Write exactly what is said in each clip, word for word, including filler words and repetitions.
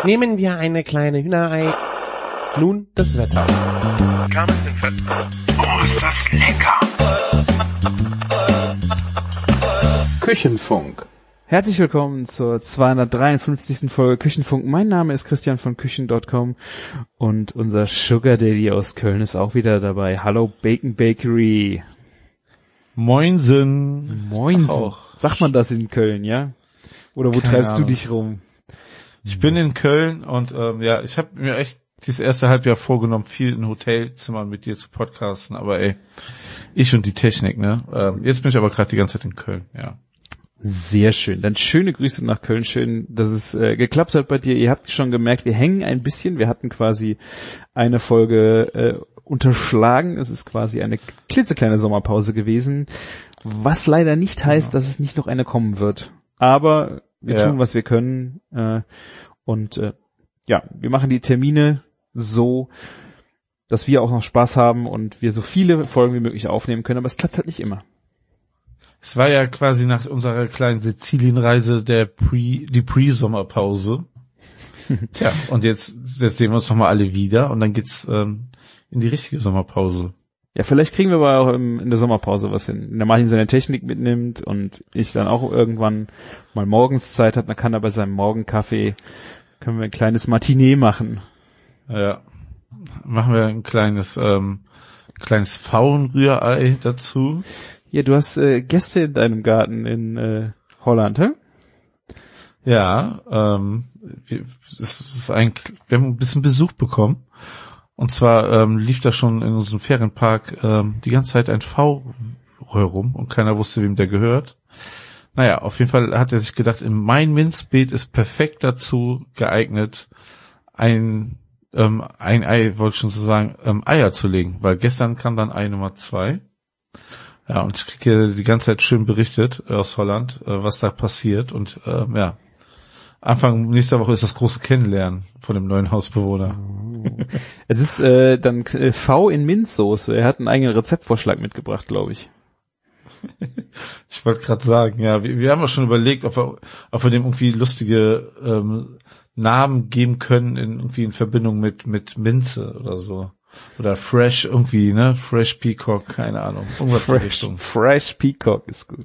Nehmen wir eine kleine Hühnerei. Nun das Wetter. Oh, ist das lecker! Küchenfunk. Herzlich willkommen zur zweihundertdreiundfünfzigsten Folge Küchenfunk. Mein Name ist Christian von Küchen Punkt com und unser Sugar Daddy aus Köln ist auch wieder dabei. Hallo Bacon Bakery. Moinsen. Moinsen. Auch. Sagt man das in Köln, ja? Oder wo Keine treibst Ahnung. du dich rum? Ich bin in Köln und ähm, ja, ich habe mir echt dieses erste Halbjahr vorgenommen, viel in Hotelzimmern mit dir zu podcasten, aber ey, ich und die Technik, ne? Ähm, jetzt bin ich aber gerade die ganze Zeit in Köln, ja. Sehr schön. Dann schöne Grüße nach Köln. Schön, dass es äh, geklappt hat bei dir. Ihr habt schon gemerkt, wir hängen ein bisschen. Wir hatten quasi eine Folge äh, unterschlagen. Es ist quasi eine klitzekleine Sommerpause gewesen, was leider nicht heißt, Genau. dass es nicht noch eine kommen wird. Aber wir Ja. tun, was wir können. Äh, und äh, ja, wir machen die Termine so, dass wir auch noch Spaß haben und wir so viele Folgen wie möglich aufnehmen können. Aber es klappt halt nicht immer. Es war ja quasi nach unserer kleinen Sizilienreise der Pre, die Pre-Sommerpause. Tja, und jetzt, jetzt sehen wir uns nochmal alle wieder und dann geht's ähm, in die richtige Sommerpause. Ja, vielleicht kriegen wir aber auch im, in der Sommerpause was hin. Wenn der Martin seine Technik mitnimmt und ich dann auch irgendwann mal morgens Zeit habe, dann kann er bei seinem Morgenkaffee, können wir ein kleines Matinee machen. Ja, machen wir ein kleines, ähm, kleines Pfauenrührei dazu. Ja, du hast äh, Gäste in deinem Garten in äh, Holland, hä? Ja, ähm, wir, das ist ein, wir haben ein bisschen Besuch bekommen. Und zwar ähm, lief da schon in unserem Ferienpark ähm, die ganze Zeit ein V herum und keiner wusste, wem der gehört. Naja, auf jeden Fall hat er sich gedacht, mein Minzbeet ist perfekt dazu geeignet, ein ähm, ein Ei, wollte ich schon so sagen, ähm, Eier zu legen. Weil gestern kam dann Ei Nummer zwei. Ja, und ich kriege hier die ganze Zeit schön berichtet äh, aus Holland, äh, was da passiert. Und äh, ja, Anfang nächster Woche ist das große Kennenlernen von dem neuen Hausbewohner. Es ist äh, dann äh, V in Minzsoße. Er hat einen eigenen Rezeptvorschlag mitgebracht, glaube ich. Ich wollte gerade sagen, ja, wir, wir haben ja schon überlegt, ob wir, ob wir dem irgendwie lustige ähm, Namen geben können, in, irgendwie in Verbindung mit mit Minze oder so. Oder Fresh irgendwie, ne? Fresh Peacock, keine Ahnung. Irgendwas in die Fresh, Richtung. Fresh Peacock ist gut.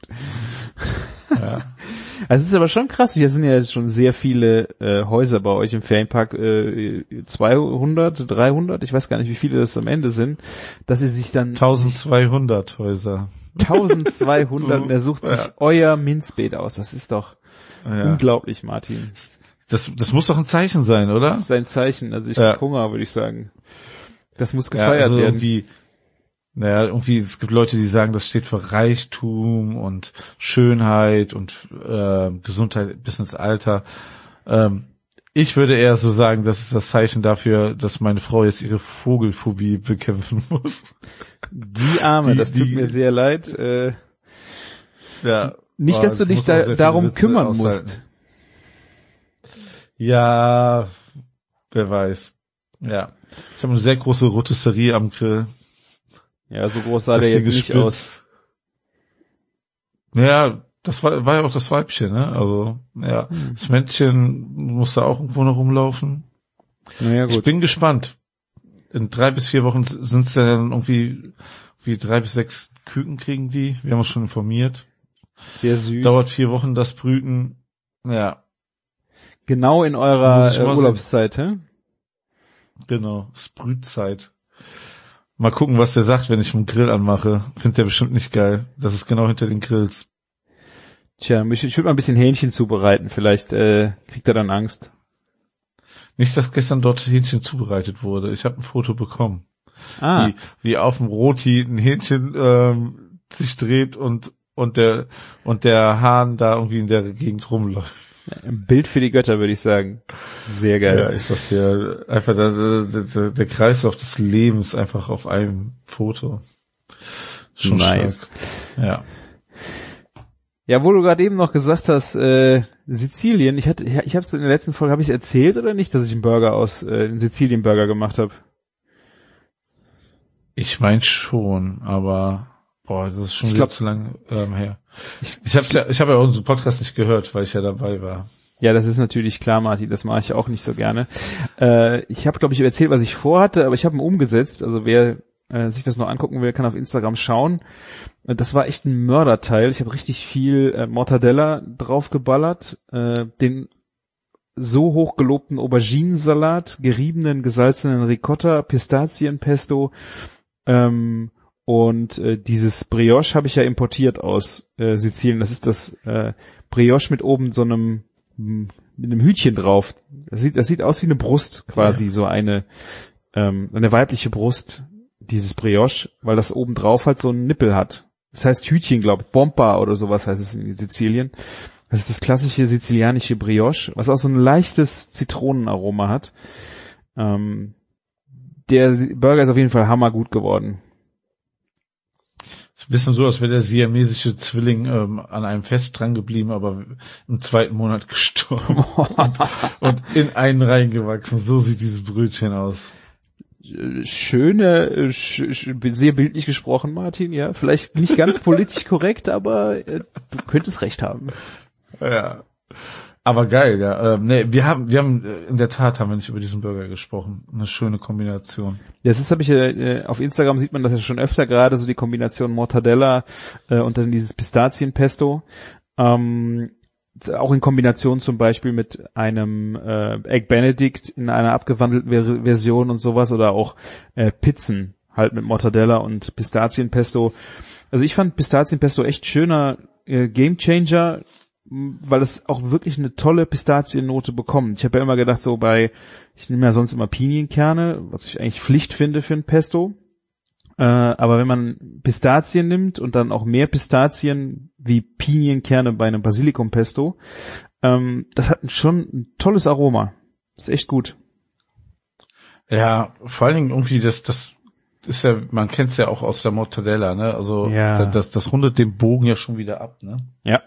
Ja. Also es ist aber schon krass, hier sind ja schon sehr viele äh, Häuser bei euch im Ferienpark, äh, zweihundert, dreihundert, ich weiß gar nicht, wie viele das am Ende sind, dass sie sich dann zwölfhundert Häuser. zwölfhundert und er sucht sich Ja. euer Minzbeet aus. Das ist doch Ja. unglaublich, Martin. Das, das muss doch ein Zeichen sein, oder? Das ist ein Zeichen. Also ich Ja. hab Hunger, würde ich sagen. Das muss Ja, gefeiert also werden. irgendwie, naja, irgendwie, es gibt Leute, die sagen, das steht für Reichtum und Schönheit und äh, Gesundheit bis ins Alter. Ähm, ich würde eher so sagen, das ist das Zeichen dafür, dass meine Frau jetzt ihre Vogelphobie bekämpfen muss. Die Arme, die- das tut die- mir sehr leid. Äh, Ja. nicht, Oh, dass du das dich muss auch sehr da, viele darum Witze kümmern aushalten. musst. Ja, wer weiß. Ja. Ich habe eine sehr große Rotisserie am Grill. Ja, so groß sah Das der Ding jetzt ist nicht spitz. aus. Ja, das war, war ja auch das Weibchen, ne? Also, ja. Hm. Das Männchen musste auch irgendwo noch rumlaufen. Naja, Ich gut. bin gespannt. In drei bis vier Wochen sind es dann irgendwie, wie drei bis sechs Küken kriegen die. Wir haben uns schon informiert. Sehr süß. Dauert vier Wochen das Brüten. Ja, Genau in eurer Muss ich äh, mal Urlaubszeit, hä? genau. Es ist Brützeit. Mal gucken, was der sagt, wenn ich einen Grill anmache. Findet der bestimmt nicht geil. Das ist genau hinter den Grills. Tja, ich, ich würde mal ein bisschen Hähnchen zubereiten. Vielleicht äh, kriegt er dann Angst. Nicht, dass gestern dort Hähnchen zubereitet wurde. Ich habe ein Foto bekommen. Ah, Wie, wie auf dem Roti ein Hähnchen ähm, sich dreht und und der und der Hahn da irgendwie in der Gegend rumläuft. ein Bild für die Götter, würde ich sagen. Sehr geil. Ja, ist das hier einfach der, der, der Kreislauf des Lebens einfach auf einem Foto. Schon Nice. stark. Ja. Ja, wo du gerade eben noch gesagt hast, äh, Sizilien, ich hatte, ich habe es in der letzten Folge, habe ich erzählt oder nicht, dass ich einen Burger aus, äh, einen Sizilien-Burger gemacht habe? Ich mein schon, aber boah, das ist schon Ich wieder glaub- zu lange ähm, her. Ich, Ich habe ich hab ja unseren Podcast nicht gehört, weil ich ja dabei war. Ja, das ist natürlich klar, Martin, das mache ich auch nicht so gerne. Äh, ich habe, glaube ich, erzählt, was ich vorhatte, aber ich habe ihn umgesetzt. Also wer äh, sich das noch angucken will, kann auf Instagram schauen. Das war echt ein Mörderteil. Ich habe richtig viel äh, Mortadella draufgeballert, äh, den so hoch gelobten Auberginensalat, geriebenen, gesalzenen Ricotta, Pistazienpesto ähm, und äh, dieses Brioche habe ich ja importiert aus äh, Sizilien. Das ist das äh, Brioche mit oben so einem mit einem Hütchen drauf. Das sieht, das sieht aus wie eine Brust quasi, ja. so eine ähm, eine weibliche Brust, dieses Brioche, weil das oben drauf halt so einen Nippel hat. Das heißt Hütchen, glaube ich, Bomba oder sowas heißt es in Sizilien. Das ist das klassische sizilianische Brioche, was auch so ein leichtes Zitronenaroma hat. Ähm, der Burger ist auf jeden Fall hammergut geworden. Ist ein bisschen so, als wäre der siamesische Zwilling ähm, an einem Fest dran geblieben, aber im zweiten Monat gestorben und, und in einen reingewachsen. So sieht dieses Brötchen aus. Schöne, sch, sch, sehr bildlich gesprochen, Martin, ja. Vielleicht nicht ganz politisch korrekt, aber äh, du könntest recht haben. Ja. Aber geil, ja. Ähm, nee, wir haben, wir haben, in der Tat haben wir nicht über diesen Burger gesprochen. Eine schöne Kombination. Das ist, habe ich äh, auf Instagram sieht man das ja schon öfter gerade, so die Kombination Mortadella äh, und dann dieses Pistazienpesto. Ähm, auch in Kombination zum Beispiel mit einem äh, Egg Benedict in einer abgewandelten Ver- Version und sowas oder auch äh, Pizzen halt mit Mortadella und Pistazienpesto. Also ich fand Pistazienpesto echt schöner äh, Gamechanger, weil es auch wirklich eine tolle Pistaziennote bekommt. Ich habe ja immer gedacht, so bei, ich nehme ja sonst immer Pinienkerne, was ich eigentlich Pflicht finde für ein Pesto. Äh, aber wenn man Pistazien nimmt und dann auch mehr Pistazien wie Pinienkerne bei einem Basilikumpesto, ähm, das hat schon ein tolles Aroma. Ist echt gut. Ja, vor allen Dingen irgendwie das, das ist ja, man kennt es ja auch aus der Mortadella, ne? Also ja. das, das rundet den Bogen ja schon wieder ab, ne? Ja.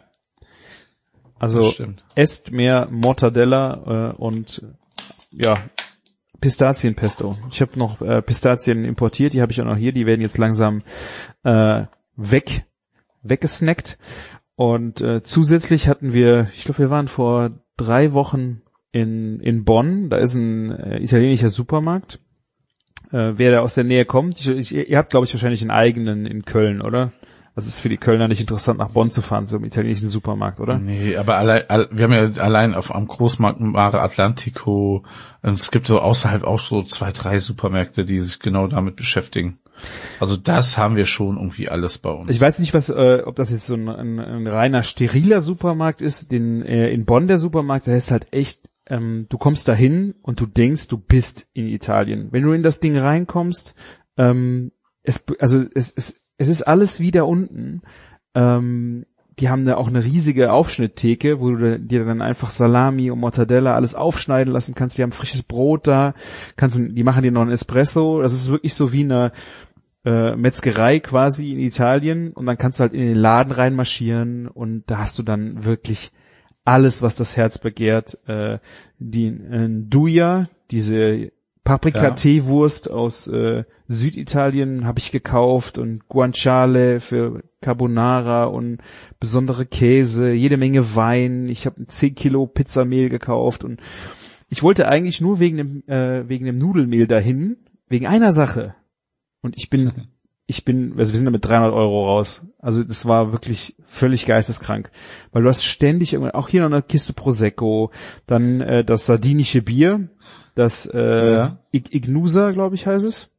Also esst mehr Mortadella äh, und ja, Pistazienpesto. Ich habe noch äh, Pistazien importiert, die habe ich auch noch hier, die werden jetzt langsam äh, weg weggesnackt. Und äh, zusätzlich hatten wir, ich glaube, wir waren vor drei Wochen in in Bonn, da ist ein äh, italienischer Supermarkt. Äh, wer da aus der Nähe kommt, ich, ich, ihr habt, glaube ich, wahrscheinlich einen eigenen in Köln, oder? Das ist für die Kölner nicht interessant, nach Bonn zu fahren, so im italienischen Supermarkt, oder? Nee, aber allein, all, wir haben ja allein auf am Großmarkt Mare Atlantico, es gibt so außerhalb auch so zwei, drei Supermärkte, die sich genau damit beschäftigen. Also das haben wir schon irgendwie alles bei uns. Ich weiß nicht, was, äh, ob das jetzt so ein, ein, ein reiner steriler Supermarkt ist. Den äh, in Bonn der Supermarkt, der ist halt echt, ähm, du kommst da hin und du denkst, du bist in Italien. Wenn du in das Ding reinkommst, ähm, es, also es, es Es ist alles wieder unten. Ähm, die haben da auch eine riesige Aufschnitttheke, wo du dir dann einfach Salami und Mortadella alles aufschneiden lassen kannst. Die haben frisches Brot da, kannst, die machen dir noch einen Espresso. Das ist wirklich so wie eine äh, Metzgerei quasi in Italien. Und dann kannst du halt in den Laden reinmarschieren und da hast du dann wirklich alles, was das Herz begehrt. Äh, die äh, Nduja, diese Paprika-Teewurst aus äh, Süditalien habe ich gekauft und Guanciale für Carbonara und besondere Käse, jede Menge Wein. Ich habe zehn Kilo Pizzamehl gekauft und ich wollte eigentlich nur wegen dem äh, wegen dem Nudelmehl dahin, wegen einer Sache. Und ich bin ich bin, also wir sind da mit dreihundert Euro raus. Also das war wirklich völlig geisteskrank, weil du hast ständig irgendwann auch hier noch eine Kiste Prosecco, dann äh, das sardinische Bier. Das äh, ja. Ignusa, glaube ich, heißt es.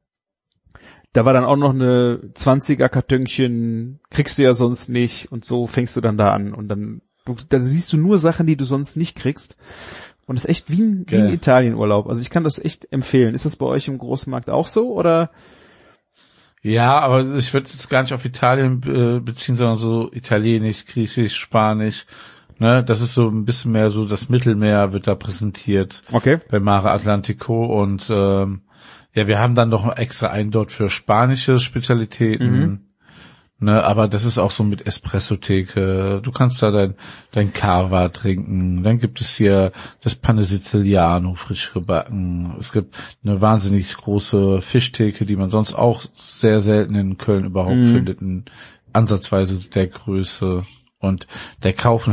Da war dann auch noch eine zwanziger Kartönchen, kriegst du ja sonst nicht und so fängst du dann da an und dann du, da siehst du nur Sachen, die du sonst nicht kriegst und das ist echt wie ein, wie ein Italienurlaub. Also ich kann das echt empfehlen. Ist das bei euch im Großmarkt auch so oder? Ja, aber ich würde jetzt gar nicht auf Italien äh, beziehen, sondern so Italienisch, Griechisch, Spanisch. Ne, das ist so ein bisschen mehr so, das Mittelmeer wird da präsentiert. Okay. Bei Mare Atlantico und ähm, ja, wir haben dann noch extra einen dort für spanische Spezialitäten. Mhm. Ne, aber das ist auch so mit Espressotheke. Du kannst da dein dein Cava trinken. Dann gibt es hier das Pane Siciliano frisch gebacken. Es gibt eine wahnsinnig große Fischtheke, die man sonst auch sehr selten in Köln überhaupt mhm. findet, in ansatzweise der Größe. Und da kaufen halt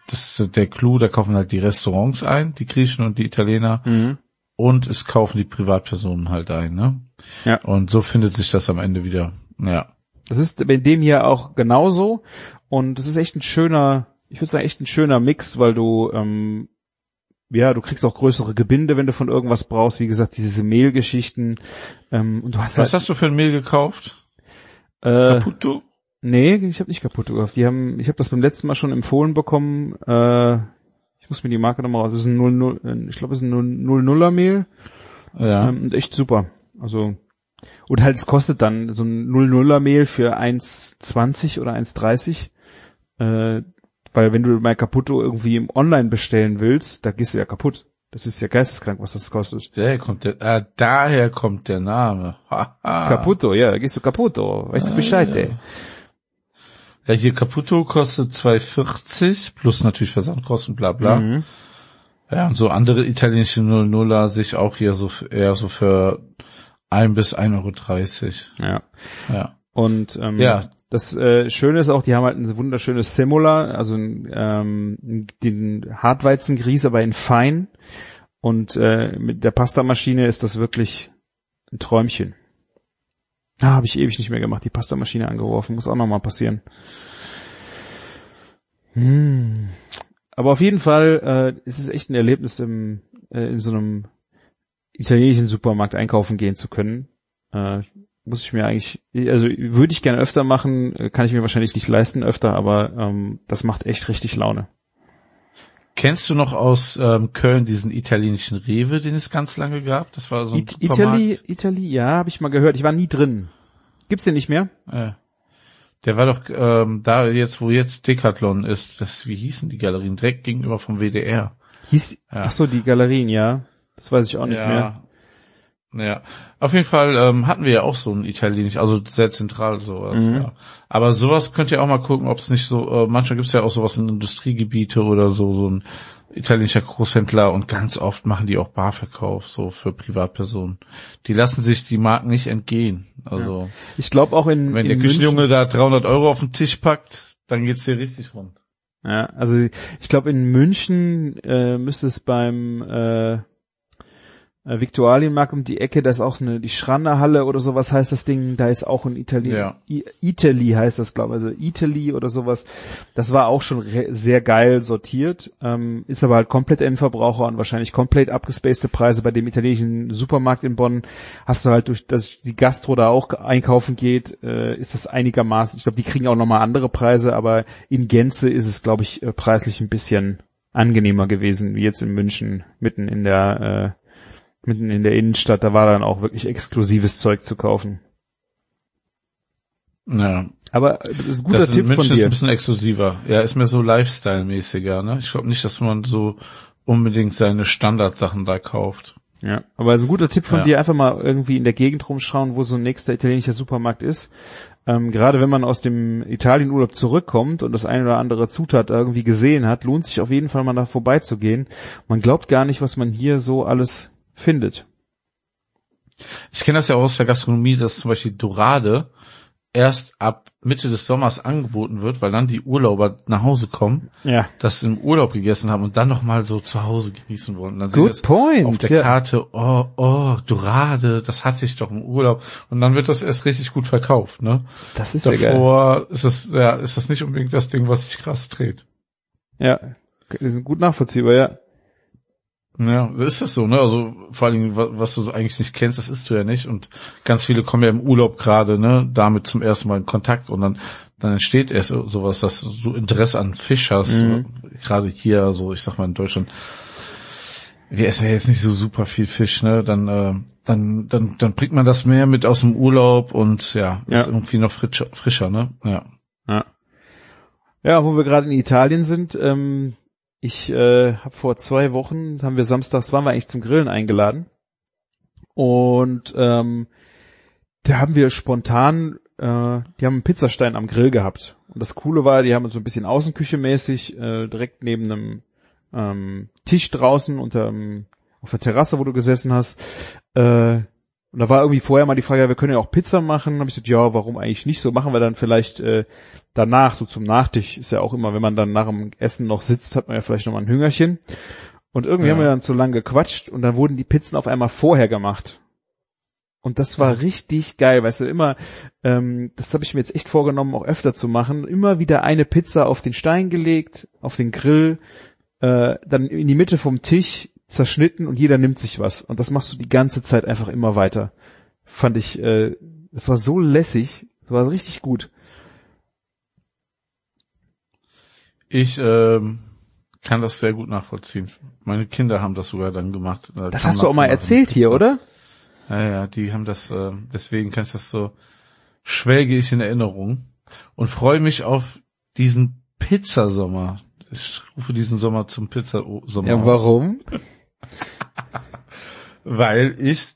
das ist der Clou, da kaufen halt die Restaurants ein, die Griechen und die Italiener, Mhm. und es kaufen die Privatpersonen halt ein, ne? Ja. Und so findet sich das am Ende wieder, ja. Das ist bei dem hier auch genauso und es ist echt ein schöner, ich würde sagen echt ein schöner Mix, weil du, ähm, ja, du kriegst auch größere Gebinde, wenn du von irgendwas brauchst, wie gesagt, diese Mehlgeschichten, ähm, und du hast Was halt, hast du für ein Mehl gekauft? äh, Caputo? nee, ich habe nicht kaputt gekauft. Die haben, ich habe das beim letzten Mal schon empfohlen bekommen. Äh, ich muss mir die Marke nochmal raus. Das ist ein null null, ich glaube, es ist ein null nuller Mehl. Ja. Ähm, und echt super. Also und halt, es kostet dann so ein null nuller Mehl für eins zwanzig oder eins dreißig. Äh, weil wenn du mal Caputo irgendwie im Online bestellen willst, da gehst du ja kaputt. Das ist ja geisteskrank, was das kostet. Daher kommt der, äh, daher kommt der Name. Caputo, ja, da gehst du Caputo. Weißt du Bescheid, ja. ey. Ja, hier Caputo kostet zwei vierzig plus natürlich Versandkosten, bla bla. Mhm. Ja, und so andere italienische null nuller sich auch hier so f- eher so für ein bis ein Euro dreißig. Ja. Ja. Und ähm, Ja. das äh, Schöne ist auch, die haben halt ein wunderschönes Semula, also ähm, den Hartweizengrieß, aber in fein. Und äh, mit der Pastamaschine ist das wirklich ein Träumchen. Ah, habe ich ewig nicht mehr gemacht, die Pastamaschine angeworfen. Muss auch nochmal passieren. Hm. Aber auf jeden Fall äh, ist es echt ein Erlebnis, im, äh, in so einem italienischen Supermarkt einkaufen gehen zu können. Äh, muss ich mir eigentlich, also würde ich gerne öfter machen, äh, kann ich mir wahrscheinlich nicht leisten öfter, aber ähm, das macht echt richtig Laune. Kennst du noch aus ähm, Köln diesen italienischen Rewe, den es ganz lange gab? Das war so ein It- Supermarkt. Italy, Italy, ja, habe ich mal gehört. Ich war nie drin. Gibt's den nicht mehr? Äh, der war doch ähm, da jetzt, wo jetzt Decathlon ist. Das, wie hießen die Galerien? Direkt gegenüber vom W D R. Hieß, Ja. ach so, die Galerien, ja. Das weiß ich auch nicht ja. mehr. Ja, auf jeden Fall ähm, hatten wir ja auch so ein Italienisch, also sehr zentral sowas. Mhm. Ja. Aber sowas könnt ihr auch mal gucken, ob es nicht so, äh, manchmal gibt's ja auch sowas in Industriegebiete oder so, so ein italienischer Großhändler, und ganz oft machen die auch Barverkauf, so für Privatpersonen. Die lassen sich die Marken nicht entgehen. Also Ich glaube auch in, wenn in der München, Küchenjunge da dreihundert Euro auf den Tisch packt, dann geht's dir richtig rund. ja, also ich glaube in München äh, müsste es beim äh, äh, Viktualienmarkt um die Ecke, da ist auch eine, die Schrannerhalle oder sowas heißt das Ding, da ist auch ein Italien, Ja. I- Italy heißt das, glaube ich, also Italy oder sowas. Das war auch schon re- sehr geil sortiert, ähm, ist aber halt komplett Endverbraucher und wahrscheinlich komplett abgespacede Preise. Bei dem italienischen Supermarkt in Bonn hast du halt durch, dass die Gastro da auch einkaufen geht, äh, ist das einigermaßen, ich glaube, die kriegen auch nochmal andere Preise, aber in Gänze ist es, glaube ich, äh, preislich ein bisschen angenehmer gewesen, wie jetzt in München, mitten in der, äh, mitten in der Innenstadt, da war dann auch wirklich exklusives Zeug zu kaufen. Ja. Aber das ist ein guter das in Tipp von München ist dir. ein bisschen exklusiver. Ja, ist mehr so Lifestyle-mäßiger, ne? Ich glaube nicht, dass man so unbedingt seine Standardsachen da kauft. Ja, aber es ist ein guter Tipp von Ja. dir, einfach mal irgendwie in der Gegend rumschauen, wo so ein nächster italienischer Supermarkt ist. Ähm, gerade wenn man aus dem Italienurlaub zurückkommt und das eine oder andere Zutat irgendwie gesehen hat, lohnt sich auf jeden Fall mal da vorbeizugehen. Man glaubt gar nicht, was man hier so alles findet. Ich kenne das ja auch aus der Gastronomie, dass zum Beispiel Dorade erst ab Mitte des Sommers angeboten wird, weil dann die Urlauber nach Hause kommen, Ja. das im Urlaub gegessen haben und dann nochmal so zu Hause genießen wollen. Und dann sehen Good das point. auf der Ja. Karte, oh, oh, Dorade, das hatte ich doch im Urlaub. Und dann wird das erst richtig gut verkauft, ne? Das ist ja geil. Davor ist das, ja, ist das nicht unbedingt das Ding, was sich krass dreht. Ja, das ist gut nachvollziehbar, ja. Ja, ist das so, ne? Also vor allen Dingen, wa- was du so eigentlich nicht kennst, das isst du ja nicht. Und ganz viele kommen ja im Urlaub gerade, ne, damit zum ersten Mal in Kontakt, und dann dann entsteht erst so- sowas, dass du so Interesse an Fisch hast. Mhm. Gerade hier, so ich sag mal in Deutschland, wir essen ja jetzt nicht so super viel Fisch, ne? Dann äh, dann dann dann bringt man das mehr mit aus dem Urlaub und ja, ist Ja. irgendwie noch frischer, frischer, ne? Ja. Ja, ja, wo wir gerade in Italien sind, ähm, ich äh, habe vor zwei Wochen, haben wir samstags, waren wir eigentlich zum Grillen eingeladen und ähm, da haben wir spontan, äh, die haben einen Pizzastein am Grill gehabt und das Coole war, die haben so ein bisschen Außenküche-mäßig äh, direkt neben einem ähm, Tisch draußen unter auf der Terrasse, wo du gesessen hast, äh, Und da war irgendwie vorher mal die Frage, ja, wir können ja auch Pizza machen. Da habe ich gesagt, ja, warum eigentlich nicht? So machen wir dann vielleicht äh, danach, so zum Nachtisch. Ist ja auch immer, wenn man dann nach dem Essen noch sitzt, hat man ja vielleicht noch mal ein Hüngerchen. Und irgendwie Ja. haben wir dann zu lange gequatscht und dann wurden die Pizzen auf einmal vorher gemacht. Und das war richtig geil, weißt du, immer, ähm, das habe ich mir jetzt echt vorgenommen, auch öfter zu machen, immer wieder eine Pizza auf den Stein gelegt, auf den Grill, äh, dann in die Mitte vom Tisch zerschnitten und jeder nimmt sich was. Und das machst du die ganze Zeit einfach immer weiter. Fand ich, äh, das war so lässig, das war richtig gut. Ich ähm, kann das sehr gut nachvollziehen. Meine Kinder haben das sogar dann gemacht. Das hast du auch mal erzählt hier, oder? Ja, ja, die haben das, äh, deswegen kann ich das so, schwelge ich in Erinnerung und freue mich auf diesen Pizzasommer. Ich rufe diesen Sommer zum Pizzasommer. Ja, warum? Weil ich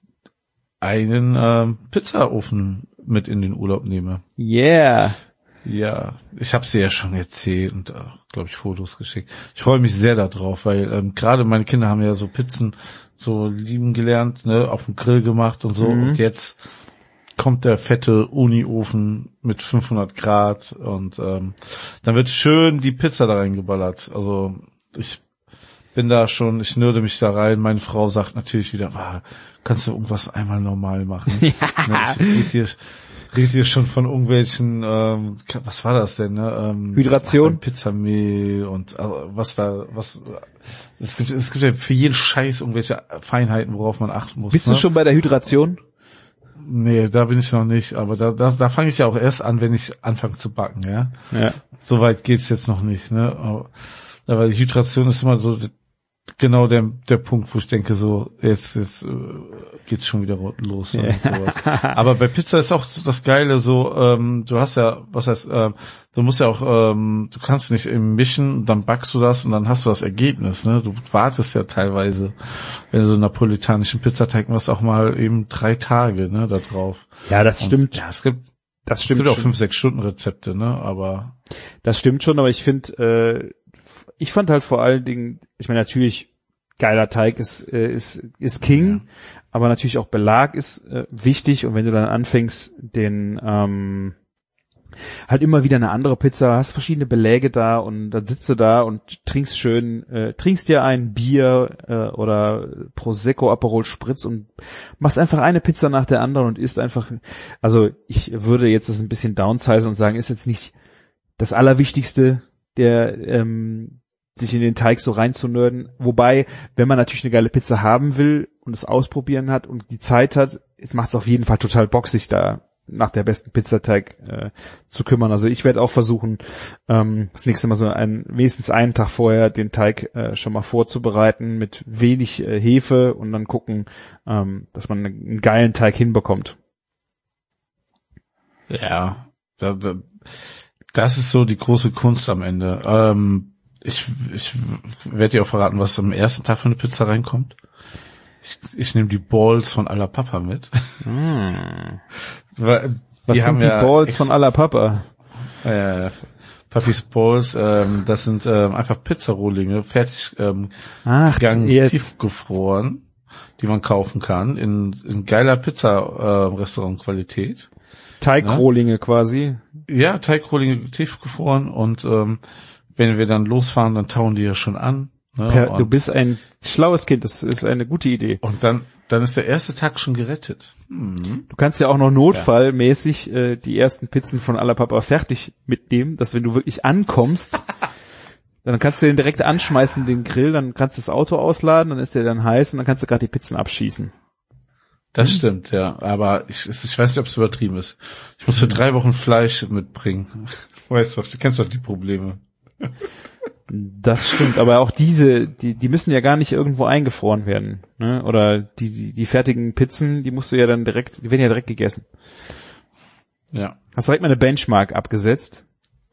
einen ähm, Pizzaofen mit in den Urlaub nehme. Yeah. Ja, ich habe sie ja schon erzählt und äh, glaube ich Fotos geschickt. Ich freue mich sehr darauf, weil ähm, gerade meine Kinder haben ja so Pizzen so lieben gelernt, ne, auf dem Grill gemacht und so. Mhm. Und jetzt kommt der fette Uni-Ofen mit fünfhundert Grad und ähm, dann wird schön die Pizza da reingeballert. Also ich bin da schon, ich nörde mich da rein. Meine Frau sagt natürlich wieder, ah, kannst du irgendwas einmal normal machen? Ja. Ne, ich rede hier, red hier schon von irgendwelchen, ähm, was war das denn? Ne? Ähm, Hydration? Pizzamehl und also, was da, was es gibt, es gibt ja für jeden Scheiß irgendwelche Feinheiten, worauf man achten muss. Bist ne? du schon bei der Hydration? Nee, da bin ich noch nicht, aber da, da, da fange ich ja auch erst an, wenn ich anfange zu backen, ja. Ja. Soweit geht's jetzt noch nicht, ne. Aber, aber die Hydration ist immer so genau der der Punkt, wo ich denke, so jetzt jetzt äh, geht's schon wieder los ne, Ja. und sowas. Aber bei Pizza ist auch das Geile, so ähm, du hast ja, was heißt, ähm, du musst ja auch, ähm, du kannst nicht eben mischen, dann backst du das und dann hast du das Ergebnis, ne. Du wartest ja teilweise, wenn du so einen napolitanischen Pizzateig machst, auch mal eben drei Tage, ne, da drauf. Ja, das Und, stimmt. ja, es gibt Das es stimmt gibt auch schon. fünf, sechs Stunden Rezepte, ne, aber Das stimmt schon, aber ich finde, äh, ich fand halt vor allen Dingen, ich meine natürlich, geiler Teig ist äh, ist ist King, Ja. aber natürlich auch Belag ist äh, wichtig und wenn du dann anfängst, den ähm, halt immer wieder eine andere Pizza, hast verschiedene Beläge da und dann sitzt du da und trinkst schön, äh, trinkst dir ein Bier äh, oder Prosecco, Aperol Spritz und machst einfach eine Pizza nach der anderen und isst einfach, also ich würde jetzt das ein bisschen downsizen und sagen, ist jetzt nicht das Allerwichtigste, der ähm, sich in den Teig so reinzunörden. Wobei, wenn man natürlich eine geile Pizza haben will und es ausprobieren hat und die Zeit hat, es macht es auf jeden Fall total Bock, sich da nach der besten Pizzateig äh, zu kümmern. Also ich werde auch versuchen, ähm, das nächste Mal so ein, wenigstens einen Tag vorher den Teig äh, schon mal vorzubereiten mit wenig äh, Hefe und dann gucken, ähm, dass man einen geilen Teig hinbekommt. ja, da, da, das ist so die große Kunst am Ende. Ähm, ich ich werde dir auch verraten, was am ersten Tag für eine Pizza reinkommt. Ich, ich nehme die Balls von Alla Papa mit. Mm. Weil Was haben sind die ja Balls ex- von Alla Papa? Äh, Papis Balls, ähm, das sind ähm, einfach Pizzarohlinge, fertig ähm, Ach, gegangen, jetzt. tiefgefroren, die man kaufen kann, in, in geiler Pizza-Restaurant-Qualität. Teigrohlinge quasi. Ja, Teigrohlinge tiefgefroren und ähm, wenn wir dann losfahren, dann tauen die ja schon an. Ne? Per, und, du bist ein schlaues Kind, das ist eine gute Idee. und dann, dann ist der erste Tag schon gerettet. Mhm. Du kannst ja auch noch notfallmäßig äh, die ersten Pizzen von Alla Papa fertig mitnehmen, dass wenn du wirklich ankommst, dann kannst du den direkt anschmeißen, den Grill, dann kannst du das Auto ausladen, dann ist der dann heiß und dann kannst du gerade die Pizzen abschießen. Das stimmt, ja. Aber ich, ich weiß nicht, ob es übertrieben ist. Ich muss für drei Wochen Fleisch mitbringen. Weißt doch, du kennst doch die Probleme. Das stimmt, aber auch diese, die, die müssen ja gar nicht irgendwo eingefroren werden, ne? Oder die, die, die fertigen Pizzen, die musst du ja dann direkt, die werden ja direkt gegessen. Ja. Hast direkt mal eine Benchmark abgesetzt?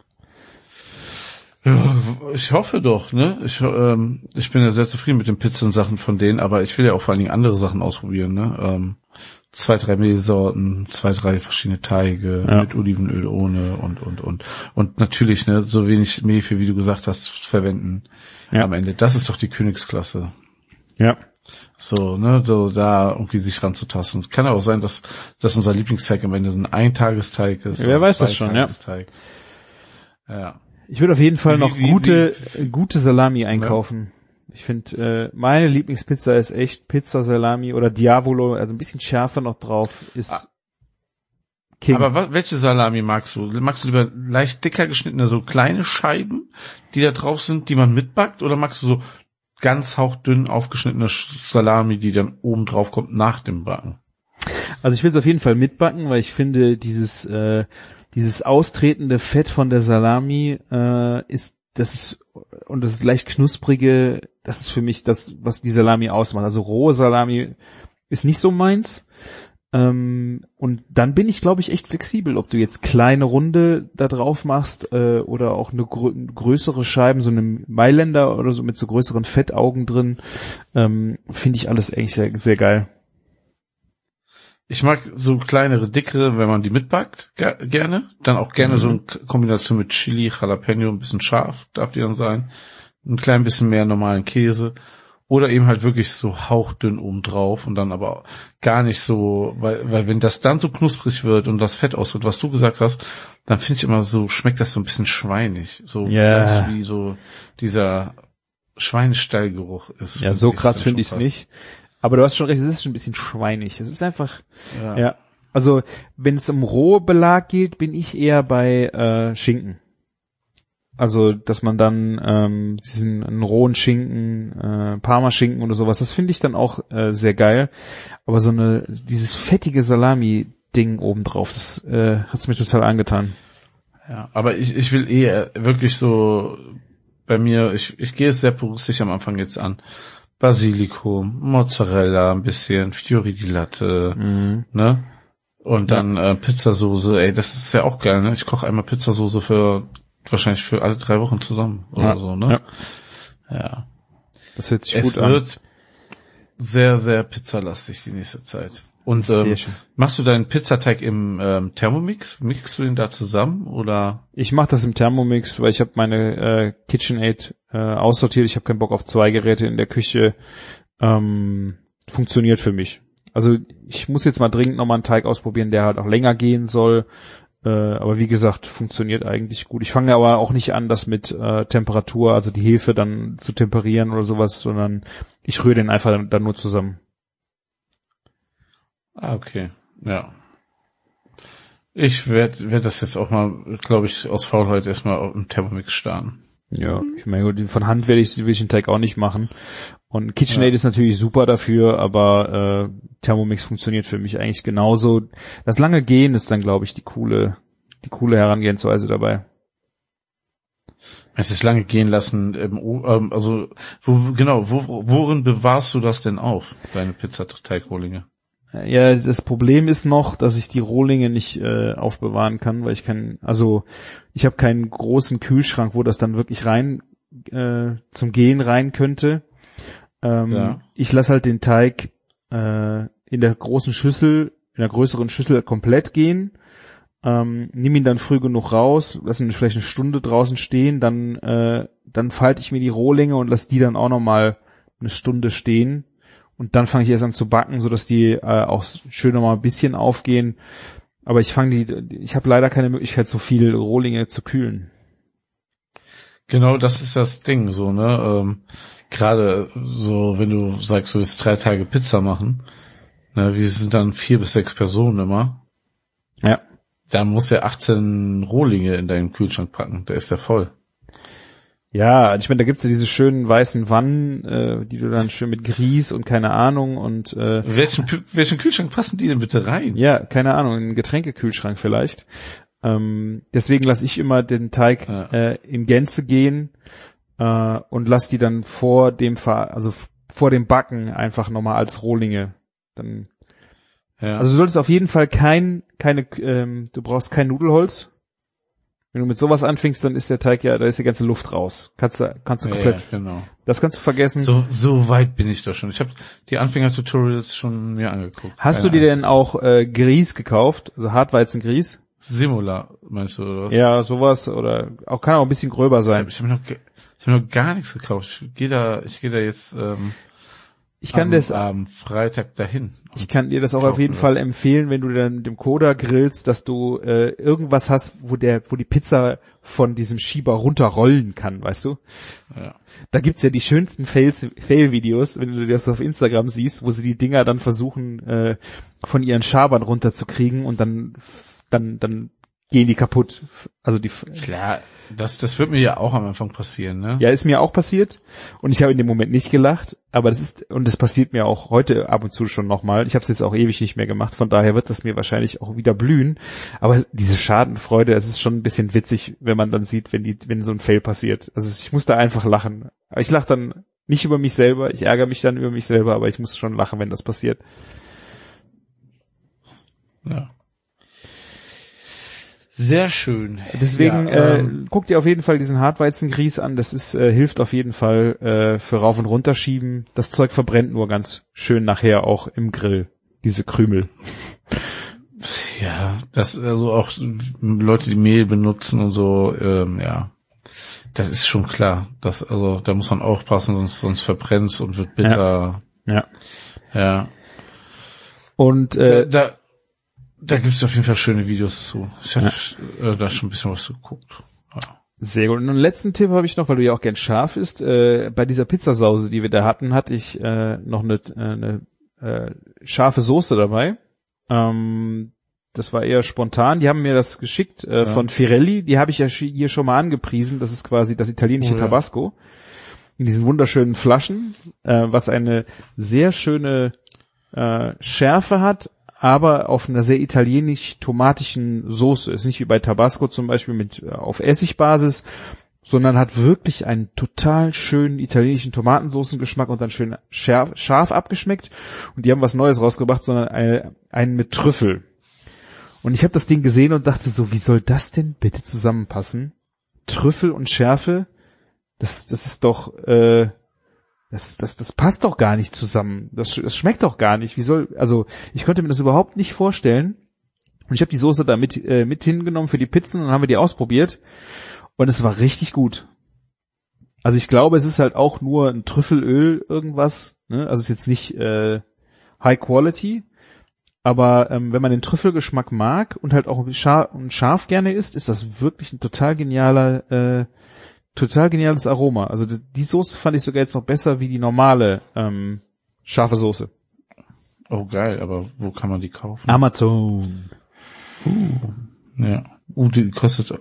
Ja, ich hoffe doch, ne? Ich, ähm, ich bin ja sehr zufrieden mit den Pizzensachen von denen, aber ich will ja auch vor allen Dingen andere Sachen ausprobieren, ne? Ähm, zwei, drei Mehlsorten, zwei, drei verschiedene Teige, Ja. mit Olivenöl, ohne und, und, und. Und natürlich, ne, so wenig Mehl, wie du gesagt hast, verwenden Ja. am Ende. Das ist doch die Königsklasse. Ja. So, ne, so da irgendwie sich ranzutasten. Kann auch sein, dass, dass unser Lieblingsteig am Ende so ein Eintagesteig ist. Ja, wer weiß das schon, ja. Ja. Ich würde auf jeden Fall Wie, noch wie, gute, wie, gute Salami einkaufen. Ja. Ich finde, äh, meine Lieblingspizza ist echt Pizza Salami oder Diavolo, also ein bisschen schärfer noch drauf, ist ah. King. Aber was, welche Salami magst du? Magst du lieber leicht dicker geschnittene, so kleine Scheiben, die da drauf sind, die man mitbackt, oder magst du so ganz hauchdünn aufgeschnittene Salami, die dann oben drauf kommt nach dem Backen? Also ich will es auf jeden Fall mitbacken, weil ich finde, dieses äh, dieses austretende Fett von der Salami äh, ist das ist und das ist leicht knusprige, das ist für mich das, was die Salami ausmacht. Also rohe Salami ist nicht so meins. Ähm, und dann bin ich, glaube ich, echt flexibel, ob du jetzt kleine Runde da drauf machst äh, oder auch eine grö- größere Scheiben, so eine Mailänder oder so mit so größeren Fettaugen drin, ähm, finde ich alles eigentlich sehr, sehr geil. Ich mag so kleinere, dickere, wenn man die mitbackt, ger- gerne. Dann auch gerne mhm. so eine Kombination mit Chili, Jalapeno, ein bisschen scharf darf die dann sein. Ein klein bisschen mehr normalen Käse. Oder eben halt wirklich so hauchdünn oben drauf und dann aber gar nicht so, weil, weil wenn das dann so knusprig wird und das Fett ausgeht, was du gesagt hast, dann finde ich immer so, schmeckt das so ein bisschen schweinig. So yeah. wie so dieser Schweinestallgeruch ist. Ja, so krass finde ich es nicht. Aber du hast schon recht, es ist schon ein bisschen schweinig. Es ist einfach, ja. ja. Also, wenn es um rohe Belag geht, bin ich eher bei äh, Schinken. Also, dass man dann ähm, diesen einen rohen Schinken, äh, Parmaschinken oder sowas, das finde ich dann auch äh, sehr geil. Aber so eine dieses fettige Salami-Ding obendrauf, das äh, hat's mir total angetan. Ja, aber ich ich will eher wirklich so bei mir, ich ich gehe es sehr puristisch am Anfang jetzt an. Basilikum, Mozzarella, ein bisschen Fiori di Latte, mhm. ne? Und dann ja. äh, Pizzasoße, ey, das ist ja auch geil, ne? Ich koche einmal Pizzasoße für wahrscheinlich für alle drei Wochen zusammen oder ja. so, ne? Ja. ja. Das hört sich es gut an. Es wird sehr, sehr pizzalastig die nächste Zeit. Und ähm, machst du deinen Pizzateig im ähm, Thermomix? Mixst du den da zusammen oder? Ich mache das im Thermomix, weil ich habe meine äh, KitchenAid äh, aussortiert. Ich habe keinen Bock auf zwei Geräte in der Küche. Ähm, funktioniert für mich. Also ich muss jetzt mal dringend nochmal einen Teig ausprobieren, der halt auch länger gehen soll. Äh, aber wie gesagt, funktioniert eigentlich gut. Ich fange aber auch nicht an, das mit äh, Temperatur, also die Hefe dann zu temperieren oder sowas, sondern ich rühre den einfach dann, dann nur zusammen. Ah, okay. Ja. Ich werde werd das jetzt auch mal, glaube ich, aus Faulheit erstmal im Thermomix starten. Ja, ich meine, gut, von Hand werde ich, will ich den Teig auch nicht machen. Und KitchenAid ja. ist natürlich super dafür, aber äh, Thermomix funktioniert für mich eigentlich genauso. Das lange Gehen ist dann, glaube ich, die coole, die coole Herangehensweise dabei. Es ist lange gehen lassen, ähm, also wo, genau, wo, worin bewahrst du das denn auf, deine Pizzateigrohlinge? Ja, das Problem ist noch, dass ich die Rohlinge nicht äh, aufbewahren kann, weil ich kein, also ich habe keinen großen Kühlschrank, wo das dann wirklich rein äh, zum Gehen rein könnte. Ähm, ja. Ich lasse halt den Teig äh, in der großen Schüssel, in der größeren Schüssel komplett gehen, ähm, nimm ihn dann früh genug raus, lass ihn vielleicht eine Stunde draußen stehen, dann äh, dann falte ich mir die Rohlinge und lass die dann auch nochmal eine Stunde stehen. Und dann fange ich erst an zu backen, so dass die äh, auch schön nochmal ein bisschen aufgehen. Aber ich fange die, ich habe leider keine Möglichkeit, so viel Rohlinge zu kühlen. Genau, das ist das Ding, so, ne? Ähm, gerade so, wenn du sagst, du willst drei Tage Pizza machen, ne, wir sind dann vier bis sechs Personen immer. Ja. Dann musst du ja achtzehn Rohlinge in deinen Kühlschrank packen, der ist ja voll. Ja, ich meine, da gibt's ja diese schönen weißen Wannen, äh, die du dann schön mit Grieß und keine Ahnung und äh, welchen welchen Kühlschrank passen die denn bitte rein? Ja, keine Ahnung, in einen Getränkekühlschrank vielleicht. Ähm, deswegen lasse ich immer den Teig ja. äh, in Gänze gehen äh, und lass die dann vor dem Ver- also f- vor dem Backen einfach nochmal als Rohlinge. Dann ja. Also du solltest auf jeden Fall kein keine ähm, du brauchst kein Nudelholz. Wenn du mit sowas anfängst, dann ist der Teig ja, da ist die ganze Luft raus. Kannst du, kannst du ja, komplett, ja, genau. Das kannst du vergessen. So, so weit bin ich da schon. Ich habe die Anfänger-Tutorials schon mir angeguckt. Hast Keine du dir Angst. denn auch äh, Grieß gekauft? Also Hartweizen-Grieß? Simula, meinst du, oder was? Ja, sowas, oder auch, kann auch ein bisschen gröber sein. Ich habe ich hab noch, ich hab noch gar nichts gekauft. Ich gehe da, ich gehe da jetzt, ähm, Ich kann am, das am Freitag dahin. Ich kann dir das auch auf jeden Fall empfehlen, wenn du dann mit dem Koda grillst, dass du äh, irgendwas hast, wo der, wo die Pizza von diesem Schieber runterrollen kann, weißt du? Ja. Da gibt's ja die schönsten Fails, Fail-Videos, wenn du das auf Instagram siehst, wo sie die Dinger dann versuchen, äh, von ihren Schabern runterzukriegen und dann, dann, dann gehen die kaputt. Also die. Klar, das, das wird mir ja auch am Anfang passieren, ne? Ja, ist mir auch passiert und ich habe in dem Moment nicht gelacht, aber das ist, und das passiert mir auch heute ab und zu schon nochmal. Ich habe es jetzt auch ewig nicht mehr gemacht, von daher wird das mir wahrscheinlich auch wieder blühen. Aber diese Schadenfreude, es ist schon ein bisschen witzig, wenn man dann sieht, wenn die, wenn so ein Fail passiert. Also ich muss da einfach lachen. Ich lache dann nicht über mich selber, ich ärgere mich dann über mich selber, aber ich muss schon lachen, wenn das passiert. Ja. Sehr schön. Deswegen ja, äh, ähm, guck dir auf jeden Fall diesen Hartweizengrieß an. Das ist äh, hilft auf jeden Fall äh, für rauf und runter schieben. Das Zeug verbrennt nur ganz schön nachher auch im Grill, diese Krümel. Ja, das also auch Leute, die Mehl benutzen und so, ähm, ja, das ist schon klar. Das also da muss man aufpassen, sonst sonst verbrennt's und wird bitter. Ja. Ja. ja. Und äh, da, da Da gibt's auf jeden Fall schöne Videos zu. Ich habe ja. äh, da schon ein bisschen was geguckt. Ja. Sehr gut. Und einen letzten Tipp habe ich noch, weil du ja auch gern scharf isst. Äh, bei dieser Pizzasause, die wir da hatten, hatte ich äh, noch eine, eine äh, scharfe Soße dabei. Ähm, das war eher spontan. Die haben mir das geschickt äh, ja. von Firelli. Die habe ich ja hier schon mal angepriesen. Das ist quasi das italienische oh, ja. Tabasco. In diesen wunderschönen Flaschen, äh, was eine sehr schöne äh, Schärfe hat, aber auf einer sehr italienisch-tomatischen Soße. Ist nicht wie bei Tabasco zum Beispiel mit auf Essigbasis, sondern hat wirklich einen total schönen italienischen Tomatensoßengeschmack und dann schön scharf, scharf abgeschmeckt. Und die haben was Neues rausgebracht, sondern eine, einen mit Trüffel. Und ich habe das Ding gesehen und dachte so, wie soll das denn bitte zusammenpassen? Trüffel und Schärfe, das, das ist doch... Äh, Das, das, das passt doch gar nicht zusammen. Das, das schmeckt doch gar nicht. Wie soll, also ich konnte mir das überhaupt nicht vorstellen. Und ich habe die Soße da mit, äh, mit hingenommen für die Pizzen und dann haben wir die ausprobiert. Und es war richtig gut. Also ich glaube, es ist halt auch nur ein Trüffelöl irgendwas. Ne? Also es ist jetzt nicht äh, High Quality. Aber ähm, wenn man den Trüffelgeschmack mag und halt auch scharf, und scharf gerne isst, ist das wirklich ein total genialer äh, Total geniales Aroma. Also die, die Soße fand ich sogar jetzt noch besser wie die normale ähm, scharfe Soße. Oh geil, aber wo kann man die kaufen? Amazon. Uh, ja. Uh, die kostet...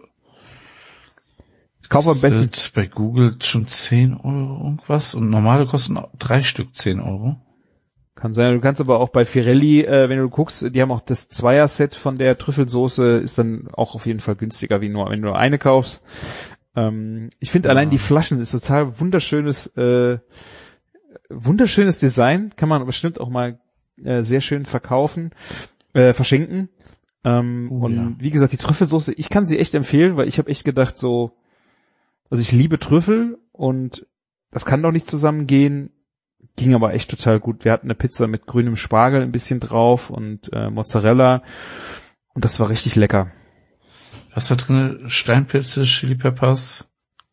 Kauf am besten... bei Google schon zehn Euro irgendwas und normale kosten drei Stück zehn Euro. Kann sein. Du kannst aber auch bei Firelli, äh, wenn du guckst, die haben auch das Zweier-Set von der Trüffelsoße, ist dann auch auf jeden Fall günstiger, wie nur wenn du eine kaufst. Ähm, ich finde ja. allein die Flaschen ist total wunderschönes, äh, wunderschönes Design, kann man bestimmt auch mal äh, sehr schön verkaufen, äh, verschenken. Ähm, uh, und ja. wie gesagt, die Trüffelsoße, ich kann sie echt empfehlen, weil ich habe echt gedacht so, also ich liebe Trüffel und das kann doch nicht zusammengehen, ging aber echt total gut. Wir hatten eine Pizza mit grünem Spargel ein bisschen drauf und äh, Mozzarella und das war richtig lecker. Was da drin? Steinpilze, Chili Peppers,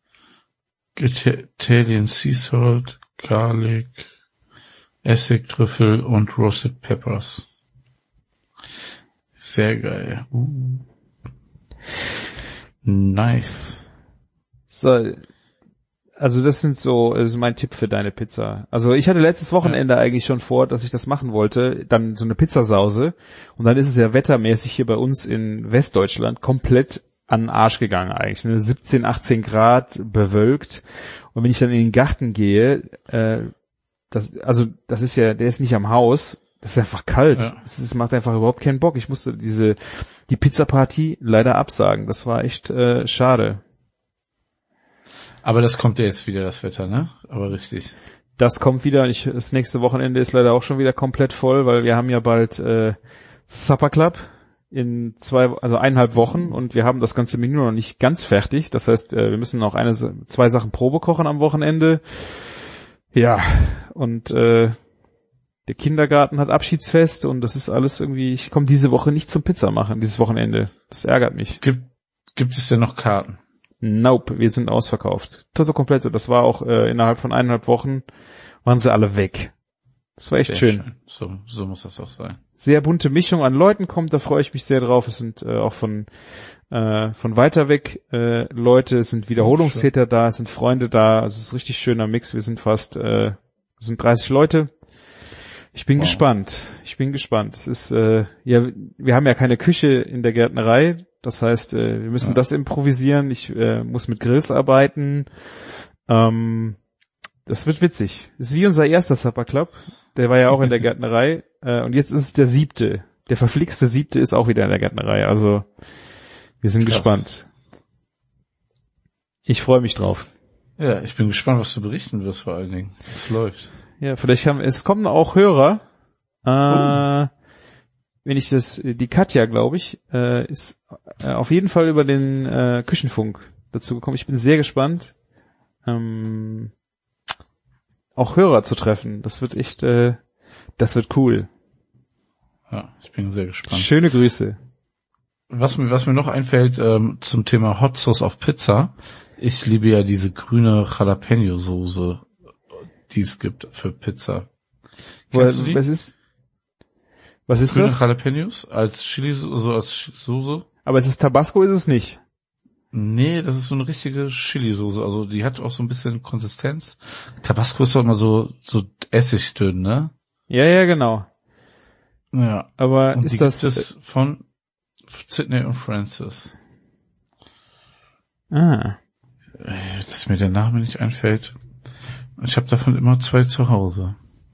Italian Sea Salt, Garlic, Essig, Trüffel und Roasted Peppers. Sehr geil. Uh. Nice. So, also das sind so, das ist mein Tipp für deine Pizza. Also ich hatte letztes Wochenende ja. eigentlich schon vor, dass ich das machen wollte, dann so eine Pizzasause und dann ist es ja wettermäßig hier bei uns in Westdeutschland komplett an den Arsch gegangen eigentlich, ne? siebzehn, achtzehn Grad, bewölkt und wenn ich dann in den Garten gehe, äh, das, also das ist ja, der ist nicht am Haus, das ist einfach kalt, ja. das, das macht einfach überhaupt keinen Bock. Ich musste diese, die Pizzaparty leider absagen, das war echt äh, schade. Aber das kommt ja jetzt wieder, das Wetter, ne? Aber richtig. Das kommt wieder. Ich, das nächste Wochenende ist leider auch schon wieder komplett voll, weil wir haben ja bald äh, Supper Club in zwei, also eineinhalb Wochen und wir haben das ganze Menü noch nicht ganz fertig. Das heißt, äh, wir müssen noch eine, zwei Sachen Probe kochen am Wochenende. Ja, und äh, der Kindergarten hat Abschiedsfest und das ist alles irgendwie, ich komme diese Woche nicht zum Pizza machen, dieses Wochenende. Das ärgert mich. Gibt, gibt es denn noch Karten? Nope, wir sind ausverkauft. Toto Completo, das war auch äh, innerhalb von eineinhalb Wochen, waren sie alle weg. Das war echt sehr schön. schön. So, so muss das auch sein. Sehr bunte Mischung an Leuten kommt, da freue ich mich sehr drauf. Es sind äh, auch von äh, von weiter weg äh, Leute, es sind Wiederholungstäter da, es sind Freunde da, also es ist ein richtig schöner Mix. Wir sind fast, äh, es sind dreißig Leute. Ich bin wow. gespannt. Ich bin gespannt. Es ist, äh, ja, wir haben ja keine Küche in der Gärtnerei. Das heißt, äh, wir müssen ja. das improvisieren. Ich äh, muss mit Grills arbeiten. Ähm, das wird witzig. Das ist wie unser erster Supper Club. Der war ja auch in der Gärtnerei. Äh, und jetzt ist es der siebte. Der verflixte siebte ist auch wieder in der Gärtnerei. Also, wir sind Krass. gespannt. Ich freue mich drauf. Ja, ich bin gespannt, was du berichten wirst vor allen Dingen. Es läuft. Ja, vielleicht haben, es kommen auch Hörer, äh, oh. wenn ich das, die Katja, glaube ich, äh, ist äh, auf jeden Fall über den äh, Küchenfunk dazu gekommen. Ich bin sehr gespannt, ähm, auch Hörer zu treffen. Das wird echt, äh, das wird cool. Ja, ich bin sehr gespannt. Schöne Grüße. Was mir, was mir noch einfällt ähm, zum Thema Hot Sauce auf Pizza, ich liebe ja diese grüne Jalapeno-Soße, die es gibt für Pizza. Kennst du die? Was ist, was ist Grüne das? Jalapenos als Chili, so als Soße. Aber es ist Tabasco, ist es nicht? Nee, das ist so eine richtige Chili-Soße. Also die hat auch so ein bisschen Konsistenz. Tabasco ist doch immer so, so essigdünn, ne? Ja, ja, genau. Ja. Aber und ist die das gibt es von Sydney und Francis. Ah. Dass mir der Name nicht einfällt. Ich habe davon immer zwei zu Hause.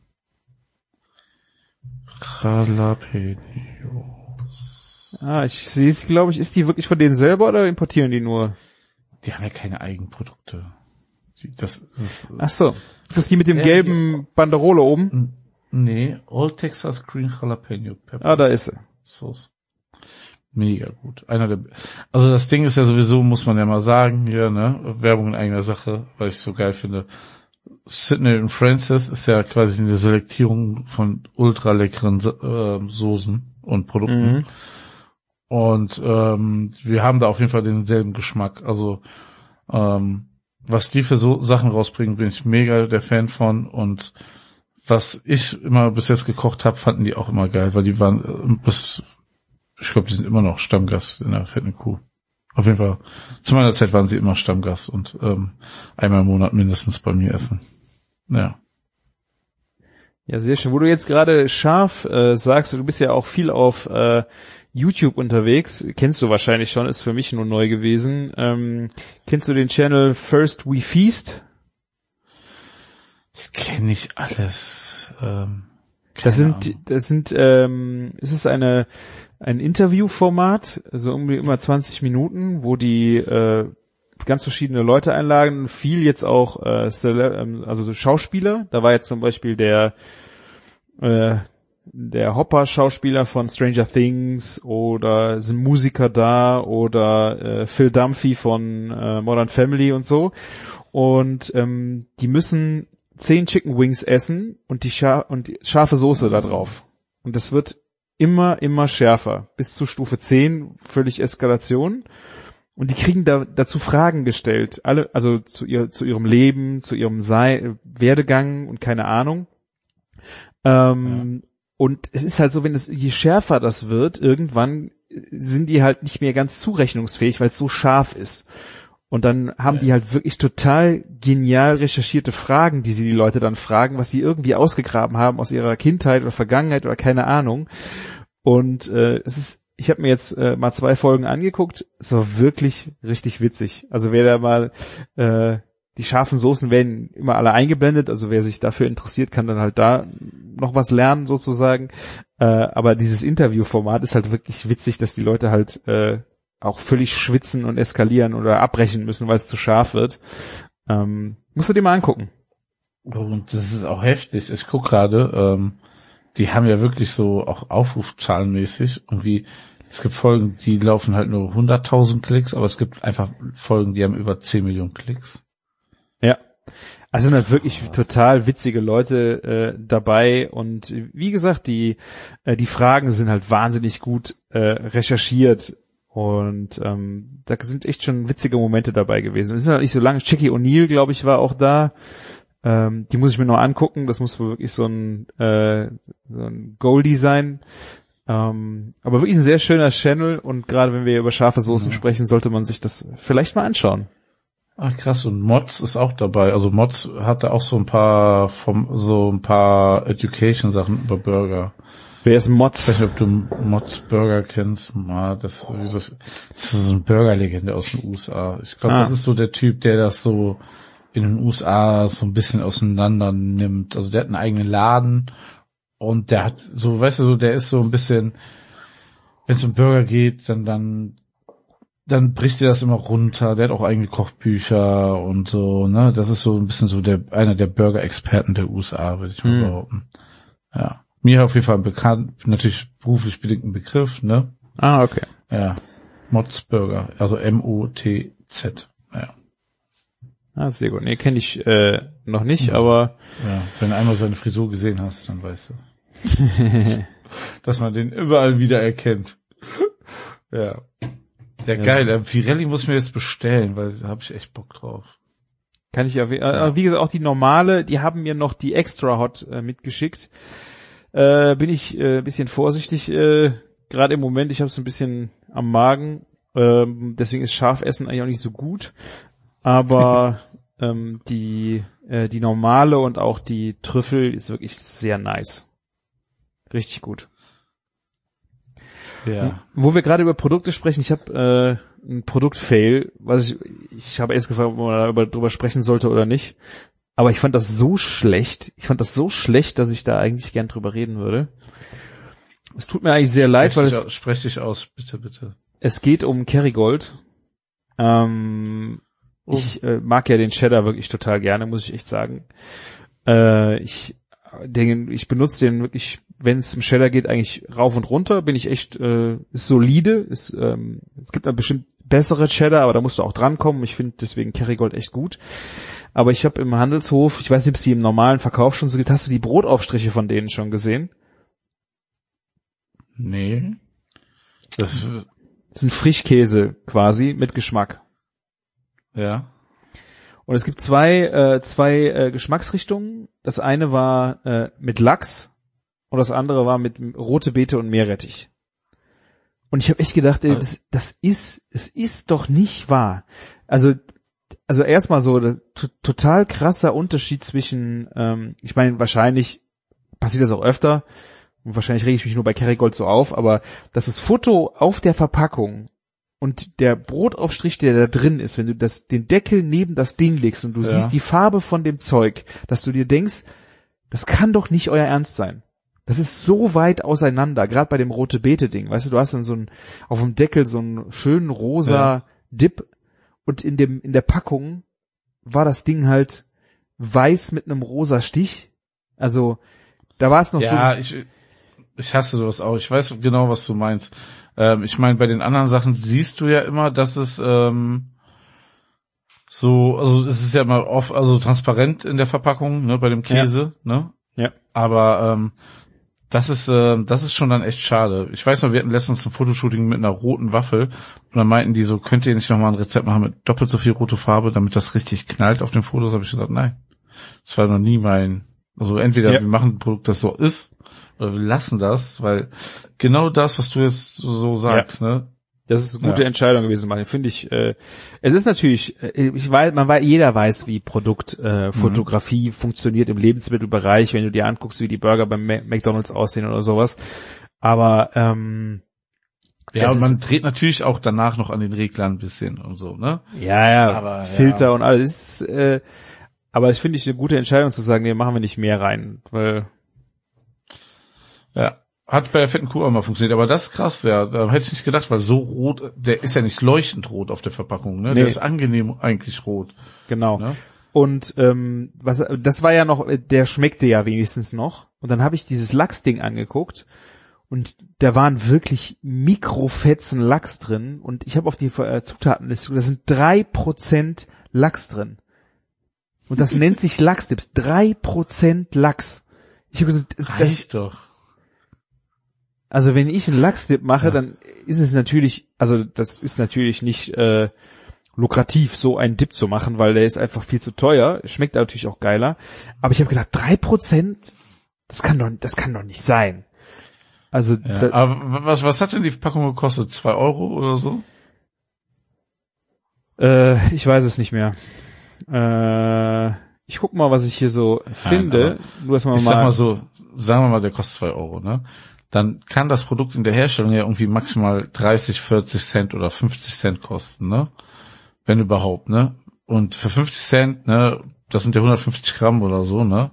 Jalapenos. Ah, ich sehe es, glaube ich, ist die wirklich von denen selber oder importieren die nur? Die haben ja keine Eigenprodukte. Das ist, Ach so. Ist das die mit dem ja, gelben Banderole oben? Nee, All Texas Green Jalapeno Pepper. Ah, da ist sie. Sauce. Mega gut. Einer der, also das Ding ist ja sowieso, muss man ja mal sagen, hier, ne, Werbung in eigener Sache, weil ich es so geil finde. Sydney und Francis ist ja quasi eine Selektierung von ultra leckeren äh, Soßen und Produkten. Mhm. Und ähm, wir haben da auf jeden Fall denselben Geschmack. Also ähm, was die für so Sachen rausbringen, bin ich mega der Fan von. Und was ich immer bis jetzt gekocht habe, fanden die auch immer geil, weil die waren äh, bis, ich glaube, die sind immer noch Stammgast in der Fetten Kuh. Auf jeden Fall. Zu meiner Zeit waren sie immer Stammgast und ähm, einmal im Monat mindestens bei mir essen. Ja. Ja, sehr schön. Wo du jetzt gerade scharf äh, sagst, du bist ja auch viel auf äh, YouTube unterwegs, kennst du wahrscheinlich schon, ist für mich nur neu gewesen. Ähm, kennst du den Channel First We Feast? Ich kenne nicht alles. Ähm, das sind, Ahnung. das sind, ähm, es ist eine ein Interviewformat, also irgendwie immer zwanzig Minuten, wo die äh, ganz verschiedene Leute einladen, viel jetzt auch äh, also so Schauspieler. Da war jetzt zum Beispiel der äh, der Hopper-Schauspieler von Stranger Things oder sind Musiker da oder äh, Phil Dunphy von äh, Modern Family und so. Und ähm, die müssen zehn Chicken Wings essen und die, Scha- und die scharfe Soße da drauf. Und das wird immer, immer schärfer. Bis zu Stufe zehn, völlig Eskalation. Und die kriegen da dazu Fragen gestellt. Alle, also zu ihr, zu ihrem Leben, zu ihrem Sei- Werdegang und keine Ahnung. Ähm, ja. Und es ist halt so, wenn es, je schärfer das wird, irgendwann sind die halt nicht mehr ganz zurechnungsfähig, weil es so scharf ist. Und dann haben ja. die halt wirklich total genial recherchierte Fragen, die sie die Leute dann fragen, was sie irgendwie ausgegraben haben aus ihrer Kindheit oder Vergangenheit oder keine Ahnung. Und äh, es ist, ich habe mir jetzt äh, mal zwei Folgen angeguckt. Es war wirklich richtig witzig. Also wer da mal äh, die scharfen Soßen werden immer alle eingeblendet, also wer sich dafür interessiert, kann dann halt da noch was lernen sozusagen. Äh, aber dieses Interviewformat ist halt wirklich witzig, dass die Leute halt äh, auch völlig schwitzen und eskalieren oder abbrechen müssen, weil es zu scharf wird. Ähm, musst du dir mal angucken. Und das ist auch heftig. Ich guck gerade, ähm, die haben ja wirklich so auch Aufrufzahlenmäßig irgendwie, es gibt Folgen, die laufen halt nur hunderttausend Klicks, aber es gibt einfach Folgen, die haben über zehn Millionen Klicks. Ja, also sind halt wirklich total witzige Leute äh, dabei und wie gesagt, die äh, die Fragen sind halt wahnsinnig gut äh, recherchiert und ähm, da sind echt schon witzige Momente dabei gewesen. Es sind halt nicht so lange. Jackie O'Neill, glaube ich, war auch da. Ähm, die muss ich mir noch angucken. Das muss wohl wirklich so ein, äh, so ein Goldie sein. Ähm, aber wirklich ein sehr schöner Channel und gerade wenn wir über scharfe Soßen ja. sprechen, sollte man sich das vielleicht mal anschauen. Ach krass, und Mods ist auch dabei. Also Mods hatte auch so ein paar vom so ein paar Education-Sachen über Burger. Wer ist Mods? Ich weiß nicht, ob du Mods Burger kennst. Ah, das, das ist so ein Burger-Legende aus den U S A. Ich glaube, ah. das ist so der Typ, der das so in den U S A so ein bisschen auseinander nimmt. Also der hat einen eigenen Laden und der hat so, weißt du, so der ist so ein bisschen, wenn es um Burger geht, dann dann dann bricht er das immer runter. Der hat auch eigene Kochbücher und so, ne? Das ist so ein bisschen so der einer der Burger-Experten der U S A, würde ich mal hm. behaupten. Ja. Mir auf jeden Fall bekannt, natürlich beruflich bedingt ein Begriff, ne? Ah, okay. Ja. Mods Burger, also M O T Z. Ja. Ah, sehr gut. Nee, kenne ich äh, noch nicht, ja. aber... Ja, wenn du einmal seine Frisur gesehen hast, dann weißt du. Dass man den überall wieder erkennt. Ja. Ja, geil. Ja. Pirelli muss ich mir jetzt bestellen, weil da habe ich echt Bock drauf. Kann ich ja, ja. Wie gesagt, auch die normale, die haben mir noch die Extra Hot äh, mitgeschickt. Äh, bin ich äh, ein bisschen vorsichtig, äh, gerade im Moment, ich habe es ein bisschen am Magen, ähm, deswegen ist Schafessen eigentlich auch nicht so gut, aber ähm, die äh, die normale und auch die Trüffel ist wirklich sehr nice. Richtig gut. Ja. Wo wir gerade über Produkte sprechen, ich habe äh, ein Produkt-Fail, was ich, ich habe erst gefragt, ob man darüber sprechen sollte oder nicht. Aber ich fand das so schlecht, ich fand das so schlecht, dass ich da eigentlich gern drüber reden würde. Es tut mir eigentlich sehr leid, sprech weil dich es... Aus, sprech dich aus, bitte, bitte. Es geht um Kerrygold. Ähm, oh. Ich äh, mag ja den Cheddar wirklich total gerne, muss ich echt sagen. Äh, ich denke, ich benutze den wirklich, wenn es um Cheddar geht, eigentlich rauf und runter. Bin ich echt, äh, ist solide. Ist, ähm, es gibt dann bestimmt bessere Cheddar, aber da musst du auch drankommen. Ich finde deswegen Kerrygold echt gut. Aber ich habe im Handelshof, ich weiß nicht, ob es die im normalen Verkauf schon so gibt, hast du die Brotaufstriche von denen schon gesehen? Nee. Das, das ist ein Frischkäse quasi mit Geschmack. Ja. Und es gibt zwei äh, zwei äh, Geschmacksrichtungen. Das eine war äh, mit Lachs und das andere war mit rote Beete und Meerrettich. Und ich habe echt gedacht, ey, das, das ist, es ist doch nicht wahr. Also Also erstmal so, das, total krasser Unterschied zwischen, ähm, ich meine, wahrscheinlich passiert das auch öfter, und wahrscheinlich rege ich mich nur bei Kerrygold so auf, aber dass das Foto auf der Verpackung und der Brotaufstrich, der da drin ist, wenn du das, den Deckel neben das Ding legst und du ja. siehst die Farbe von dem Zeug, dass du dir denkst, das kann doch nicht euer Ernst sein. Das ist so weit auseinander, gerade bei dem rote Beete-Ding, weißt du, du hast dann so ein, auf dem Deckel so einen schönen rosa ja. Dip. Und in dem, in der Packung war das Ding halt weiß mit einem rosa Stich. Also, da war es noch ja, so. Ja, ich, ich hasse sowas auch. Ich weiß genau, was du meinst. Ähm, ich meine, bei den anderen Sachen siehst du ja immer, dass es, ähm, so, also, es ist ja immer oft, also transparent in der Verpackung, ne, bei dem Käse, ja. ne? Ja. Aber, ähm, Das ist, äh, das ist schon dann echt schade. Ich weiß noch, wir hatten letztens ein Fotoshooting mit einer roten Waffel und dann meinten die so, könnt ihr nicht nochmal ein Rezept machen mit doppelt so viel rote Farbe, damit das richtig knallt auf den Fotos? Habe ich gesagt, nein. Das war noch nie mein, also entweder ja. wir machen ein Produkt, das so ist, oder wir lassen das, weil genau das, was du jetzt so sagst, ja. ne? Das ist eine gute ja. Entscheidung gewesen, Martin, finde ich. Äh, es ist natürlich, äh, ich weiß, man weiß, jeder weiß, wie Produktfotografie äh, mhm. funktioniert im Lebensmittelbereich, wenn du dir anguckst, wie die Burger beim Ma- McDonald's aussehen oder sowas. Aber ähm, ja, und man dreht natürlich auch danach noch an den Reglern ein bisschen und so, ne? Ja, ja, aber, Filter ja. und alles. Ist, äh, aber ich finde ich eine gute Entscheidung zu sagen, nee, machen wir nicht mehr rein, weil ja. Hat bei der fetten Kuh auch mal funktioniert, aber das ist krass, ja, da hätte ich nicht gedacht, weil so rot, der ist ja nicht leuchtend rot auf der Verpackung, ne? Nee. Der ist angenehm eigentlich rot. Genau. Ne? Und ähm, was das war ja noch, der schmeckte ja wenigstens noch. Und dann habe ich dieses Lachsding angeguckt und da waren wirklich Mikrofetzen Lachs drin und ich habe auf die äh, Zutatenliste, da sind drei Prozent Lachs drin. Und das nennt sich Lachsdips, drei Prozent Lachs. Ich habe gesagt, das, das doch. Also wenn ich einen Lachsdip mache, ja. dann ist es natürlich, also das ist natürlich nicht äh, lukrativ, so einen Dip zu machen, weil der ist einfach viel zu teuer. Schmeckt natürlich auch geiler. Aber ich habe gedacht, drei Prozent, das kann doch, das kann doch nicht sein. Also, Ja, da, aber was, was hat denn die Packung gekostet? Zwei Euro oder so? äh, ich weiß es nicht mehr. Äh, ich guck mal, was ich hier so Nein, finde. Nur dass man Ich mal, sag mal so, sagen wir mal, der kostet zwei Euro, ne? Dann kann das Produkt in der Herstellung ja irgendwie maximal dreißig, vierzig Cent oder fünfzig Cent kosten, ne? Wenn überhaupt, ne? Und für fünfzig Cent, ne, das sind ja hundertfünfzig Gramm oder so, ne?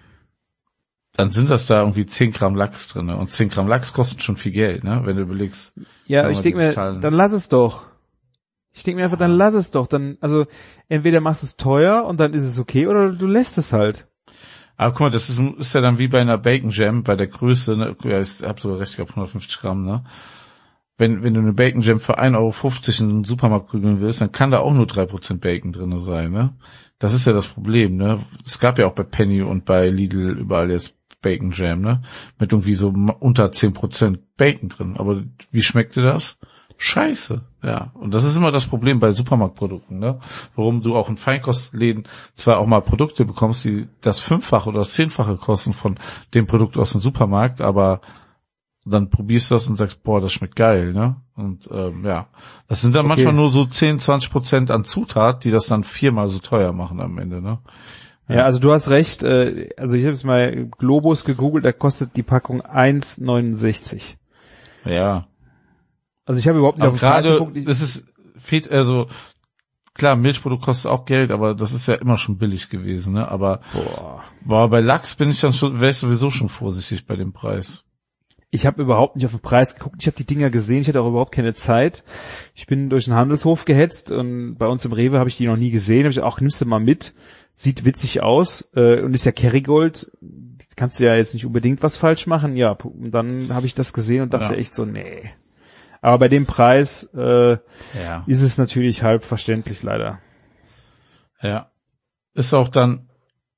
Dann sind das da irgendwie zehn Gramm Lachs drin, ne? Und zehn Gramm Lachs kosten schon viel Geld, ne? Wenn du überlegst. ja, sagen ich wir, denke die mir, bezahlen- dann lass es doch. Ich denke mir einfach, dann lass es doch. Dann, also, entweder machst du es teuer und dann ist es okay, oder du lässt es halt. Aber guck mal, das ist, ist ja dann wie bei einer Bacon Jam, bei der Größe, ne? Ja, ich hab sogar recht gehabt, hundertfünfzig Gramm, ne? Wenn, wenn du eine Bacon Jam für ein Euro fünfzig in den Supermarkt prügeln willst, dann kann da auch nur drei Prozent Bacon drin sein, ne? Das ist ja das Problem, ne? Es gab ja auch bei Penny und bei Lidl überall jetzt Bacon Jam, ne? Mit irgendwie so unter zehn Prozent Bacon drin. Aber wie schmeckte das? Scheiße, ja. Und das ist immer das Problem bei Supermarktprodukten, ne? Warum du auch in Feinkostläden zwar auch mal Produkte bekommst, die das Fünffache oder das Zehnfache kosten von dem Produkt aus dem Supermarkt, aber dann probierst du das und sagst, boah, das schmeckt geil, ne? Und ähm, ja, das sind dann Okay. manchmal nur so zehn, zwanzig Prozent an Zutat, die das dann viermal so teuer machen am Ende, ne? Ja, also du hast recht. Äh, also ich habe jetzt mal Globus gegoogelt, da kostet die Packung eins neunundsechzig. Ja. Also ich habe überhaupt nicht Aber auf den Preis gerade, geguckt. Ich- das ist, fehlt, also, klar, Milchprodukt kostet auch Geld, aber das ist ja immer schon billig gewesen, ne? Aber, Boah. boah, bei Lachs bin ich dann schon, wäre ich sowieso schon vorsichtig bei dem Preis. Ich habe überhaupt nicht auf den Preis geguckt. Ich habe die Dinger gesehen. Ich hatte auch überhaupt keine Zeit. Ich bin durch den Handelshof gehetzt und bei uns im Rewe habe ich die noch nie gesehen. Habe ich gesagt, ach, nimmst du mal mit. Sieht witzig aus äh, und ist ja Kerrygold. Kannst du ja jetzt nicht unbedingt was falsch machen. Ja, und dann habe ich das gesehen und dachte Ja. echt so, nee. Aber bei dem Preis äh, Ja. ist es natürlich halb verständlich leider. Ja. Ist auch dann,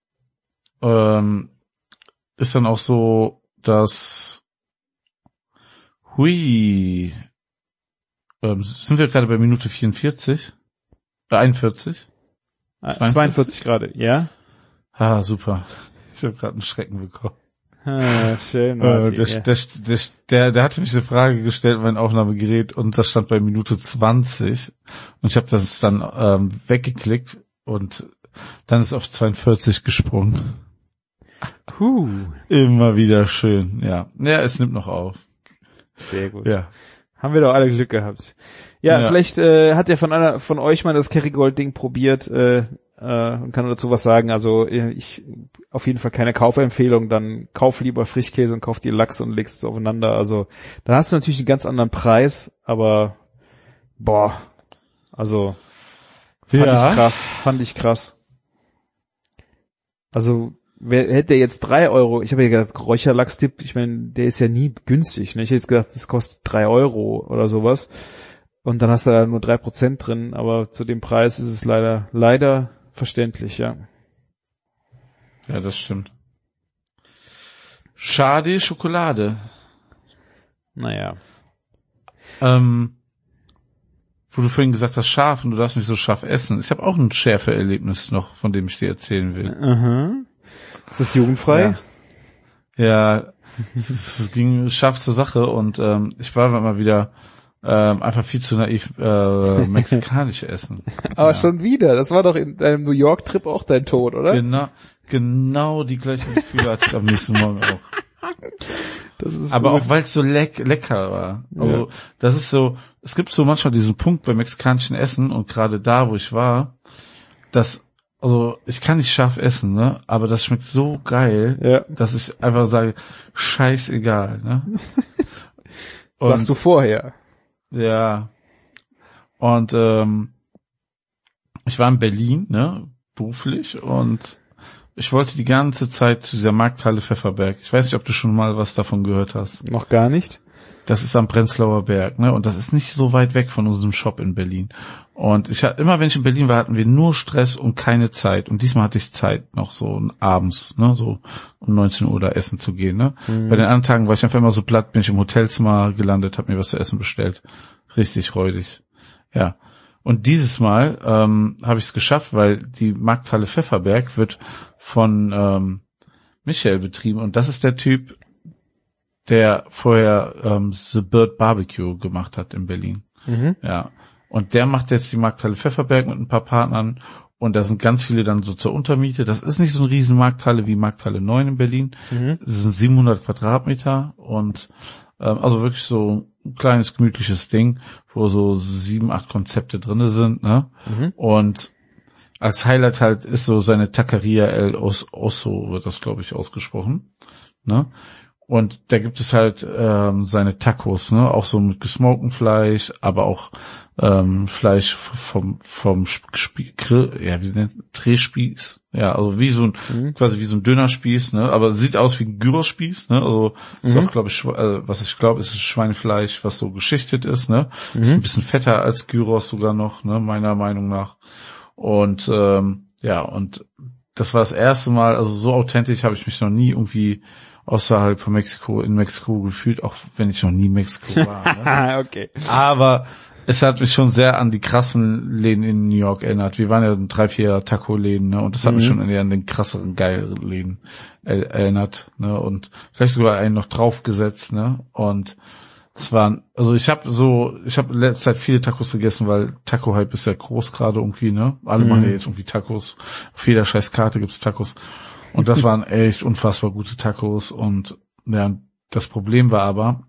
ähm, ist dann auch so, dass, hui, ähm, sind wir gerade bei Minute vierundvierzig? Äh, einundvierzig? zweiundvierzig, zweiundvierzig gerade, ja? Ah, super. Ich habe gerade einen Schrecken bekommen. Ah, schön. Äh, Martin, der, ja. der, der, der, der hatte mich eine Frage gestellt, mein Aufnahmegerät, und das stand bei Minute zwanzig. Und ich habe das dann ähm, weggeklickt und dann ist auf zweiundvierzig gesprungen. Puh, Immer wieder schön, ja. Ja, es nimmt noch auf. sehr gut. Ja. Haben wir doch alle Glück gehabt. Ja, Ja. vielleicht äh, hat ja von einer von euch mal das Kerrygold-Ding probiert äh, äh, und kann dazu was sagen. Also äh, ich auf jeden Fall keine Kaufempfehlung. Dann kauf lieber Frischkäse und kauf dir Lachs und legst es aufeinander. Also dann hast du natürlich einen ganz anderen Preis, aber boah, also fand Ja. ich krass, fand ich krass. Also wer hätte jetzt drei Euro, ich habe ja gedacht, Räucherlachs-Dip, ich meine, der ist ja nie günstig, ne? Ich hätte jetzt gedacht, das kostet drei Euro oder sowas. Und dann hast du da nur drei Prozent drin, aber zu dem Preis ist es leider, leider verständlich, ja. Ja, das stimmt. Schade Schokolade. Naja. Ähm, wo du vorhin gesagt hast, scharf, und du darfst nicht so scharf essen. Ich habe auch ein Schärfe-Erlebnis noch, von dem ich dir erzählen will. Mhm. Ist das jugendfrei? Ja, ja, es ging scharf zur Sache, und ähm, ich war mal wieder ähm, einfach viel zu naiv äh, mexikanisch essen. Aber ja. schon wieder, das war doch in deinem New York-Trip auch dein Tod, oder? Genau, genau die gleichen Gefühle hatte ich am nächsten Morgen auch. Das ist Aber gut. auch weil es so leck, lecker war. Also Ja. das ist so, es gibt so manchmal diesen Punkt beim mexikanischen Essen, und gerade da, wo ich war, dass, also ich kann nicht scharf essen, ne? Aber das schmeckt so geil, Ja. dass ich einfach sage, scheißegal, ne? Sagst du vorher. Ja. Und ähm, ich war in Berlin, ne, beruflich, und ich wollte die ganze Zeit zu dieser Markthalle Pfefferberg. Ich weiß nicht, ob du schon mal was davon gehört hast. Noch gar nicht? Das ist am Prenzlauer Berg, ne, und das ist nicht so weit weg von unserem Shop in Berlin. Und ich hatte, immer wenn ich in Berlin war, hatten wir nur Stress und keine Zeit. Und diesmal hatte ich Zeit, noch so abends, ne, so um neunzehn Uhr da essen zu gehen, ne. Mhm. Bei den anderen Tagen war ich einfach immer so platt, bin ich im Hotelzimmer gelandet, habe mir was zu essen bestellt. Richtig räudig. Ja. Und dieses Mal ähm, habe ich es geschafft, weil die Markthalle Pfefferberg wird von ähm, Michael betrieben und das ist der Typ, der vorher ähm, The Bird Barbecue gemacht hat in Berlin. Mhm. Ja. Und der macht jetzt die Markthalle Pfefferberg mit ein paar Partnern und da sind ganz viele dann so zur Untermiete. Das ist nicht so eine riesen Markthalle wie Markthalle neun in Berlin. Mhm. Das sind siebenhundert Quadratmeter und ähm, also wirklich so ein kleines, gemütliches Ding, wo so sieben, acht Konzepte drinne sind, ne? Mhm. Und als Highlight halt ist so seine Taqueria El Os- Oso, wird das, glaube ich, ausgesprochen, ne? Und da gibt es halt ähm, seine Tacos, ne, auch so mit gesmoktem Fleisch, aber auch ähm, Fleisch vom vom Spie- Grill, ja, wie nennt Drehspieß, ja, also wie so ein Mhm. quasi wie so ein Dönerspieß, ne, aber sieht aus wie ein Gyrospieß, ne, also ist Mhm. auch, glaube ich, Schwe- äh, was ich glaube, ist Schweinefleisch, was so geschichtet ist, ne, Mhm. ist ein bisschen fetter als Gyros sogar noch, ne, meiner Meinung nach. Und ähm, ja, und das war das erste Mal, also so authentisch habe ich mich noch nie irgendwie außerhalb von Mexiko, in Mexiko gefühlt, auch wenn ich noch nie in Mexiko war. Ne? Okay. Aber es hat mich schon sehr an die krassen Läden in New York erinnert. Wir waren ja in drei, vier Taco-Läden, ne? Und das hat Mhm. mich schon eher an den krasseren, geileren Läden er- erinnert, ne? Und vielleicht sogar einen noch draufgesetzt, ne? Und es waren, also ich habe so, ich habe in letzter Zeit viele Tacos gegessen, weil Taco-Hype ist ja groß gerade irgendwie, ne? Alle Mhm. machen ja jetzt irgendwie Tacos. Auf jeder scheiß Karte gibt's Tacos. Und das waren echt unfassbar gute Tacos. Und ja, das Problem war aber,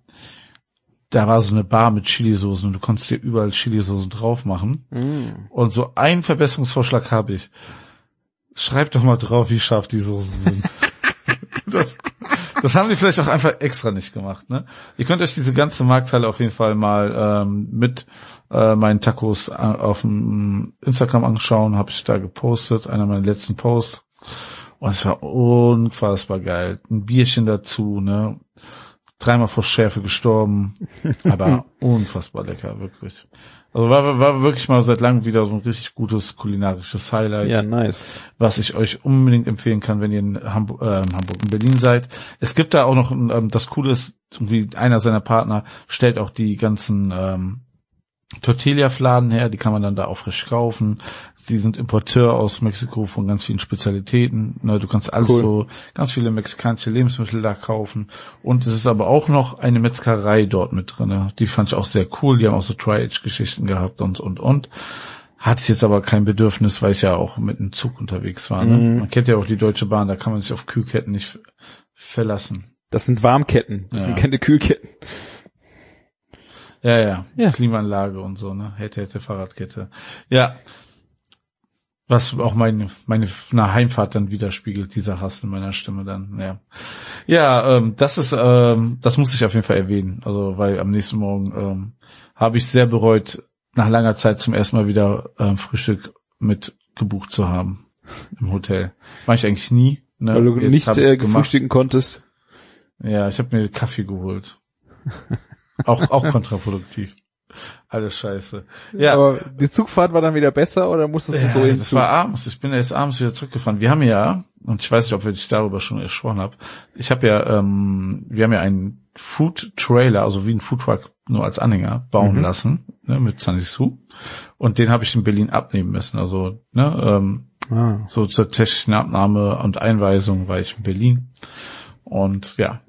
da war so eine Bar mit Chilisoßen und du konntest dir überall Chilisoßen drauf machen. Mhm. Und so einen Verbesserungsvorschlag habe ich. Schreib doch mal drauf, wie scharf die Soßen sind. das, das haben die vielleicht auch einfach extra nicht gemacht, ne? Ihr könnt euch diese ganze Markthalle auf jeden Fall mal ähm, mit äh, meinen Tacos äh, auf dem Instagram anschauen. Habe ich da gepostet, einer meiner letzten Posts. Und es war unfassbar geil. Ein Bierchen dazu, ne? Dreimal vor Schärfe gestorben. Aber unfassbar lecker, wirklich. Also war, war wirklich mal seit langem wieder so ein richtig gutes kulinarisches Highlight. Ja, nice. Was ich euch unbedingt empfehlen kann, wenn ihr in Hamburg, äh, in Hamburg, in Berlin seid. Es gibt da auch noch, ähm, das Coole ist, irgendwie einer seiner Partner stellt auch die ganzen ähm, Tortilla-Fladen her, die kann man dann da auch frisch kaufen. Sie sind Importeur aus Mexiko von ganz vielen Spezialitäten. Ne, du kannst alles Cool. so, ganz viele mexikanische Lebensmittel da kaufen. Und es ist aber auch noch eine Metzgerei dort mit drinne. Die fand ich auch sehr cool. Die haben auch so Tri-Age-Geschichten gehabt und, und, und. Hatte ich jetzt aber kein Bedürfnis, weil ich ja auch mit dem Zug unterwegs war. Ne? Mhm. Man kennt ja auch die Deutsche Bahn, da kann man sich auf Kühlketten nicht verlassen. Das sind Warmketten, das Ja. sind keine Kühlketten. Ja, ja, Ja. Klimaanlage und so, ne? Hätte, hätte, Fahrradkette. Ja. Was auch meine, meine na, Heimfahrt dann widerspiegelt, dieser Hass in meiner Stimme dann, ja. Ja, ähm, das ist, ähm, das muss ich auf jeden Fall erwähnen. Also, weil am nächsten Morgen, ähm, habe ich sehr bereut, nach langer Zeit zum ersten Mal wieder, ähm, Frühstück mit gebucht zu haben. Im Hotel. Mach ich eigentlich nie, ne? Weil du Jetzt nicht hab ich's äh, gemacht. gefrühstücken konntest. Ja, ich habe mir Kaffee geholt. Auch, auch kontraproduktiv. Alles scheiße. Ja, Aber die Zugfahrt war dann wieder besser oder musstest du ja, so das hinzu? war abends. Ich bin erst abends wieder zurückgefahren. Wir haben ja, und ich weiß nicht, ob ich darüber schon gesprochen habe, ich habe ja, ähm, wir haben ja einen Food Trailer, also wie ein Foodtruck nur als Anhänger bauen Mhm. lassen, ne, mit Sunny Sue. Und den habe ich in Berlin abnehmen müssen. Also, ne, ähm, Ah. so zur technischen Abnahme und Einweisung war ich in Berlin. Und ja,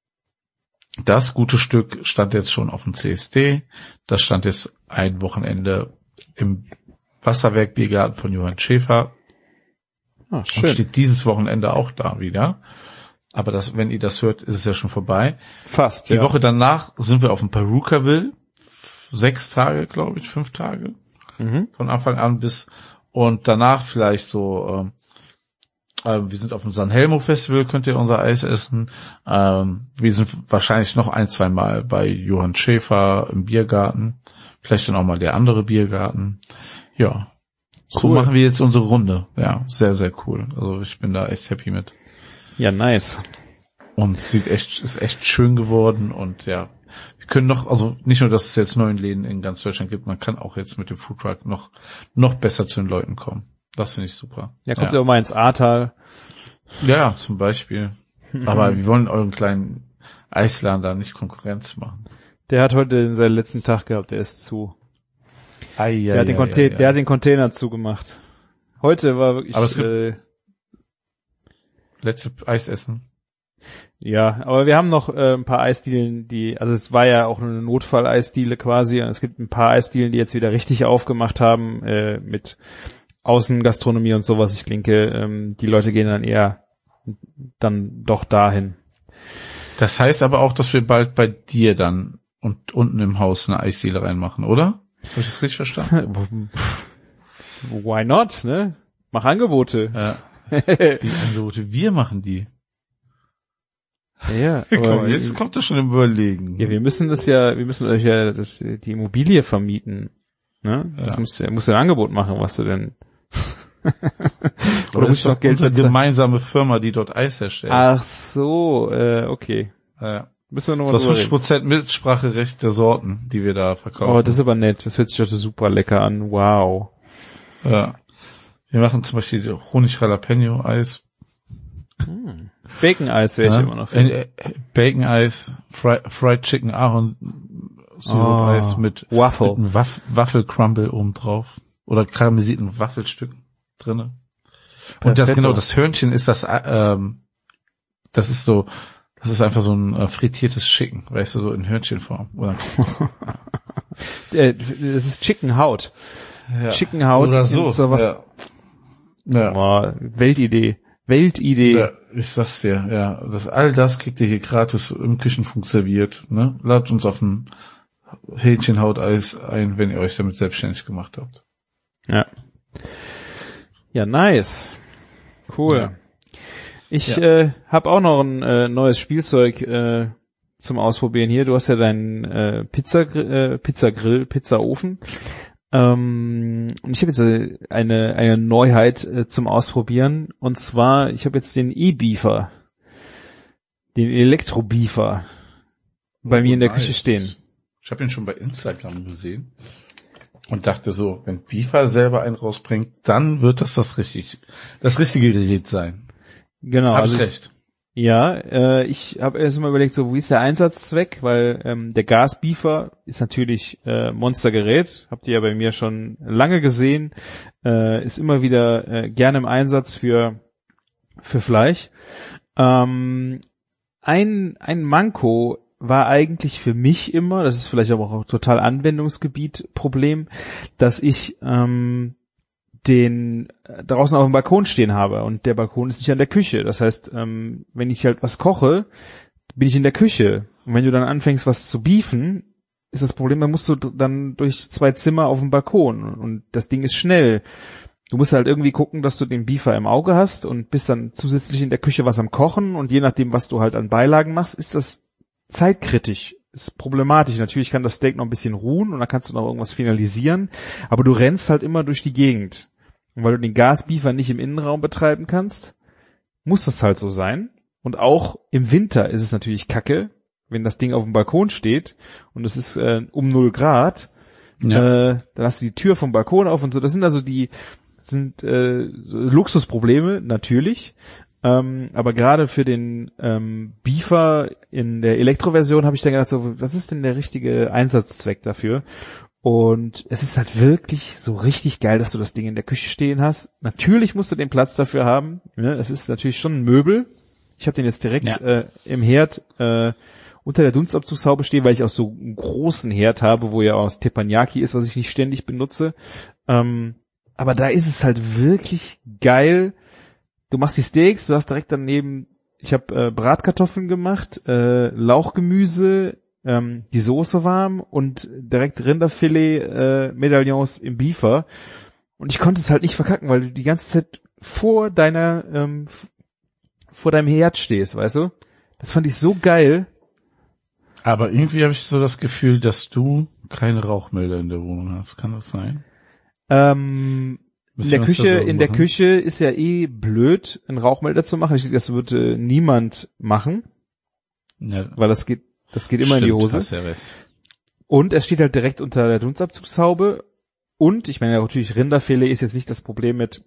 das gute Stück stand jetzt schon auf dem C S D. Das stand jetzt ein Wochenende im Wasserwerk Biergarten von Johann Schäfer. Ah, Und schön. steht dieses Wochenende auch da wieder. Aber das, wenn ihr das hört, ist es ja schon vorbei. Fast, Die ja. Woche danach sind wir auf dem Perukaville. Sechs Tage, glaube ich, fünf Tage. Mhm. Von Anfang an bis, und danach vielleicht so, ähm, ähm, wir sind auf dem San Helmo Festival, könnt ihr unser Eis essen. Ähm, wir sind wahrscheinlich noch ein, zwei Mal bei Johann Schäfer im Biergarten. Vielleicht dann auch mal der andere Biergarten. Ja. So Cool. machen wir jetzt unsere Runde. Ja, sehr, sehr cool. Also ich bin da echt happy mit. Ja, nice. Und sieht echt, ist echt schön geworden und ja. Wir können noch, also nicht nur, dass es jetzt neun Läden in ganz Deutschland gibt, man kann auch jetzt mit dem Foodtruck noch, noch besser zu den Leuten kommen. Das finde ich super. Ja, kommt ja auch mal ins Ahrtal. Ja, zum Beispiel. Aber wir wollen euren kleinen Eisladen da nicht Konkurrenz machen. Der hat heute seinen letzten Tag gehabt, der ist zu. Ai, ai, der, hat den ai, Container, ai, ai. der hat den Container zugemacht. Heute war wirklich, Aber es gibt äh, letzte Eis essen. ja, aber wir haben noch äh, ein paar Eisdielen, die, also es war ja auch eine Notfall-Eisdiele quasi, und es gibt ein paar Eisdielen, die jetzt wieder richtig aufgemacht haben, äh, mit Außengastronomie und sowas. Ich denke, ähm, die Leute gehen dann eher dann doch dahin. Das heißt aber auch, dass wir bald bei dir dann und unten im Haus eine Eisdiele reinmachen, oder? Habe ich das richtig verstanden? Why not, ne? Mach Angebote. Ja. Wie Angebote? Wir machen die. Ja, Guck aber mal, jetzt kommt das schon im Überlegen. ja, wir müssen das ja, wir müssen euch ja das, die Immobilie vermieten, ne? Das Ja. muss ja, muss ja ein Angebot machen, was du denn. Oder muss ist doch unsere gemeinsame Firma, die dort Eis herstellt. Ach so, äh, okay. Ja. Müssen wir Du nochmal hast drüber fünfzig reden. Prozent Mitspracherecht der Sorten, die wir da verkaufen. Oh, das ist aber nett. Das hört sich doch super lecker an. Wow. Ja. Wir machen zum Beispiel Honig-Jalapeno-Eis. Hm. Bacon-Eis wäre ich Ja. immer noch. Äh, äh, Bacon-Eis, Fri Fried Chicken Ahorn-Sirup-Eis Oh, mit, Waffle. mit einem Waff Waffelcrumble oben drauf. Oder karamellisierten Waffelstücken drinne. Und das, Perfetto. genau, das Hörnchen ist das, äh, ähm, das ist so, das ist einfach so ein äh, frittiertes Chicken, weißt du, so in Hörnchenform. Oder, äh, das ist Chicken Haut. ja. Chicken Haut. Oder in so. so was- Ja. Ja. Boah, Weltidee. Weltidee. Ja, ich sag's dir, ja. Das, all das kriegt ihr hier gratis im Küchenfunk serviert, ne? Ladet uns auf ein Hähnchenhauteis ein, wenn ihr euch damit selbstständig gemacht habt. Ja. Ja, nice. Cool. Ja. Ich Ja. äh, habe auch noch ein äh, neues Spielzeug äh, zum Ausprobieren hier. Du hast ja deinen äh, Pizza äh, Pizzagrill, Pizzaofen. Ähm, und ich habe jetzt äh, eine eine Neuheit äh, zum Ausprobieren. Und zwar, ich habe jetzt den E-Beefer, den Elektro-Beefer bei Oh, mir in der nice. Küche stehen. Ich habe ihn schon bei Instagram gesehen und dachte so, wenn Bifa selber einen rausbringt, dann wird das das richtig, das richtige Gerät sein. Genau. Hab also ich ich, recht. Ja, äh, ich habe erst mal überlegt, so wie ist der Einsatzzweck, weil ähm, der Gasbeefer ist natürlich äh, Monstergerät, habt ihr ja bei mir schon lange gesehen, äh, ist immer wieder äh, gerne im Einsatz für für Fleisch. Ähm, ein ein Manko war eigentlich für mich immer, das ist vielleicht aber auch total Anwendungsgebiet Problem, dass ich ähm, den äh, draußen auf dem Balkon stehen habe und der Balkon ist nicht an der Küche. Das heißt, ähm, wenn ich halt was koche, bin ich in der Küche. Und wenn du dann anfängst, was zu beefen, ist das Problem, dann musst du d- dann durch zwei Zimmer auf dem Balkon und das Ding ist schnell. Du musst halt irgendwie gucken, dass du den Beefer im Auge hast und bist dann zusätzlich in der Küche was am Kochen und je nachdem, was du halt an Beilagen machst, ist das zeitkritisch. Ist problematisch. Natürlich kann das Steak noch ein bisschen ruhen und dann kannst du noch irgendwas finalisieren, aber du rennst halt immer durch die Gegend. Und weil du den Gasbeefer nicht im Innenraum betreiben kannst, muss das halt so sein. Und auch im Winter ist es natürlich kacke, wenn das Ding auf dem Balkon steht und es ist äh, um null Grad, Ja. äh, dann hast du die Tür vom Balkon auf und so. Das sind also die sind äh, so Luxusprobleme, natürlich. Ähm, aber gerade für den ähm, Beefer in der Elektroversion habe ich dann gedacht, so, was ist denn der richtige Einsatzzweck dafür? Und es ist halt wirklich so richtig geil, dass du das Ding in der Küche stehen hast. Natürlich musst du den Platz dafür haben. Ne? Es ist natürlich schon ein Möbel. Ich habe den jetzt direkt Ja. äh, im Herd äh, unter der Dunstabzugshaube stehen, weil ich auch so einen großen Herd habe, wo ja aus Teppanyaki ist, was ich nicht ständig benutze. Ähm, aber da ist es halt wirklich geil. Du machst die Steaks, du hast direkt daneben, ich habe äh, Bratkartoffeln gemacht, äh, Lauchgemüse, ähm, die Soße warm und direkt Rinderfilet, äh, Medaillons im Beefer. Und ich konnte es halt nicht verkacken, weil du die ganze Zeit vor deiner, ähm, f- vor deinem Herd stehst, weißt du? Das fand ich so geil. Aber irgendwie habe ich so das Gefühl, dass du keine Rauchmelder in der Wohnung hast. Kann das sein? Ähm, in Müssen der wir uns da Küche, Sorgen in der machen? Küche ist ja eh blöd, einen Rauchmelder zu machen. Ich denke, das würde niemand machen, Ja, weil das geht, das geht immer in die stimmt, Hose. hast ja recht. Und er steht halt direkt unter der Dunstabzugshaube. Und, ich meine, ja, natürlich Rinderfilet ist jetzt nicht das Problem mit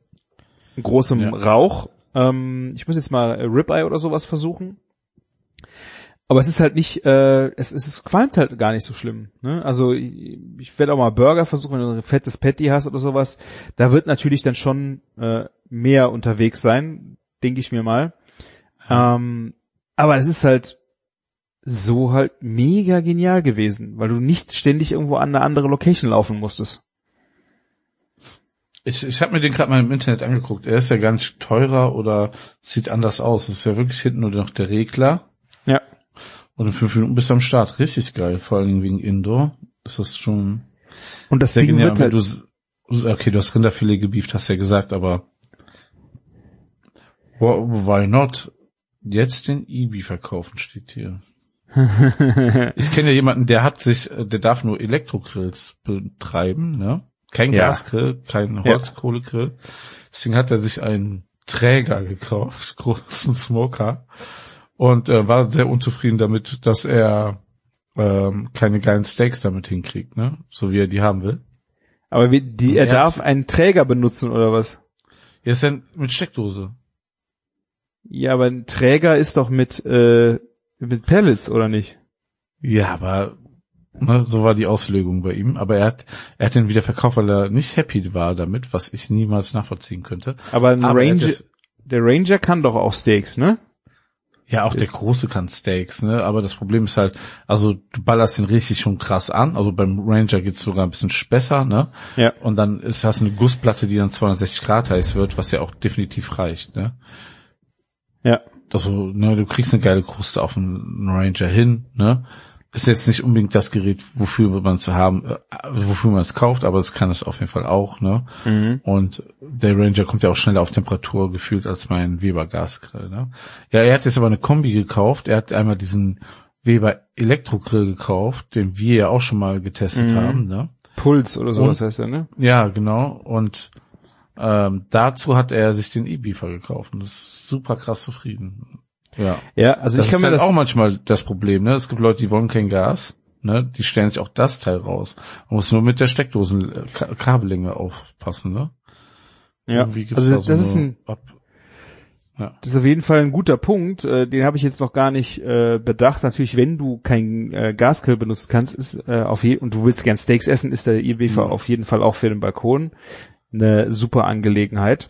großem Ja. Rauch. Ähm, ich muss jetzt mal Ribeye oder sowas versuchen. Aber es ist halt nicht, äh, es, es, es qualmt halt gar nicht so schlimm. Ne? Also ich, ich werde auch mal Burger versuchen, wenn du ein fettes Patty hast oder sowas. Da wird natürlich dann schon äh, mehr unterwegs sein, denke ich mir mal. Ähm, aber es ist halt so halt mega genial gewesen, weil du nicht ständig irgendwo an eine andere Location laufen musstest. Ich, ich habe mir den gerade mal im Internet angeguckt. Er ist ja gar nicht teurer oder sieht anders aus. Es ist ja wirklich hinten nur noch der Regler. Ja. Und in fünf Minuten bist du am Start. Richtig geil. Vor allem wegen Indoor. Das ist schon und das sehr Ding genial. wird halt Du, okay, du hast Rinderfilet gebieft, hast ja gesagt, aber why not? Jetzt den E-Bee verkaufen, steht hier. Ich kenne ja jemanden, der hat sich, der darf nur Elektrogrills betreiben, ne? Kein ja. Gasgrill, kein Holzkohlegrill. Deswegen hat er sich einen Träger gekauft, großen Smoker, und äh, war sehr unzufrieden damit, dass er ähm, keine geilen Steaks damit hinkriegt, ne? So wie er die haben will. Aber wie, die, er darf einen Träger benutzen oder was? Er ist ja mit Steckdose. Ja, aber ein Träger ist doch mit äh, mit Pellets, oder nicht? Ja, aber ne, so war die Auslegung bei ihm. Aber er hat er hat den wieder verkauft, weil er nicht happy war damit, was ich niemals nachvollziehen könnte. Aber ein aber Ranger, das, der Ranger kann doch auch Steaks, ne? Ja, auch der Große kann Steaks, ne? Aber das Problem ist halt, also du ballerst den richtig schon krass an. Also beim Ranger geht's sogar ein bisschen besser, ne? Ja. Und dann ist, hast du eine Gussplatte, die dann zweihundertsechzig Grad heiß wird, was ja auch definitiv reicht, ne? Ja. Also, ne, du kriegst eine geile Kruste auf einen Ranger hin, ne? Ist jetzt nicht unbedingt das Gerät, wofür man es haben, äh, wofür man es kauft, aber es kann es auf jeden Fall auch, ne? Mhm. Und der Ranger kommt ja auch schneller auf Temperatur gefühlt als mein Weber Gasgrill, ne? Ja, er hat jetzt aber eine Kombi gekauft. Er hat einmal diesen Weber Elektrogrill gekauft, den wir ja auch schon mal getestet Mhm. haben, ne? Puls oder sowas Und, heißt er, ne? Ja, genau. Und ähm, dazu hat er sich den E-Beefer gekauft und ist super krass zufrieden. Ja. Ja, also Das ich kann ist mir halt das auch manchmal das Problem, ne? Es gibt Leute, die wollen kein Gas, ne? Die stellen sich auch das Teil raus. Man muss nur mit der Steckdosen-Kabellänge aufpassen, ne? ja, Irgendwie gibt's also da das, so das ist eine ein Ab- ja. das ist auf jeden Fall ein guter Punkt, äh, den habe ich jetzt noch gar nicht äh, bedacht. Natürlich, wenn du kein äh, Gasgrill benutzen kannst, ist äh, auf je- und du willst gern Steaks essen, ist der E-Beefer Mhm. auf jeden Fall auch für den Balkon eine super Angelegenheit.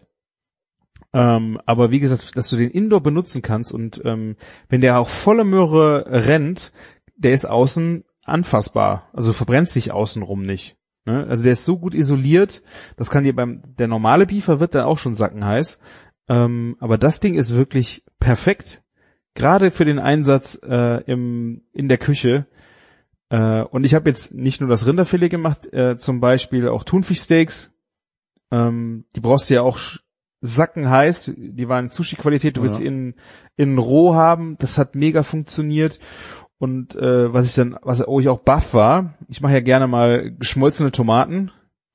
Ähm, aber wie gesagt, dass du den Indoor benutzen kannst und ähm, wenn der auch volle Möhre rennt, der ist außen anfassbar. Also du verbrennst dich außenrum nicht. Ne? Also der ist so gut isoliert, das kann dir beim, der normale Beefer wird dann auch schon sackenheiß. Ähm, aber das Ding ist wirklich perfekt. Gerade für den Einsatz äh, im, in der Küche. Äh, und ich habe jetzt nicht nur das Rinderfilet gemacht, äh, zum Beispiel auch Thunfischsteaks. Ähm, die brauchst du ja auch sackenheiß, die waren Sushi-Qualität, du willst Ja. sie in, in roh haben, das hat mega funktioniert und äh, was ich dann, was wo ich auch baff war, ich mache ja gerne mal geschmolzene Tomaten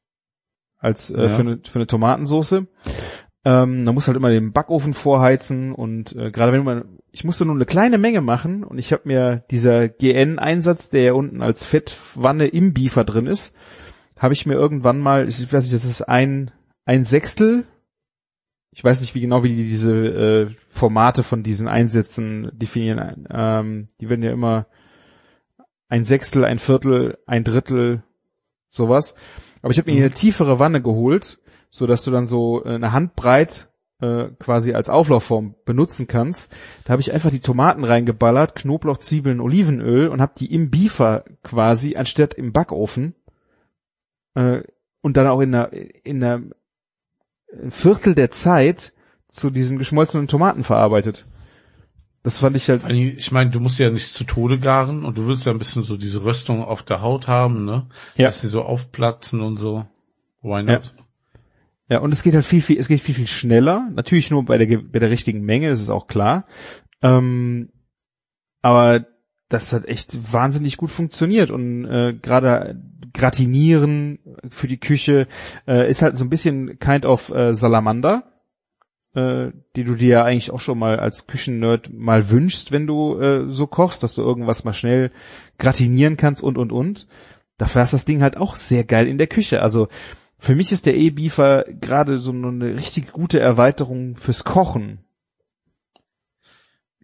als äh, Ja. für eine für eine Tomatensoße. Ähm, da muss halt immer den Backofen vorheizen und äh, gerade wenn man, ich musste nur eine kleine Menge machen und ich habe mir dieser G N-Einsatz, der ja unten als Fettwanne im Beefer drin ist, habe ich mir irgendwann mal, ich weiß nicht, das ist ein ein Sechstel. Ich weiß nicht, wie genau wie die diese äh, Formate von diesen Einsätzen definieren. Ähm, die werden ja immer ein Sechstel, ein Viertel, ein Drittel, sowas. Aber ich habe mir Mhm. eine tiefere Wanne geholt, so dass du dann so eine Handbreit äh, quasi als Auflaufform benutzen kannst. Da habe ich einfach die Tomaten reingeballert, Knoblauch, Zwiebeln, Olivenöl und habe die im Beefer quasi anstatt im Backofen äh, und dann auch in einer in einer ein Viertel der Zeit zu diesen geschmolzenen Tomaten verarbeitet. Das fand ich halt... Ich meine, du musst ja nicht zu Tode garen und du willst ja ein bisschen so diese Röstung auf der Haut haben, ne? Ja. Dass sie so aufplatzen und so. Why not? Ja, und es geht halt viel, viel, es geht viel, viel schneller. Natürlich nur bei der, bei der richtigen Menge, das ist auch klar. Ähm, aber das hat echt wahnsinnig gut funktioniert und äh, gerade Gratinieren für die Küche äh, ist halt so ein bisschen kind of äh, Salamander, äh, die du dir ja eigentlich auch schon mal als Küchennerd mal wünschst, wenn du äh, so kochst, dass du irgendwas mal schnell gratinieren kannst und und und. Dafür ist das Ding halt auch sehr geil in der Küche. Also für mich ist der E-Beefer gerade so eine richtig gute Erweiterung fürs Kochen.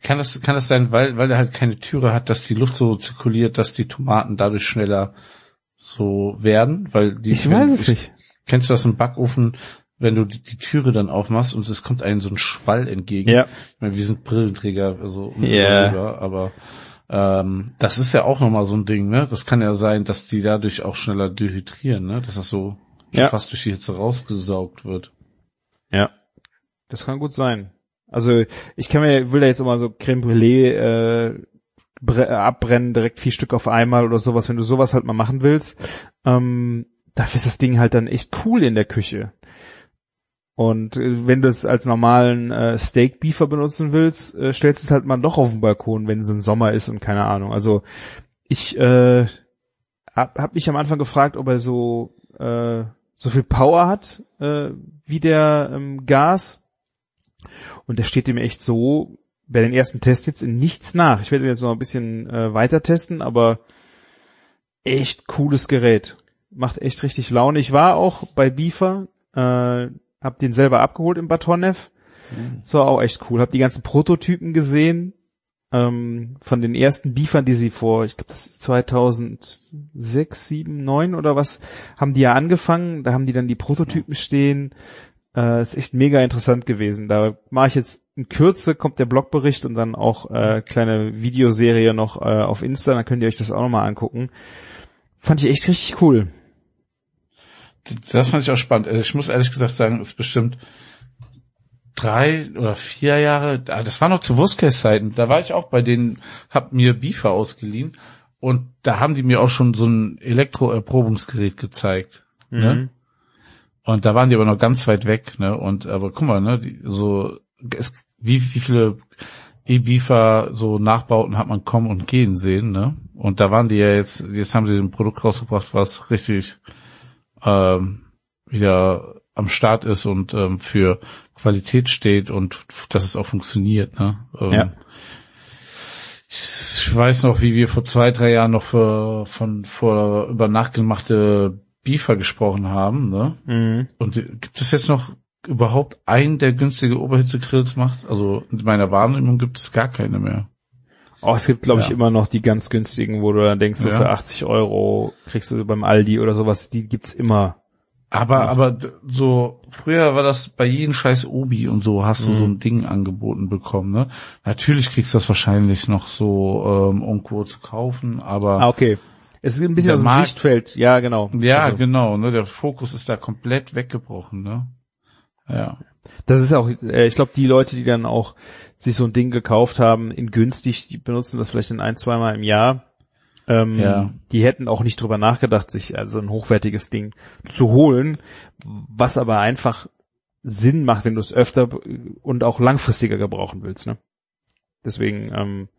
Kann das, kann das sein, weil, weil er halt keine Türe hat, dass die Luft so zirkuliert, dass die Tomaten dadurch schneller so werden? Weil die, Ich weiß es ich, nicht. Kennst du das im Backofen, wenn du die, die Türe dann aufmachst und es kommt einem so ein Schwall entgegen? Ja. Ich meine, wir sind Brillenträger, also Ja. yeah. aber ähm, das ist ja auch nochmal so ein Ding, ne? Das kann ja sein, dass die dadurch auch schneller dehydrieren, ne? Dass das so Ja. fast durch die Hitze rausgesaugt wird. Ja. Das kann gut sein. Also ich kann mir, will da jetzt immer so Creme Brûlée äh, bre- abbrennen, direkt vier Stück auf einmal oder sowas, wenn du sowas halt mal machen willst. Ähm, dafür ist das Ding halt dann echt cool in der Küche. Und äh, wenn du es als normalen äh, Steak-Beefer benutzen willst, äh, stellst du es halt mal doch auf den Balkon, wenn es ein Sommer ist und keine Ahnung. Also ich äh, hab, hab mich am Anfang gefragt, ob er so äh, so viel Power hat äh, wie der ähm, Gas. Und der steht dem echt so bei den ersten Tests jetzt in nichts nach. Ich werde jetzt noch ein bisschen äh, weiter testen, aber echt cooles Gerät. Macht echt richtig Laune. Ich war auch bei Beefer, äh, hab den selber abgeholt im Bad Honnef. Mhm. Das war auch echt cool. Hab die ganzen Prototypen gesehen, ähm, von den ersten Beefern, die sie vor, ich glaube, das ist zweitausendsechs, sieben, neun oder was, haben die ja angefangen. Da haben die dann die Prototypen stehen. Äh, ist echt mega interessant gewesen. Da mache ich jetzt in Kürze, kommt der Blogbericht und dann auch äh, kleine Videoserie noch äh, auf Insta, dann könnt ihr euch das auch nochmal angucken. Fand ich echt richtig cool. Das fand ich auch spannend. Ich muss ehrlich gesagt sagen, ist bestimmt drei oder vier Jahre, das war noch zu Worst-Case-Zeiten, da war ich auch bei denen, hab mir Beefer ausgeliehen und da haben die mir auch schon so ein Elektroerprobungsgerät gezeigt. Mhm. Ne? Und da waren die aber noch ganz weit weg, ne? Und aber guck mal, ne, die, so es, wie wie viele E-Beefer so Nachbauten hat man kommen und gehen sehen, ne? Und da waren die ja jetzt, jetzt haben sie ein Produkt rausgebracht, was richtig ähm, wieder am Start ist und ähm, für Qualität steht und dass es auch funktioniert, ne? Ähm, Ja. Ich weiß noch, wie wir vor zwei, drei Jahren noch für, von vor über nachgemachte Beefer gesprochen haben, ne? Mhm. Und gibt es jetzt noch überhaupt einen, der günstige Oberhitzegrills macht? Also in meiner Wahrnehmung gibt es gar keine mehr. Oh, es gibt, glaube Ja. ich, immer noch die ganz günstigen, wo du dann denkst, so Ja. für achtzig Euro kriegst du beim Aldi oder sowas, die gibt's immer. Aber, Ja. aber d- so, früher war das bei jedem scheiß Obi und so, hast du Mhm. so ein Ding angeboten bekommen, ne? Natürlich kriegst du das wahrscheinlich noch so ähm, irgendwo zu kaufen, aber Ah, okay. Es ist ein bisschen Der aus dem Markt- Sichtfeld, ja, genau. ja, Also, genau, ne? Der Fokus ist da komplett weggebrochen, ne? Ja. das ist auch, äh, ich glaube, die Leute, die dann auch sich so ein Ding gekauft haben, in günstig, die benutzen das vielleicht in ein, zweimal im Jahr. Ähm, Ja. Die hätten auch nicht drüber nachgedacht, sich also ein hochwertiges Ding zu holen, was aber einfach Sinn macht, wenn du es öfter und auch langfristiger gebrauchen willst, ne? Deswegen, ähm,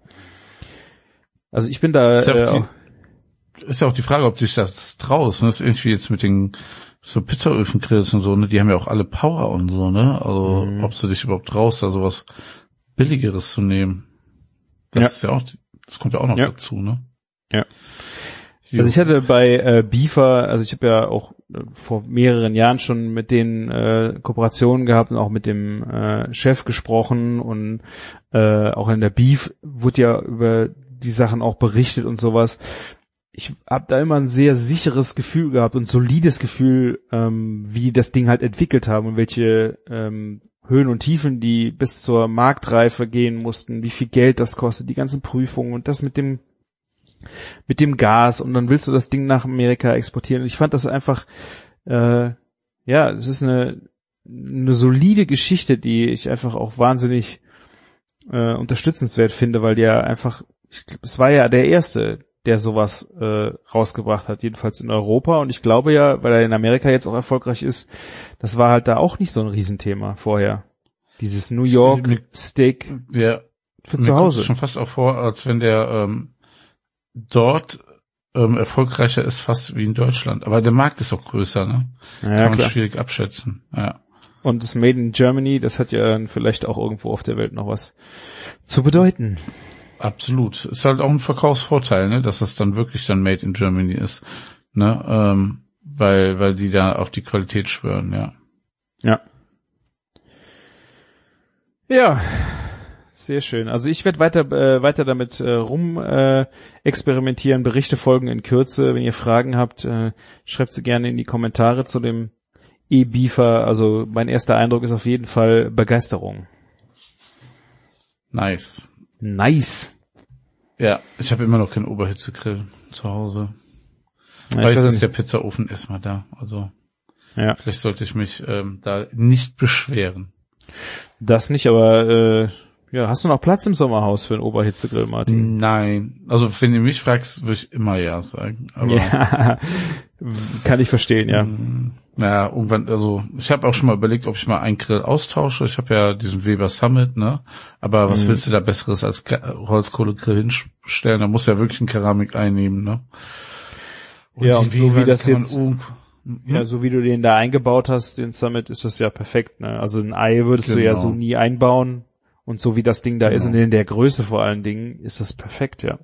also ich bin da, Ist ja äh, auch auch, die, ist ja auch die Frage, ob du dich das traust, ne? Das ist irgendwie jetzt mit den so Pizzaöfen-Grills und so, ne? Die haben ja auch alle Power und so, ne? Also, Mhm. ob du dich überhaupt traust, da sowas Billigeres zu nehmen. Das Ja. ist ja auch, das kommt ja auch noch Ja. dazu, ne? Ja. Jo. Also ich hatte bei äh, Beefer, also ich habe ja auch äh, vor mehreren Jahren schon mit denen äh, Kooperationen gehabt und auch mit dem äh, Chef gesprochen und äh, auch in der Beef wurde ja über die Sachen auch berichtet und sowas. Ich habe da immer ein sehr sicheres Gefühl gehabt und solides Gefühl, ähm, wie das Ding halt entwickelt haben und welche ähm, Höhen und Tiefen die bis zur Marktreife gehen mussten, wie viel Geld das kostet, die ganzen Prüfungen und das mit dem mit dem Gas und dann willst du das Ding nach Amerika exportieren. Und ich fand das einfach, äh, ja, es ist eine, eine solide Geschichte, die ich einfach auch wahnsinnig äh, unterstützenswert finde, weil der einfach, ich glaub, es war ja der erste, der sowas äh, rausgebracht hat, jedenfalls in Europa. Und ich glaube ja, weil er in Amerika jetzt auch erfolgreich ist, das war halt da auch nicht so ein Riesenthema vorher. Dieses New York Mir- Steak Der, für mir zu kommt Hause. es schon fast auch vor, als wenn der ähm, dort ähm, erfolgreicher ist fast wie in Deutschland. Aber der Markt ist auch größer, ne? Ja, Kann man klar. schwierig abschätzen. Ja. Und das Made in Germany, das hat ja dann vielleicht auch irgendwo auf der Welt noch was zu bedeuten. Absolut. Ist halt auch ein Verkaufsvorteil, ne, dass es dann wirklich dann Made in Germany ist, ne, ähm, weil weil die da auf die Qualität schwören, ja. Ja. Ja. Sehr schön. Also ich werde weiter äh, weiter damit äh, rum äh, experimentieren. Berichte folgen in Kürze. Wenn ihr Fragen habt, äh, schreibt sie gerne in die Kommentare zu dem E-Beefer. Also mein erster Eindruck ist auf jeden Fall Begeisterung. Nice. Nice. Ja, ich habe immer noch keinen Oberhitzegrill zu Hause. Ja, Weiß ist der Pizzaofen erstmal da. Also ja. Vielleicht sollte ich mich ähm, da nicht beschweren. Das nicht, aber äh, ja, hast du noch Platz im Sommerhaus für einen Oberhitzegrill, Martin? Nein. Also wenn du mich fragst, würde ich immer ja sagen. Aber ja, kann ich verstehen, ja. Ja, irgendwann, also ich habe auch schon mal überlegt, ob ich mal einen Grill austausche. Ich habe ja diesen Weber Summit, ne? Aber was mhm. willst du da Besseres als Holzkohlegrill hinstellen? Da muss ja wirklich eine Keramik einnehmen, ne? Und ja, und so wie das jetzt, hm? ja, so wie du den da eingebaut hast, den Summit, ist das ja perfekt, ne? Also ein Ei würdest genau. du ja so nie einbauen. Und so wie das Ding da genau. ist und in der Größe vor allen Dingen, ist das perfekt, ja.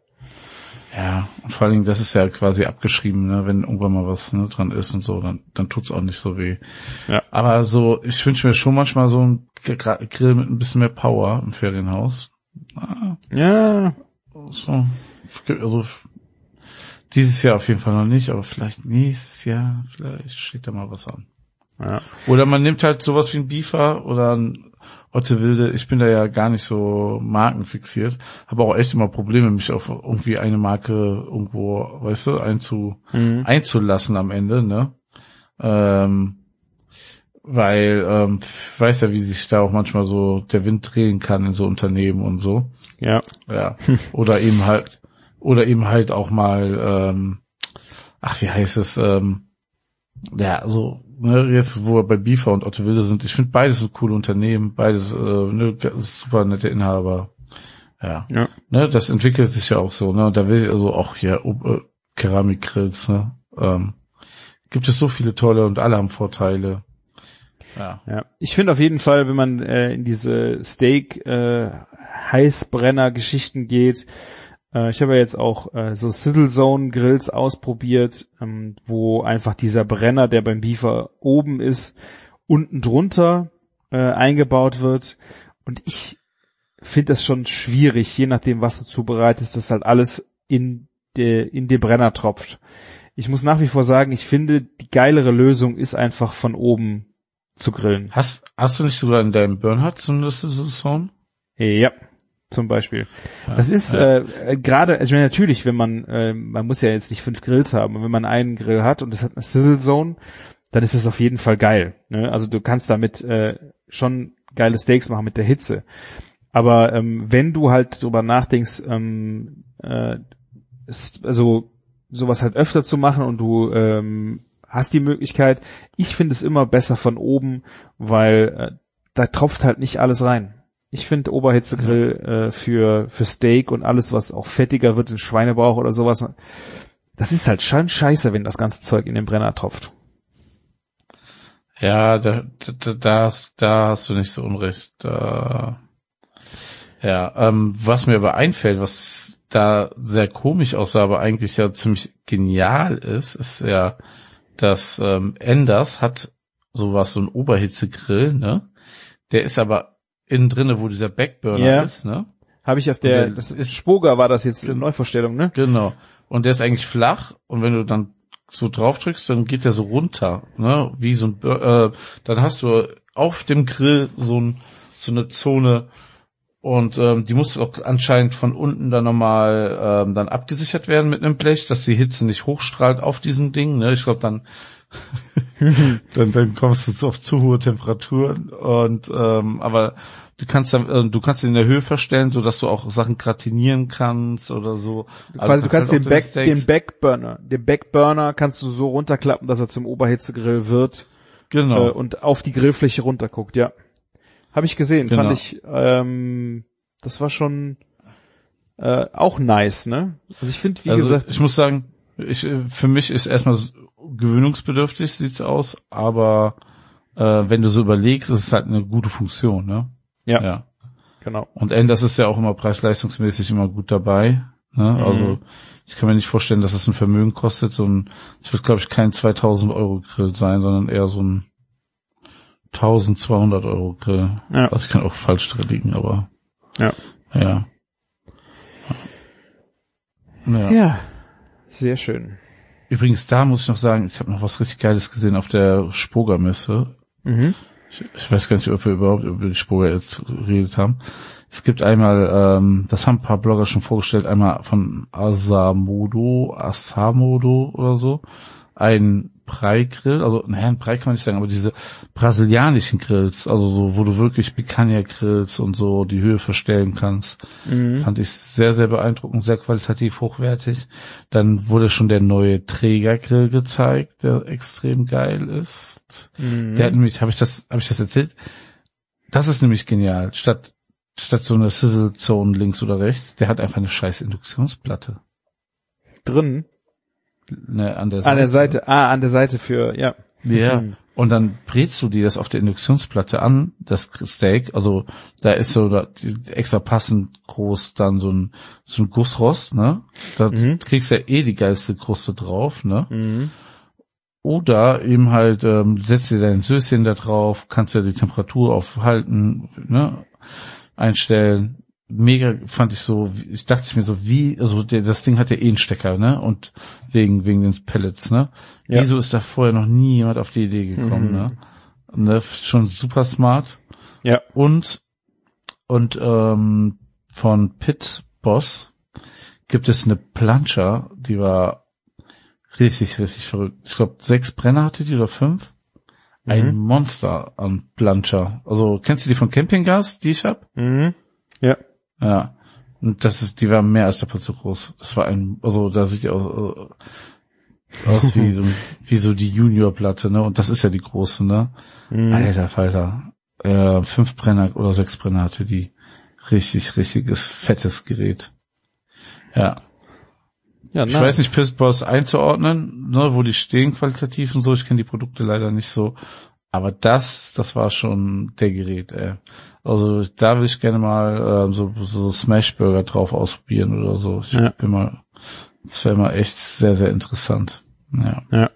Ja, und vor allen Dingen, das ist ja quasi abgeschrieben, ne? Wenn irgendwann mal was ne, dran ist und so, dann dann tut's auch nicht so weh. Ja. Aber so, ich wünsche mir schon manchmal so ein Grill mit ein bisschen mehr Power im Ferienhaus. Ah, ja. So, also dieses Jahr auf jeden Fall noch nicht, aber vielleicht nächstes Jahr, vielleicht steht da mal was an. Ja. Oder man nimmt halt sowas wie ein Beefer oder ein Otte Wilde. Ich bin da ja gar nicht so markenfixiert. Habe auch echt immer Probleme, mich auf irgendwie eine Marke irgendwo, weißt du, einzu, mhm. einzulassen am Ende, ne? Ähm, weil, ähm, ich weiß ja, wie sich da auch manchmal so der Wind drehen kann in so Unternehmen und so. Ja. Ja. Oder eben halt, oder eben halt auch mal, ähm, ach, wie heißt es, ähm, ja, so, ne, jetzt, wo wir bei Beefer und Otte Wilde sind, ich finde beides so coole Unternehmen, beides, äh, ne, super nette Inhaber. Ja. ja. Ne, das entwickelt sich ja auch so, ne, und da will ich also auch hier, äh, Keramikgrills, ne, ähm, gibt es so viele tolle und alle haben Vorteile. Ja. Ja. Ich finde auf jeden Fall, wenn man äh, in diese Steak, äh, Heißbrenner-Geschichten geht, ich habe ja jetzt auch äh, so Sizzle Zone Grills ausprobiert, ähm, wo einfach dieser Brenner, der beim Beefer oben ist, unten drunter äh, eingebaut wird. Und ich finde das schon schwierig, je nachdem, was du zubereitest, dass halt alles in der in den Brenner tropft. Ich muss nach wie vor sagen, ich finde, die geilere Lösung ist einfach von oben zu grillen. Hast hast du nicht sogar in deinem Bernhard so eine Sizzle Zone? Ja. Zum Beispiel. Ja, das ist ja. äh, gerade, also natürlich, wenn man, äh, man muss ja jetzt nicht fünf Grills haben, und wenn man einen Grill hat und es hat eine Sizzle Zone, dann ist das auf jeden Fall geil. Ne? Also du kannst damit äh, schon geile Steaks machen mit der Hitze. Aber ähm, wenn du halt drüber nachdenkst, ähm, äh, ist, also sowas halt öfter zu machen und du ähm, hast die Möglichkeit, ich finde es immer besser von oben, weil äh, da tropft halt nicht alles rein. Ich finde Oberhitzegrill äh, für für Steak und alles, was auch fettiger wird, in Schweinebauch oder sowas, das ist halt schon scheiße, wenn das ganze Zeug in den Brenner tropft. Ja, da, da, da, hast, da hast du nicht so unrecht. Da, ja, ähm, was mir aber einfällt, was da sehr komisch aussah, aber eigentlich ja ziemlich genial ist, ist ja, dass ähm, Enders hat sowas, so ein Oberhitzegrill, ne? Der ist aber innen drinne, wo dieser Backburner yeah. ist, ne? Habe ich auf der, der, das ist Spoga, war das jetzt eine Neuvorstellung, ne? Genau. Und der ist eigentlich flach und wenn du dann so drauf drückst, dann geht der so runter, ne? Wie so ein, äh, dann hast du auf dem Grill so ein, so eine Zone und ähm, die muss auch anscheinend von unten dann nochmal ähm, dann abgesichert werden mit einem Blech, dass die Hitze nicht hochstrahlt auf diesem Ding, ne? Ich glaube dann dann, dann kommst du zu, auf zu hohe Temperaturen und ähm, aber du kannst dann, äh, du kannst ihn in der Höhe verstellen, so dass du auch Sachen gratinieren kannst oder so. Also du kannst, du kannst halt den Back, den Backburner, den Backburner kannst du so runterklappen, dass er zum Oberhitzegrill wird. Genau. Äh, und auf die Grillfläche runterguckt, ja. Habe ich gesehen, genau. Fand ich, ähm, das war schon äh, auch nice, ne? Also ich finde, wie also gesagt, ich muss sagen, ich für mich ist erstmal gewöhnungsbedürftig sieht's aus, aber äh, wenn du so überlegst, ist es halt eine gute Funktion, ne? Ja, ja. Genau. Und Enders ist ja auch immer preis-leistungsmäßig immer gut dabei, ne? Mhm. Also ich kann mir nicht vorstellen, dass es ein Vermögen kostet. So ein, es wird glaube ich kein zweitausend Euro Grill sein, sondern eher so ein eintausendzweihundert Euro Grill. Ja. Also ich kann auch falsch drin liegen, aber Ja. Ja. Ja. Ja. Sehr schön. Übrigens, da muss ich noch sagen, ich habe noch was richtig Geiles gesehen auf der Spoga-Messe. Mhm. Ich, ich weiß gar nicht, ob wir überhaupt über die Spoga jetzt geredet haben. Es gibt einmal, ähm, das haben ein paar Blogger schon vorgestellt, einmal von Asamodo, Asamodo oder so, ein Brei-Grill, also naja, ein Brei kann man nicht sagen, aber diese brasilianischen Grills, also so, wo du wirklich Picanha grillst und so die Höhe verstellen kannst, Mhm. fand ich sehr, sehr beeindruckend, sehr qualitativ hochwertig. Dann wurde schon der neue Trägergrill gezeigt, der extrem geil ist. Mhm. Der hat nämlich, habe ich das, habe ich das erzählt? Das ist nämlich genial. Statt statt so eine Sizzle Zone links oder rechts, der hat einfach eine scheiß Induktionsplatte. Drin? Ne, an der Seite. An der Seite, ah, an der Seite für, ja. Ja. Mhm. Und dann brätst du dir das auf der Induktionsplatte an, das Steak, also da ist so da, extra passend groß dann so ein so ein Gussrost, ne? Da Mhm. kriegst du ja eh die geilste Kruste drauf, ne? Mhm. Oder eben halt, ähm, setzt dir dein Söschen da drauf, kannst ja die Temperatur aufhalten, ne? Einstellen. Mega fand ich so, ich dachte ich mir so, wie, also der, das Ding hat ja eh einen Stecker, ne? Und wegen, wegen den Pellets, ne? Ja. Wieso ist da vorher noch nie jemand auf die Idee gekommen, Mhm. ne? ne? Schon super smart. Ja. Und, und, ähm, von Pit Boss gibt es eine Plancha, die war richtig, richtig verrückt. Ich glaube, sechs Brenner hatte die oder fünf. Ein Mhm. Monster an Plancha. Also, kennst du die von Campinggas, die ich hab? Mhm. Ja. Ja. Und das ist, die war mehr als doppelt so groß. Das war ein, also, da sieht die aus, äh, aus wie so, wie so die Junior-Platte, ne? Und das ist ja die große, ne? Mhm. Alter Falter. Äh, fünf Brenner oder sechs Brenner hatte die. Richtig, richtiges, fettes Gerät. Ja. Ja, Ich nice. weiß nicht, Pissboss einzuordnen, ne, wo die stehen qualitativ und so. Ich kenne die Produkte leider nicht so. Aber das, das war schon der Gerät, ey. Also da will ich gerne mal ähm, so, so Smashburger drauf ausprobieren oder so. Ich Ja. bin mal, das wäre mal echt sehr, sehr interessant. Ja. Ja.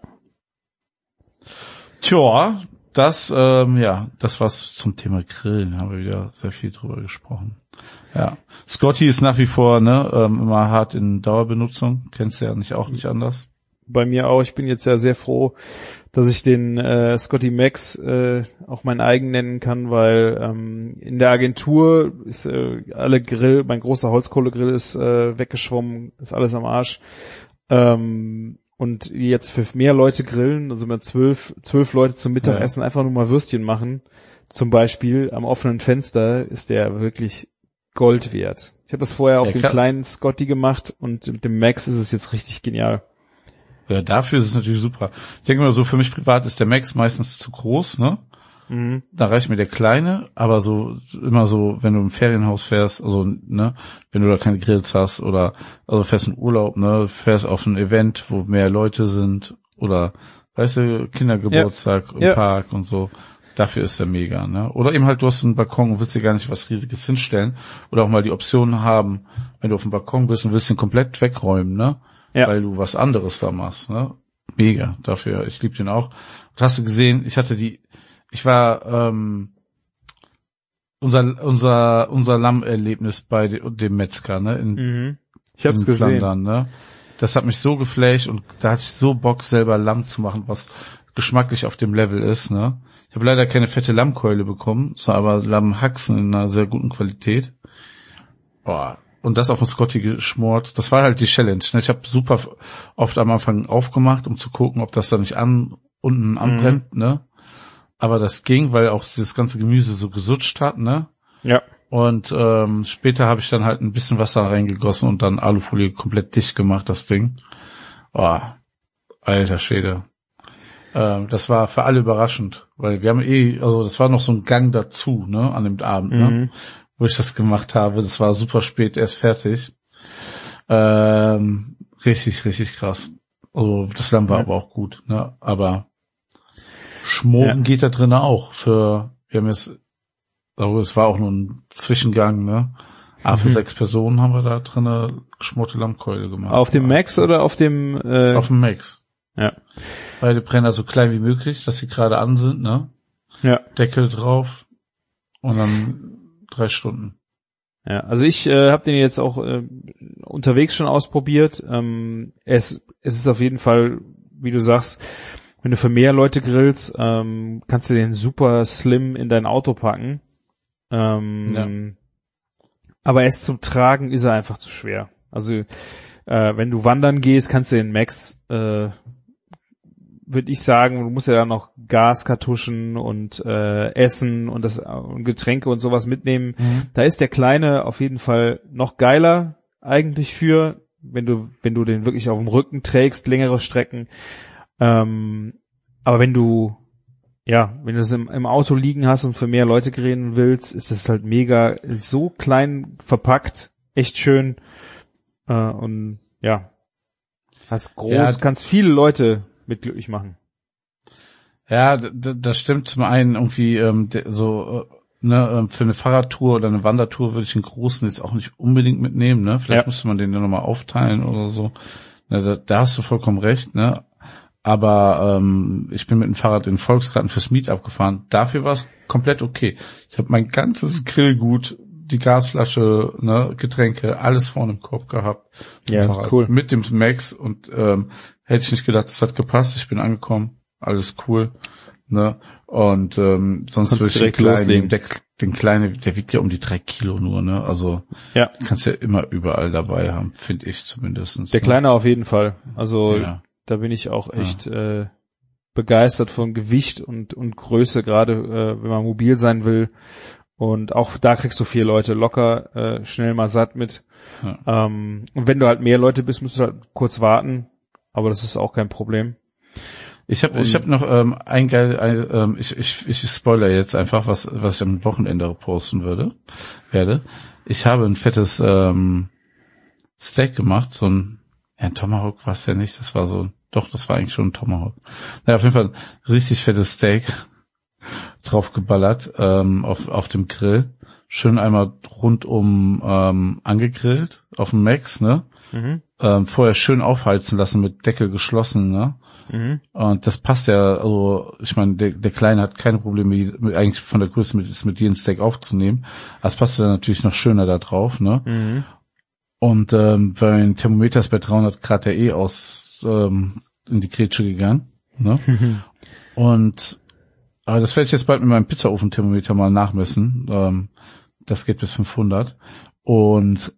Tja, das, ähm, ja, das war's zum Thema Grillen. Haben wir wieder sehr viel drüber gesprochen. Ja. Scotty ist nach wie vor, ne, ähm, immer hart in Dauerbenutzung. Kennst du ja nicht, auch nicht anders. Bei mir auch. Ich bin jetzt ja sehr froh, dass ich den äh, Scotty Max äh, auch mein eigen nennen kann, weil ähm, in der Agentur ist äh, alle Grill, mein großer Holzkohlegrill ist äh, weggeschwommen, ist alles am Arsch. Ähm, und jetzt für mehr Leute grillen, also mit zwölf, zwölf Leute zum Mittagessen einfach nur mal Würstchen machen, zum Beispiel am offenen Fenster, ist der wirklich Gold wert. Ich habe das vorher auf Ja, dem klar. kleinen Scotty gemacht und mit dem Max ist es jetzt richtig genial. Ja, dafür ist es natürlich super. Ich denke mal so, für mich privat ist der Max meistens zu groß, ne? Mhm. Da reicht mir der kleine, aber so, immer so, wenn du im Ferienhaus fährst, also, ne, wenn du da keine Grills hast oder, also fährst in Urlaub, ne, fährst auf ein Event, wo mehr Leute sind oder, weißt du, Kindergeburtstag im Ja. Park und so. Dafür ist der mega, ne? Oder eben halt, du hast einen Balkon und willst dir gar nicht was Riesiges hinstellen oder auch mal die Option haben, wenn du auf dem Balkon bist und willst den komplett wegräumen, ne? Ja. Weil du was anderes da machst, ne? Mega, dafür, ich liebe den auch. Und hast du gesehen, ich hatte die, ich war, ähm, unser, unser, unser Lammerlebnis bei de, dem Metzger, ne? In, Mhm. Ich hab's in gesehen. Flandern, ne? Das hat mich so geflasht und da hatte ich so Bock, selber Lamm zu machen, was geschmacklich auf dem Level ist, ne? Ich habe leider keine fette Lammkeule bekommen, es war aber Lammhaxen in einer sehr guten Qualität. Boah. Und das auf den Scotty geschmort. Das war halt die Challenge, ne? Ich habe super oft am Anfang aufgemacht, um zu gucken, ob das da nicht an unten anbrennt, Mhm. ne? Aber das ging, weil auch das ganze Gemüse so gesutscht hat, ne? Ja. Und ähm, später habe ich dann halt ein bisschen Wasser reingegossen und dann Alufolie komplett dicht gemacht, das Ding. Oh, alter Schwede. Ähm, das war für alle überraschend, weil wir haben eh, also das war noch so ein Gang dazu, ne, an dem Abend, ne, Mhm. wo ich das gemacht habe. Das war super spät erst fertig. Ähm, richtig, richtig krass. Also das Lamm war Ja. aber auch gut, ne, aber Schmoren Ja. geht da drin auch für, wir haben jetzt, also es war auch nur ein Zwischengang, ne? Aber für Mhm. sechs Personen haben wir da drin geschmorte Lammkeule gemacht. Auf dem Max oder auf dem äh, Auf dem Max. Ja. Beide Brenner so klein wie möglich, dass sie gerade an sind, ne? Ja. Deckel drauf und dann drei Stunden. Ja, also ich äh, habe den jetzt auch äh, unterwegs schon ausprobiert. Ähm, es, es ist auf jeden Fall, wie du sagst, wenn du für mehr Leute grillst, ähm, kannst du den super slim in dein Auto packen. Ähm, ja. Aber es zum Tragen ist er einfach zu schwer. Also äh, wenn du wandern gehst, kannst du den Max, äh, würde ich sagen, du musst ja dann noch Gaskartuschen und äh, Essen und das und Getränke und sowas mitnehmen. Mhm. Da ist der Kleine auf jeden Fall noch geiler eigentlich für, wenn du wenn du den wirklich auf dem Rücken trägst, längere Strecken. Ähm, aber wenn du, ja, wenn du es im, im Auto liegen hast und für mehr Leute grillen willst, ist es halt mega so klein verpackt, echt schön, äh, und ja, hast groß, ja, kannst viele Leute mit glücklich machen. Ja, d- d- das stimmt. Zum einen irgendwie ähm, de, so äh, ne, für eine Fahrradtour oder eine Wandertour würde ich den großen jetzt auch nicht unbedingt mitnehmen, ne? Vielleicht ja. müsste man den dann nochmal aufteilen oder so. Ne, da, da hast du vollkommen recht, ne? Aber ähm, ich bin mit dem Fahrrad in Volksgarten fürs Meetup gefahren. Dafür war es komplett okay. Ich habe mein ganzes Grillgut, die Gasflasche, ne, Getränke, alles vorne im Korb gehabt. Ja, Fahrrad, cool. Mit dem Max und ähm, hätte ich nicht gedacht, das hat gepasst. Ich bin angekommen, alles cool, ne? Und ähm, sonst würde ich den kleinen, der, den kleinen, der wiegt ja um die drei Kilo nur, ne? Also ja. kannst ja immer überall dabei haben, finde ich zumindestens. Der ne? Kleine auf jeden Fall. Also ja. Da bin ich auch echt ja. äh, begeistert von Gewicht und und Größe, gerade äh, wenn man mobil sein will. Und auch da kriegst du vier Leute locker äh, schnell mal satt mit. Ja. Ähm, und wenn du halt mehr Leute bist, musst du halt kurz warten. Aber das ist auch kein Problem. Ich habe ich hab noch ähm, ein geil, ein, ähm, ich, ich ich spoiler jetzt einfach, was was ich am Wochenende posten würde, werde. Ich habe ein fettes ähm, Steak gemacht, so ein, ja, ein Tomahawk war es ja nicht, das war so ein Doch, das war eigentlich schon ein Tomahawk. Naja, auf jeden Fall ein richtig fettes Steak draufgeballert ähm, auf auf dem Grill. Schön einmal rundum ähm, angegrillt auf dem Max, ne? Mhm. Ähm, vorher schön aufheizen lassen mit Deckel geschlossen, ne? Mhm. Und das passt ja, also ich meine, der, der Kleine hat keine Probleme, mit, eigentlich von der Größe mit, mit jedem Steak aufzunehmen. Das passt ja natürlich noch schöner da drauf, ne? Mhm. Und ähm, beim Thermometer ist bei dreihundert Grad ja eh aus ähm, in die Grätsche gegangen, ne? Und aber das werde ich jetzt bald mit meinem Pizzaofen-Thermometer mal nachmessen. Ähm, das geht bis fünfhundert. Und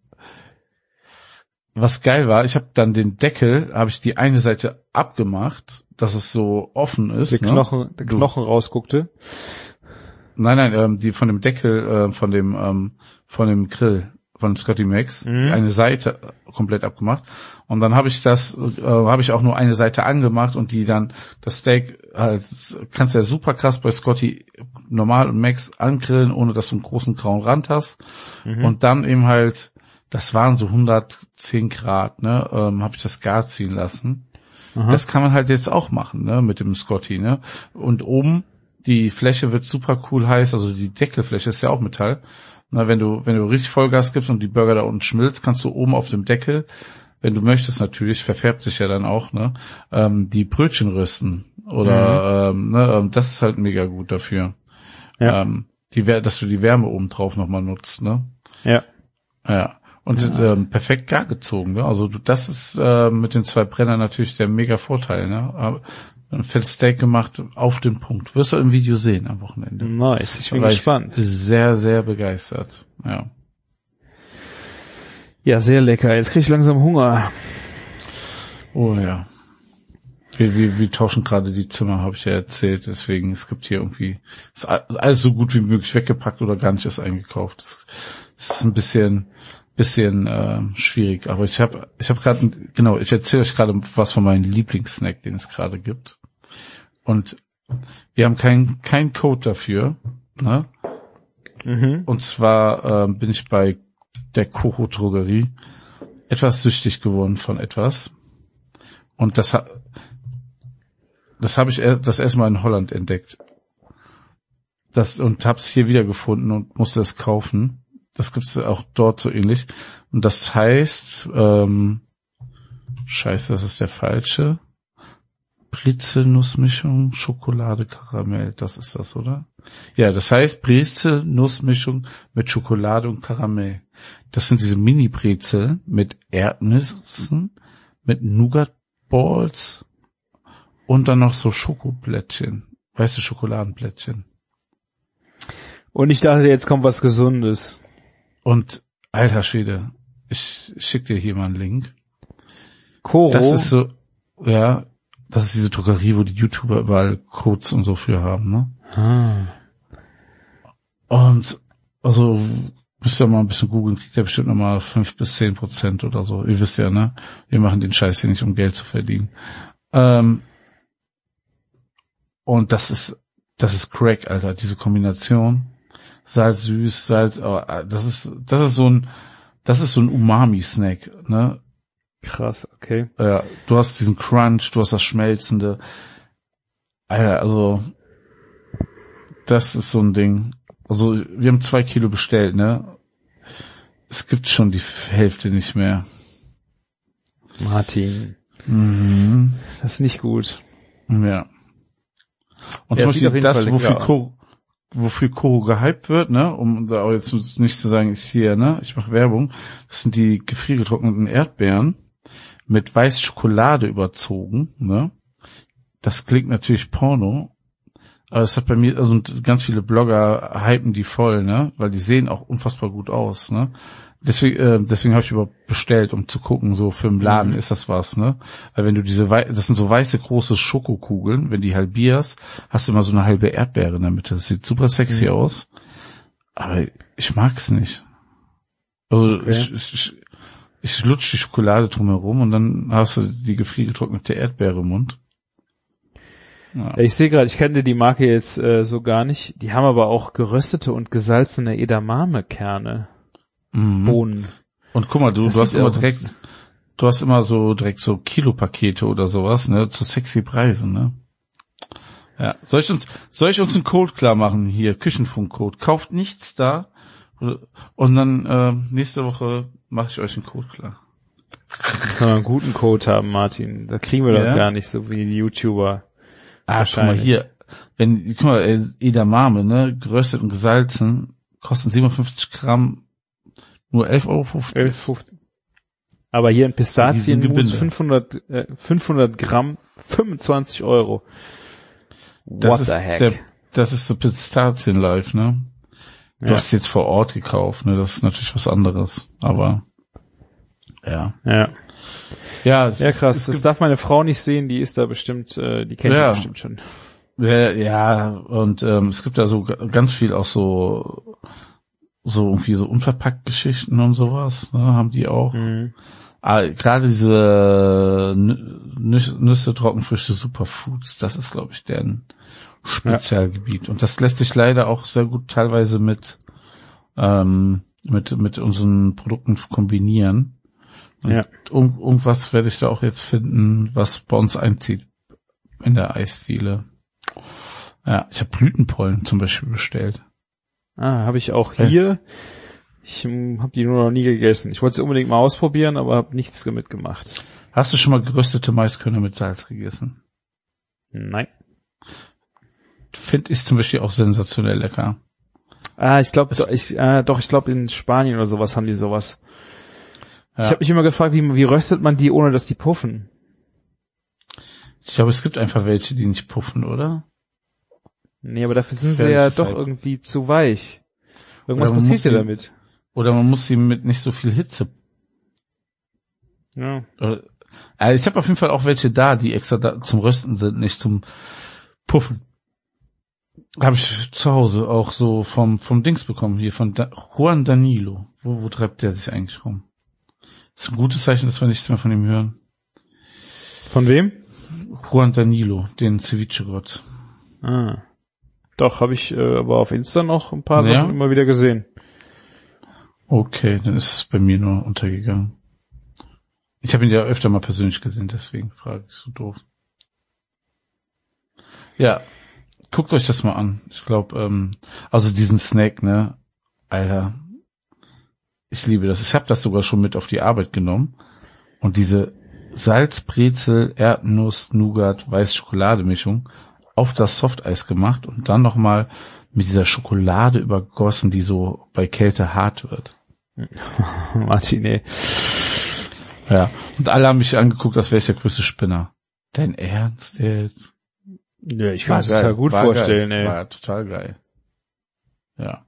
was geil war, ich habe dann den Deckel, habe ich die eine Seite abgemacht, dass es so offen ist. Der Knochen, ne? der Knochen rausguckte. Nein, nein, ähm, die von dem Deckel, äh, von dem ähm, von dem Grill von Scotty Max, mhm. die eine Seite komplett abgemacht. Und dann habe ich das, äh, habe ich auch nur eine Seite angemacht und die dann, das Steak, halt, kannst du ja super krass bei Scotty normal und Max angrillen, ohne dass du einen großen grauen Rand hast. Mhm. Und dann eben halt, das waren so hundertzehn Grad, ne, ähm, habe ich das gar ziehen lassen. Aha. Das kann man halt jetzt auch machen, ne, mit dem Scotty, ne. Und oben, die Fläche wird super cool heiß, also die Deckelfläche ist ja auch Metall. Na, wenn du, wenn du richtig Vollgas gibst und die Burger da unten schmilzt, kannst du oben auf dem Deckel, wenn du möchtest natürlich, verfärbt sich ja dann auch, ne, ähm, die Brötchen rösten. Oder, mhm. ähm, ne, das ist halt mega gut dafür. Ja. Ähm, die, dass du die Wärme oben drauf nochmal nutzt, ne. Ja. Ja. Und ja. Ähm, perfekt gar gezogen, ne. Also das ist äh, mit den zwei Brennern natürlich der mega Vorteil, ne. Aber ein fettes Steak gemacht, auf den Punkt. Wirst du im Video sehen am Wochenende. Nice, ich bin gespannt. Ich sehr, sehr begeistert, ja. Ja, sehr lecker. Jetzt krieg ich langsam Hunger. Oh ja. Wir, wir, wir tauschen gerade die Zimmer, habe ich ja erzählt. Deswegen, es gibt hier irgendwie, ist alles so gut wie möglich weggepackt oder gar nicht erst eingekauft. Das, das ist ein bisschen, bisschen äh, schwierig. Aber ich habe, ich habe gerade, genau, ich erzähle euch gerade was von meinem Lieblingssnack, den es gerade gibt. Und wir haben keinen kein Code dafür, ne? Mhm. Und zwar ähm, bin ich bei der Kocho Drogerie etwas süchtig geworden von etwas. Und das hat, das habe ich das erste Mal in Holland entdeckt. Das und hab's hier wieder gefunden und musste es kaufen. Das gibt's auch dort so ähnlich. Und das heißt, ähm, scheiße, das ist der falsche. Brezelnussmischung, Schokolade, Karamell, das ist das, oder? Ja, das heißt Brezel-Nussmischung mit Schokolade und Karamell. Das sind diese Mini-Brezel mit Erdnüssen, mit Nougat-Balls und dann noch so Schokoplättchen, weiße Schokoladenplättchen. Und ich dachte, jetzt kommt was Gesundes. Und, alter Schwede, ich schick dir hier mal einen Link. Koro. Das ist so, ja, das ist diese Druckerie, wo die YouTuber überall Codes und so für haben, ne? Ah. Und, also, müsst ihr mal ein bisschen googeln, kriegt ihr bestimmt nochmal fünf bis zehn Prozent oder so. Ihr wisst ja, ne? Wir machen den Scheiß hier nicht, um Geld zu verdienen. Ähm, und das ist, das ist Crack, Alter, diese Kombination. Salz, süß, Salz, aber das ist, das ist so ein, das ist so ein Umami-Snack, ne? Krass, okay. Ja, du hast diesen Crunch, du hast das Schmelzende. Alter, also, das ist so ein Ding. Also, wir haben zwei Kilo bestellt, ne? Es gibt schon die Hälfte nicht mehr. Martin. Mhm. Das ist nicht gut. Ja. Und Ja, zum sieht auf Beispiel jeden das, Fall wofür lecker Koro, wofür Koro gehypt wird, ne, um da auch jetzt nicht zu sagen, ich hier, ne, ich mache Werbung, das sind die gefriergetrockneten Erdbeeren mit weiß Schokolade überzogen, ne. Das klingt natürlich Porno, aber es hat bei mir, also ganz viele Blogger hypen die voll, ne, weil die sehen auch unfassbar gut aus, ne. Deswegen, äh, deswegen habe ich überhaupt bestellt, um zu gucken, so für im Laden Mhm. ist das was, ne? Weil wenn du diese, Wei- das sind so weiße große Schokokugeln, wenn die halbierst, hast du immer so eine halbe Erdbeere in der Mitte. Das sieht super sexy Mhm. aus, aber ich mag's nicht. Also Okay. ich, ich, ich lutsch die Schokolade drumherum und dann hast du die gefriergetrocknete Erdbeere im Mund. Ja. Ja, ich sehe gerade, ich kannte die Marke jetzt äh, so gar nicht. Die haben aber auch geröstete und gesalzene Edamame-Kerne. Mhm. Bohnen. Und guck mal, du, Das du hast sieht immer auch- direkt, du hast immer so direkt so Kilopakete oder sowas, ne, zu sexy Preisen, ne? Ja. Soll ich uns, soll ich uns einen Code klar machen hier, Küchenfunkcode? Kauft nichts da und dann äh, nächste Woche mache ich euch einen Code klar. Müssen wir einen guten Code haben, Martin. Da kriegen wir Ja. doch gar nicht so wie die YouTuber. Ah, guck mal hier, wenn, guck mal, äh, Edamame, ne, geröstet und gesalzen, kosten siebenundfünfzig Gramm nur elf Euro fünfzig. elf fünfzig. Aber hier in Pistazienmus Gebinde. fünfhundert, äh, fünfhundert Gramm, fünfundzwanzig Euro. Das What ist the heck? Der, das ist so Pistazien live, ne? Du Ja. hast jetzt vor Ort gekauft, ne? Das ist natürlich was anderes. Aber ja. Ja. Ja, es, Ja, krass. Es Das gibt, darf meine Frau nicht sehen, die ist da bestimmt, äh, die kennt Ja. die bestimmt schon. ja, ja, und ähm, es gibt da so g- ganz viel auch so so irgendwie so unverpackt Geschichten und sowas, ne? Haben die auch. Mhm. Ah, gerade diese Nü- Nüsse, Nüsse, Trockenfrüchte, Superfoods, das ist, glaube ich, deren Spezialgebiet. Und das lässt sich leider auch sehr gut teilweise mit ähm, mit mit unseren Produkten kombinieren. Und Ja. irg- irgendwas werde ich da auch jetzt finden, was bei uns einzieht in der Eisdiele. Ja, ich habe Blütenpollen zum Beispiel bestellt. Ah, habe ich auch Ja. hier. Ich ähm, habe die nur noch nie gegessen. Ich wollte sie unbedingt mal ausprobieren, aber habe nichts damit gemacht. Hast du schon mal geröstete Maiskörner mit Salz gegessen? Nein. Finde ich zum Beispiel auch sensationell lecker. Ah, ich glaube, ich, äh, doch, ich glaube in Spanien oder sowas haben die sowas. Ja. Ich habe mich immer gefragt, wie, wie röstet man die, ohne dass die puffen? Ich glaube, es gibt einfach welche, die nicht puffen, oder? Nee, aber dafür sind sie Gefährliches ja doch Halb- irgendwie zu weich. Irgendwas Oder man passiert muss ja die- damit. Oder man muss sie mit nicht so viel Hitze. Ja. Oder, also ich habe auf jeden Fall auch welche da, die extra da zum Rösten sind, nicht zum Puffen. Habe ich zu Hause auch so vom vom Dings bekommen, hier von da, Juan Danilo. Wo, wo treibt der sich eigentlich rum? Ist ein gutes Zeichen, dass wir nichts mehr von ihm hören. Von wem? Juan Danilo, den Ceviche-Gott. Ah. Doch, habe ich äh, aber auf Insta noch ein paar Ja? Sachen immer wieder gesehen. Okay, dann ist es bei mir nur untergegangen. Ich habe ihn ja öfter mal persönlich gesehen, deswegen frage ich so doof. Ja, guckt euch das mal an. Ich glaube, ähm, also diesen Snack, ne, Alter, ich liebe das. Ich habe das sogar schon mit auf die Arbeit genommen und diese Salzbrezel, Erdnuss, Nougat, Weiß-Schokolade-Mischung auf das Softeis gemacht und dann nochmal mit dieser Schokolade übergossen, die so bei Kälte hart wird. Martin, ey. Ja, und alle haben mich angeguckt, als wäre ich der größte Spinner. Dein Ernst jetzt? Ja, ich kann es total gut war vorstellen, geil. ey. War total geil. Ja.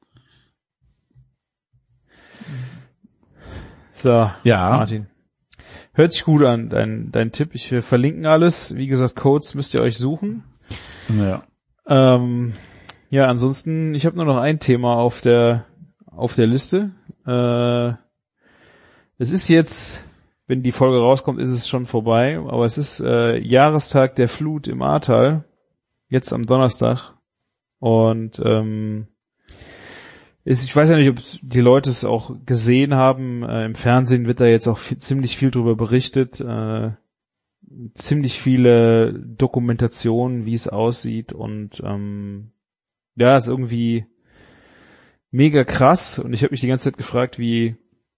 So, Ja. Martin. Hört sich gut an, dein, dein Tipp. Ich äh, verlinken alles. Wie gesagt, Codes müsst ihr euch suchen. Ja. Ähm, ja, ansonsten, ich habe nur noch ein Thema auf der auf der Liste. Äh, es ist jetzt, wenn die Folge rauskommt, ist es schon vorbei, aber es ist äh, Jahrestag der Flut im Ahrtal, jetzt am Donnerstag. Und ähm, ist, ich weiß ja nicht, ob die Leute es auch gesehen haben. Äh, im Fernsehen wird da jetzt auch viel, ziemlich viel drüber berichtet. Äh, ziemlich viele Dokumentationen, wie es aussieht. Und ähm, ja, ist irgendwie mega krass. Und ich habe mich die ganze Zeit gefragt, wie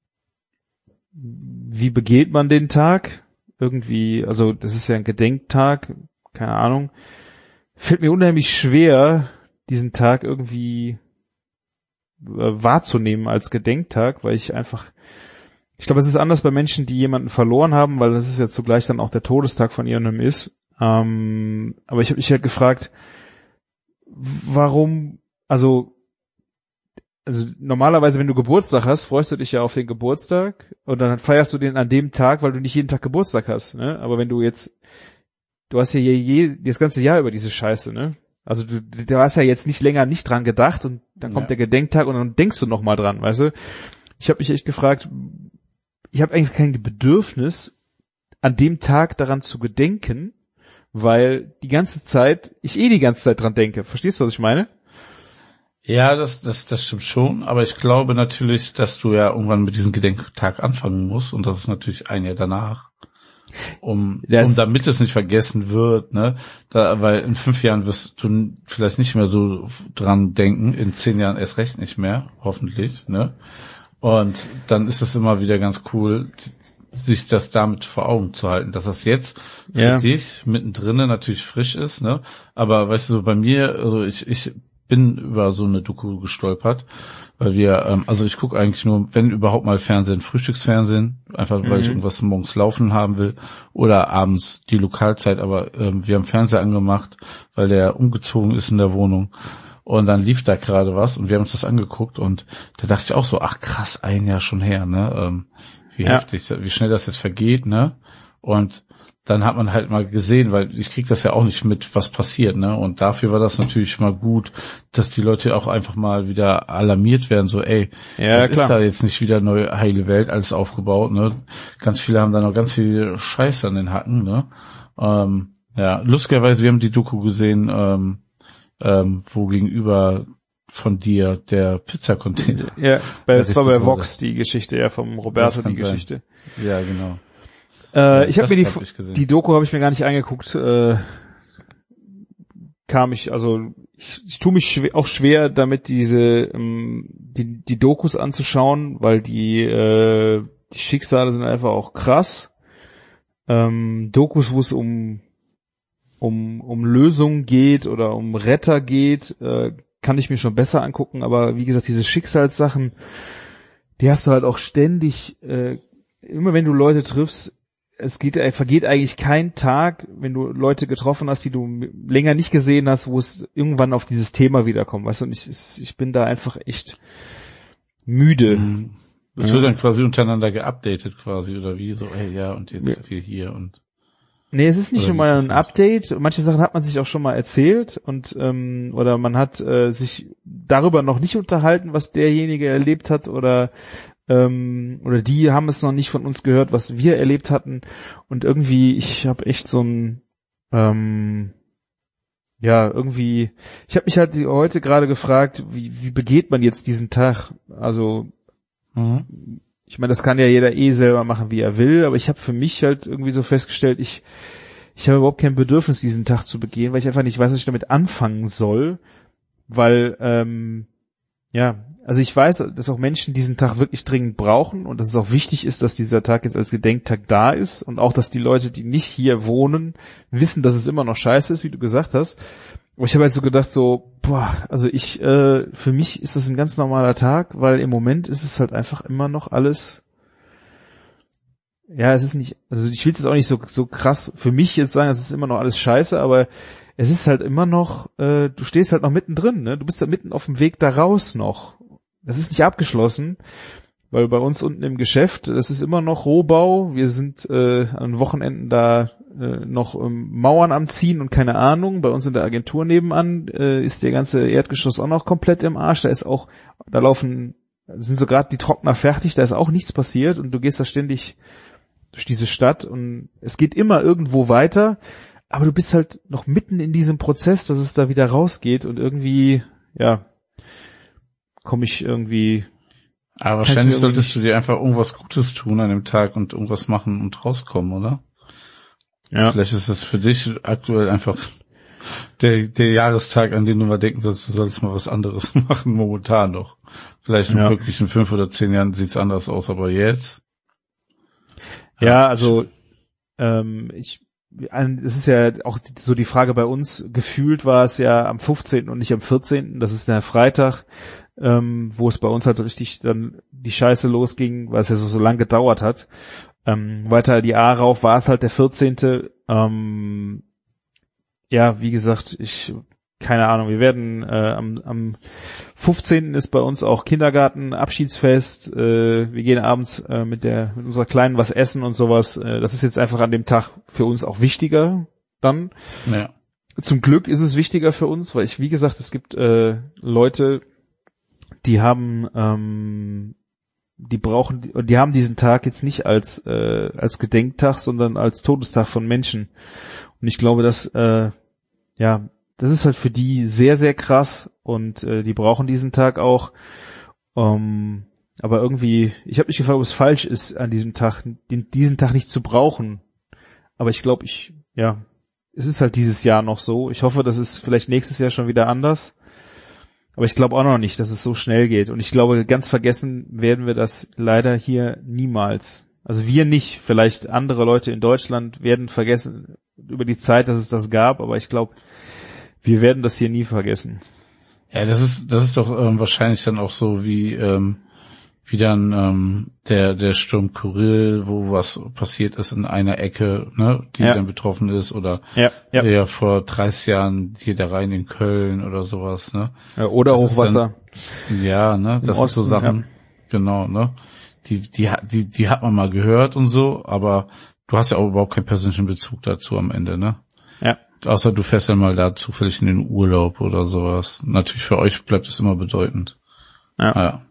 wie begeht man den Tag? Irgendwie, also das ist ja ein Gedenktag, keine Ahnung. Fällt mir unheimlich schwer, diesen Tag irgendwie wahrzunehmen als Gedenktag, weil ich einfach, ich glaube, es ist anders bei Menschen, die jemanden verloren haben, weil das ist ja zugleich dann auch der Todestag von jemandem ist. Ähm, aber ich habe mich halt gefragt, warum, also, also normalerweise, wenn du Geburtstag hast, freust du dich ja auf den Geburtstag und dann feierst du den an dem Tag, weil du nicht jeden Tag Geburtstag hast, ne? Aber wenn du jetzt, du hast ja je, je, das ganze Jahr über diese Scheiße, ne? Also du, du hast ja jetzt nicht länger nicht dran gedacht und dann kommt ja der Gedenktag und dann denkst du noch mal dran, weißt du? Ich habe mich echt gefragt, ich habe eigentlich kein Bedürfnis, an dem Tag daran zu gedenken, weil die ganze Zeit, ich eh die ganze Zeit dran denke. Verstehst du, was ich meine? Ja, das, das, das stimmt schon, aber ich glaube natürlich, dass du ja irgendwann mit diesem Gedenktag anfangen musst und das ist natürlich ein Jahr danach. Um, um damit es nicht vergessen wird, ne, da, weil in fünf Jahren wirst du vielleicht nicht mehr so dran denken, in zehn Jahren erst recht nicht mehr, hoffentlich, ne, und dann ist es immer wieder ganz cool, sich das damit vor Augen zu halten, dass das jetzt für ja. dich mittendrin natürlich frisch ist, ne, aber weißt du, so bei mir, also ich, ich bin über so eine Doku gestolpert, weil wir, ähm, also ich gucke eigentlich nur, wenn überhaupt mal Fernsehen, Frühstücksfernsehen, einfach weil mhm. ich irgendwas morgens laufen haben will oder abends die Lokalzeit, aber ähm, wir haben Fernseher angemacht, weil der umgezogen ist in der Wohnung und dann lief da gerade was und wir haben uns das angeguckt und da dachte ich auch so, ach krass, ein Jahr schon her, ne, ähm, wie ja. heftig, wie schnell das jetzt vergeht, ne, und dann hat man halt mal gesehen, weil ich krieg das ja auch nicht mit, was passiert, ne? Und dafür war das natürlich mal gut, dass die Leute auch einfach mal wieder alarmiert werden, so, ey, ja, ist da jetzt nicht wieder neue heile Welt, alles aufgebaut, ne? Ganz viele haben da noch ganz viel Scheiße an den Hacken, ne? Ähm, ja, lustigerweise, wir haben die Doku gesehen, ähm, ähm, wo gegenüber von dir der Pizzacontainer. Ja, bei, das war bei Vox die Geschichte, ja, vom Roberto die Geschichte. Sein. Ja, genau. Äh, ja, ich habe mir die, hab ich die Doku habe ich mir gar nicht angeguckt. Äh, kam ich, also ich, ich tue mich schwer, auch schwer damit, diese ähm, die, die Dokus anzuschauen, weil die äh, die Schicksale sind einfach auch krass. Ähm, Dokus, wo es um um um Lösungen geht oder um Retter geht, äh, kann ich mir schon besser angucken. Aber wie gesagt, diese Schicksalssachen, die hast du halt auch ständig. Äh, immer wenn du Leute triffst, es geht, vergeht eigentlich kein Tag, wenn du Leute getroffen hast, die du länger nicht gesehen hast, wo es irgendwann auf dieses Thema wiederkommt, weißt du, und ich, ich bin da einfach echt müde. Das ja. wird dann quasi untereinander geupdatet quasi, oder wie, so, hey, ja, und jetzt sind ja. wir hier und... Nee, es ist nicht schon mal ein Update, manche Sachen hat man sich auch schon mal erzählt und, ähm, oder man hat äh, sich darüber noch nicht unterhalten, was derjenige erlebt hat, oder Ähm, oder die haben es noch nicht von uns gehört, was wir erlebt hatten. Und irgendwie, ich habe echt so ein, ähm, ja, irgendwie, ich habe mich halt heute gerade gefragt, wie, wie begeht man jetzt diesen Tag? Also, mhm. ich meine, das kann ja jeder eh selber machen, wie er will, aber ich habe für mich halt irgendwie so festgestellt, ich, ich habe überhaupt kein Bedürfnis, diesen Tag zu begehen, weil ich einfach nicht weiß, was ich damit anfangen soll, weil, ähm, ja, also ich weiß, dass auch Menschen diesen Tag wirklich dringend brauchen und dass es auch wichtig ist, dass dieser Tag jetzt als Gedenktag da ist und auch, dass die Leute, die nicht hier wohnen, wissen, dass es immer noch scheiße ist, wie du gesagt hast. Aber ich habe halt so gedacht, so, boah, also ich, äh, für mich ist das ein ganz normaler Tag, weil im Moment ist es halt einfach immer noch alles, ja, es ist nicht, also ich will es jetzt auch nicht so so krass für mich jetzt sagen, es ist immer noch alles scheiße, aber es ist halt immer noch, äh, du stehst halt noch mittendrin, ne? Du bist da mitten auf dem Weg da raus noch. Das ist nicht abgeschlossen, weil bei uns unten im Geschäft, das ist immer noch Rohbau, wir sind äh, an Wochenenden da äh, noch ähm, Mauern am Ziehen und keine Ahnung, bei uns in der Agentur nebenan äh, ist der ganze Erdgeschoss auch noch komplett im Arsch, da ist auch, da laufen, sind so gerade die Trockner fertig, da ist auch nichts passiert und du gehst da ständig durch diese Stadt und es geht immer irgendwo weiter, aber du bist halt noch mitten in diesem Prozess, dass es da wieder rausgeht und irgendwie, ja, komme ich irgendwie... Aber wahrscheinlich solltest du dir einfach irgendwas Gutes tun an dem Tag und irgendwas machen und rauskommen, oder? Ja. Vielleicht ist das für dich aktuell einfach der, der Jahrestag, an den du mal denken sollst, du solltest mal was anderes machen, momentan noch. Vielleicht ja. wirklich in fünf oder zehn Jahren sieht's anders aus, aber jetzt... Ja, also ähm, ich, es ist ja auch so die Frage bei uns, gefühlt war es ja am fünfzehnten und nicht am vierzehnten, das ist der Freitag, ähm, wo es bei uns halt richtig dann die Scheiße losging, weil es ja so, so lang gedauert hat. Ähm, weiter die A rauf war es halt der vierzehnte Ähm, ja, wie gesagt, ich keine Ahnung, wir werden äh, am, am fünfzehnten ist bei uns auch Kindergarten, Abschiedsfest, äh, wir gehen abends äh, mit der mit unserer Kleinen was essen und sowas. Äh, das ist jetzt einfach an dem Tag für uns auch wichtiger dann. Ja. Zum Glück ist es wichtiger für uns, weil ich, wie gesagt, es gibt äh, Leute, die haben ähm, die brauchen, die haben diesen Tag jetzt nicht als äh, als Gedenktag, sondern als Todestag von Menschen. Und ich glaube, dass äh, ja das ist halt für die sehr, sehr krass und äh, die brauchen diesen Tag auch. Ähm, aber irgendwie, ich habe mich gefragt, ob es falsch ist, an diesem Tag, den, diesen Tag nicht zu brauchen. Aber ich glaube, ich, ja, es ist halt dieses Jahr noch so. Ich hoffe, das ist vielleicht nächstes Jahr schon wieder anders. Aber ich glaube auch noch nicht, dass es so schnell geht. Und ich glaube, ganz vergessen werden wir das leider hier niemals. Also wir nicht, vielleicht andere Leute in Deutschland werden vergessen über die Zeit, dass es das gab. Aber ich glaube, wir werden das hier nie vergessen. Ja, das ist das ist doch ähm, wahrscheinlich dann auch so wie ähm, wie dann ähm, der der Sturm Kyrill, wo was passiert ist in einer Ecke, ne, die ja. dann betroffen ist, oder ja, ja. ja vor dreißig Jahren hier der Rhein in Köln oder sowas, ne? Ja, oder das Hochwasser. Dann, ja, ne, das sind so Sachen, ja. genau, ne? Die die die die hat man mal gehört und so, aber du hast ja auch überhaupt keinen persönlichen Bezug dazu am Ende, ne? Ja. Außer du fährst dann mal da zufällig in den Urlaub oder sowas. Natürlich für euch bleibt es immer bedeutend. Ja. Ja,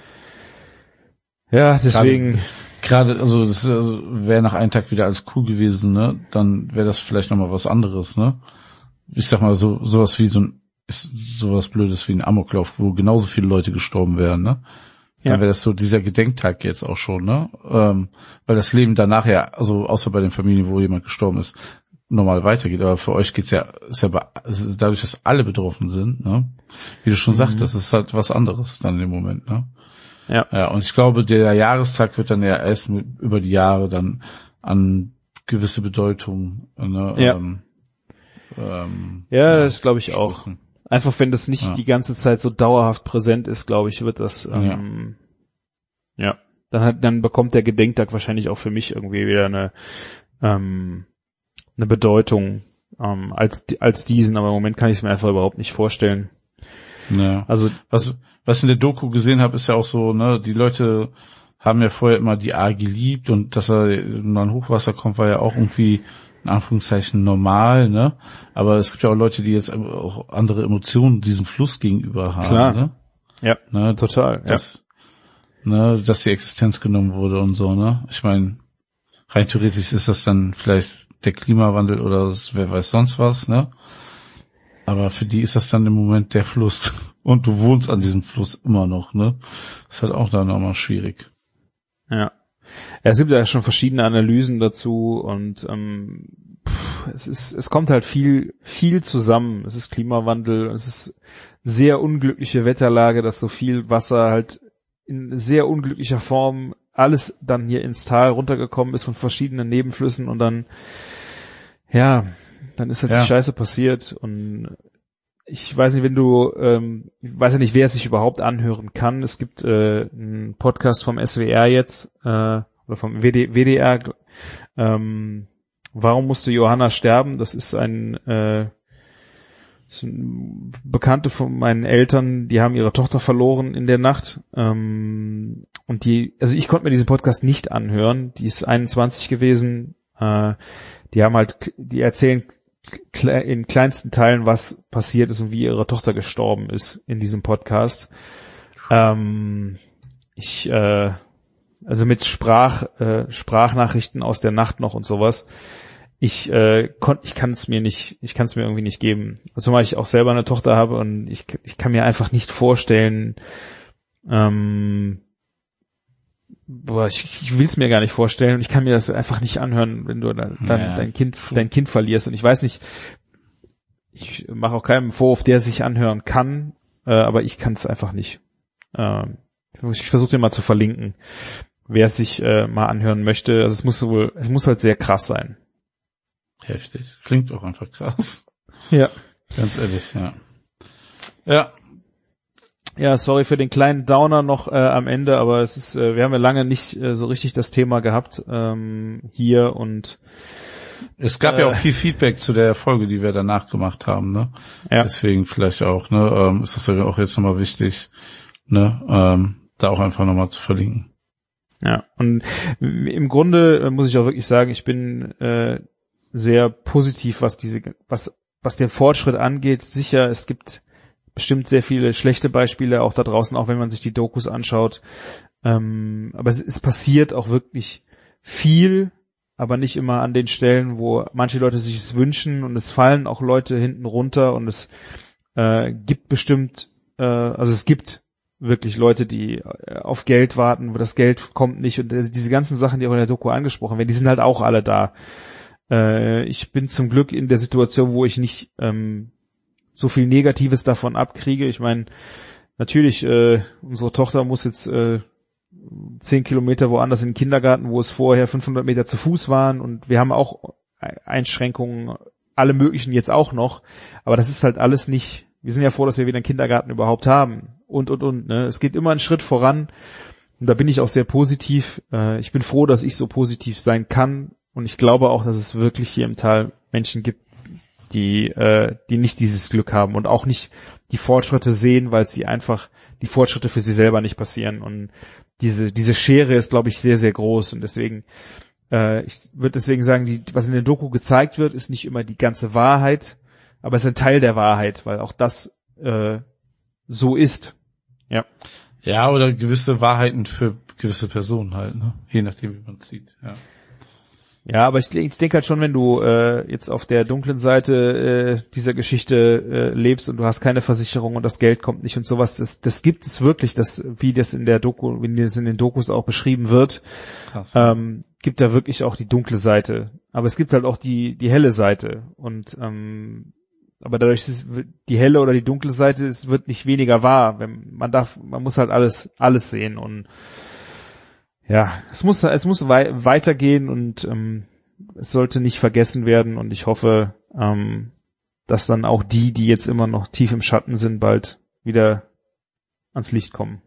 ja deswegen. Gerade, also das also, wäre nach einem Tag wieder alles cool gewesen, ne? Dann wäre das vielleicht nochmal was anderes, ne? Ich sag mal, so sowas wie so ein, ist sowas Blödes wie ein Amoklauf, wo genauso viele Leute gestorben wären, ne? Dann ja. wäre das so dieser Gedenktag jetzt auch schon, ne? Ähm, weil das Leben danach ja, also außer bei den Familien, wo jemand gestorben ist, normal weitergeht, aber für euch geht's ja, ist ja ist dadurch, dass alle betroffen sind, ne? Wie du schon mhm. sagst, das ist halt was anderes dann im Moment, ne? Ja. Ja, und ich glaube, der Jahrestag wird dann ja erst mit, über die Jahre dann an gewisse Bedeutung, ne? Ja, ähm, ähm, ja, das glaube ich auch. stoßen. Einfach, wenn das nicht ja. die ganze Zeit so dauerhaft präsent ist, glaube ich, wird das, ähm, ja. ja, dann hat, dann bekommt der Gedenktag wahrscheinlich auch für mich irgendwie wieder eine, ähm, eine Bedeutung ähm, als als diesen, aber im Moment kann ich es mir einfach überhaupt nicht vorstellen. Ja. Also was was ich in der Doku gesehen habe, ist ja auch so, ne, die Leute haben ja vorher immer die A geliebt und dass er mal ein Hochwasser kommt, war ja auch irgendwie in Anführungszeichen normal, ne? Aber es gibt ja auch Leute, die jetzt auch andere Emotionen diesem Fluss gegenüber haben, Klar. ne? Ja, ne? total. Dass, ja. ne, dass die Existenz genommen wurde und so, ne? Ich meine, rein theoretisch ist das dann vielleicht der Klimawandel oder wer weiß sonst was, ne? Aber für die ist das dann im Moment der Fluss. Und du wohnst an diesem Fluss immer noch, ne? Ist halt auch dann nochmal schwierig. Ja. Ja, es gibt ja schon verschiedene Analysen dazu und ähm, pff, es ist, es kommt halt viel, viel zusammen. Es ist Klimawandel, es ist sehr unglückliche Wetterlage, dass so viel Wasser halt in sehr unglücklicher Form alles dann hier ins Tal runtergekommen ist von verschiedenen Nebenflüssen und dann, ja, dann ist halt ja. die Scheiße passiert und ich weiß nicht, wenn du, ähm, ich weiß ja nicht, wer es sich überhaupt anhören kann. Es gibt äh, einen Podcast vom S W R jetzt, äh, oder vom W D, W D R, ähm, Warum musste Johanna sterben? Das ist ein, äh, das ist ein Bekannte von meinen Eltern, die haben ihre Tochter verloren in der Nacht. Ähm, und die, also ich konnte mir diesen Podcast nicht anhören. Die ist einundzwanzig gewesen. Äh, die haben halt, die erzählen in kleinsten Teilen, was passiert ist und wie ihre Tochter gestorben ist in diesem Podcast. Ähm, ich, äh, also mit Sprach, äh, Sprachnachrichten aus der Nacht noch und sowas. Ich äh, kon, ich kann es mir nicht, ich kann es mir irgendwie nicht geben. Also weil ich auch selber eine Tochter habe und ich, ich kann mir einfach nicht vorstellen, ähm, boah, ich, ich will es mir gar nicht vorstellen und ich kann mir das einfach nicht anhören, wenn du dann, dann ja, dein Kind, dein Kind verlierst. Und ich weiß nicht, ich mache auch keinen Vorwurf, der sich anhören kann, äh, aber ich kann es einfach nicht. Ähm, ich versuche den mal zu verlinken, wer es sich äh, mal anhören möchte. Also es muss wohl, es muss halt sehr krass sein. Heftig. Klingt auch einfach krass. Ja. Ganz ehrlich, ja. Ja. Ja, sorry für den kleinen Downer noch äh, am Ende, aber es ist, äh, wir haben ja lange nicht äh, so richtig das Thema gehabt ähm, hier und es gab äh, ja auch viel Feedback zu der Folge, die wir danach gemacht haben, ne? Ja. Deswegen vielleicht auch, ne, ähm, ist das ja auch jetzt nochmal wichtig, ne, ähm, da auch einfach nochmal zu verlinken. Ja, und im Grunde äh, muss ich auch wirklich sagen, ich bin äh, sehr positiv, was diese, was, was den Fortschritt angeht. Sicher, es gibt bestimmt sehr viele schlechte Beispiele auch da draußen, auch wenn man sich die Dokus anschaut. Ähm, aber es, es passiert auch wirklich viel, aber nicht immer an den Stellen, wo manche Leute sich es wünschen und es fallen auch Leute hinten runter und es äh, gibt bestimmt, äh, also es gibt wirklich Leute, die auf Geld warten, wo das Geld kommt nicht und diese ganzen Sachen, die auch in der Doku angesprochen werden, die sind halt auch alle da. Äh, ich bin zum Glück in der Situation, wo ich nicht ähm, so viel Negatives davon abkriege. Ich meine, natürlich, äh, unsere Tochter muss jetzt äh, zehn Kilometer woanders in den Kindergarten, wo es vorher fünfhundert Meter zu Fuß waren und wir haben auch Einschränkungen, alle möglichen jetzt auch noch, aber das ist halt alles nicht, wir sind ja froh, dass wir wieder einen Kindergarten überhaupt haben und, und, und, ne? Es geht immer einen Schritt voran und da bin ich auch sehr positiv. Äh, ich bin froh, dass ich so positiv sein kann und ich glaube auch, dass es wirklich hier im Tal Menschen gibt, die äh, die nicht dieses Glück haben und auch nicht die Fortschritte sehen, weil sie einfach die Fortschritte für sie selber nicht passieren und diese diese Schere ist, glaube ich, sehr, sehr groß und deswegen äh, ich würde deswegen sagen, die, was in der Doku gezeigt wird, ist nicht immer die ganze Wahrheit, aber es ist ein Teil der Wahrheit, weil auch das äh, so ist. Ja. Ja, oder gewisse Wahrheiten für gewisse Personen halt, ne? Je nachdem, wie man es sieht, ja. Ja, aber ich, ich denke halt schon, wenn du äh, jetzt auf der dunklen Seite äh, dieser Geschichte äh, lebst und du hast keine Versicherung und das Geld kommt nicht und sowas, das, das gibt es wirklich, das, wie das in der Doku, wie das in den Dokus auch beschrieben wird, Krass. ähm, gibt da wirklich auch die dunkle Seite. Aber es gibt halt auch die die helle Seite und ähm, aber dadurch ist die helle oder die dunkle Seite, es wird nicht weniger wahr. Wenn man darf, man muss halt alles alles sehen und ja, es muss es muss wei- weitergehen und ähm, es sollte nicht vergessen werden und ich hoffe, ähm, dass dann auch die, die jetzt immer noch tief im Schatten sind, bald wieder ans Licht kommen.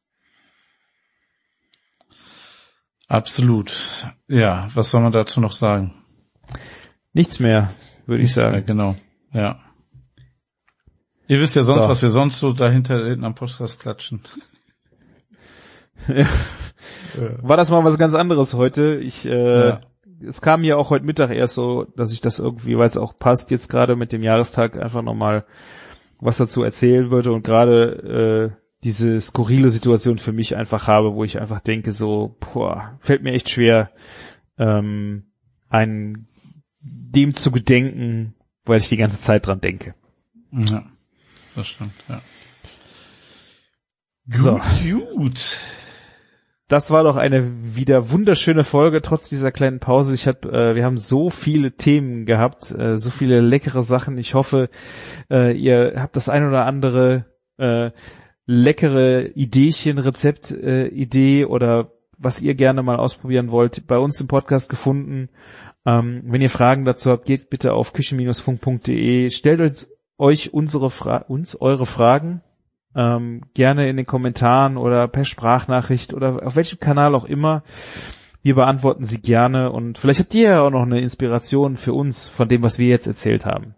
Absolut. Ja, was soll man dazu noch sagen? Nichts mehr, würde ich Nichts sagen. mehr, genau. Ja. Ihr wisst ja sonst, So. was wir sonst so dahinter hinten am Podcast klatschen. Ja. War das mal was ganz anderes heute? Ich, äh, Ja. es kam mir auch heute Mittag erst so, dass ich das irgendwie, weil es auch passt, jetzt gerade mit dem Jahrestag einfach nochmal was dazu erzählen würde und gerade äh, diese skurrile Situation für mich einfach habe, wo ich einfach denke so, boah, fällt mir echt schwer, ähm, ein dem zu gedenken, weil ich die ganze Zeit dran denke. Ja, das stimmt, ja. So. Gut, gut. das war doch eine wieder wunderschöne Folge, trotz dieser kleinen Pause. Ich hab, äh, wir haben so viele Themen gehabt, äh, so viele leckere Sachen. Ich hoffe, äh, ihr habt das ein oder andere äh, leckere Ideechen, Rezept, äh, Idee oder was ihr gerne mal ausprobieren wollt, bei uns im Podcast gefunden. Ähm, wenn ihr Fragen dazu habt, geht bitte auf küchen funk punkt de, stellt euch, euch unsere Fra- uns eure Fragen ähm, gerne in den Kommentaren oder per Sprachnachricht oder auf welchem Kanal auch immer. Wir beantworten sie gerne und vielleicht habt ihr ja auch noch eine Inspiration für uns von dem, was wir jetzt erzählt haben.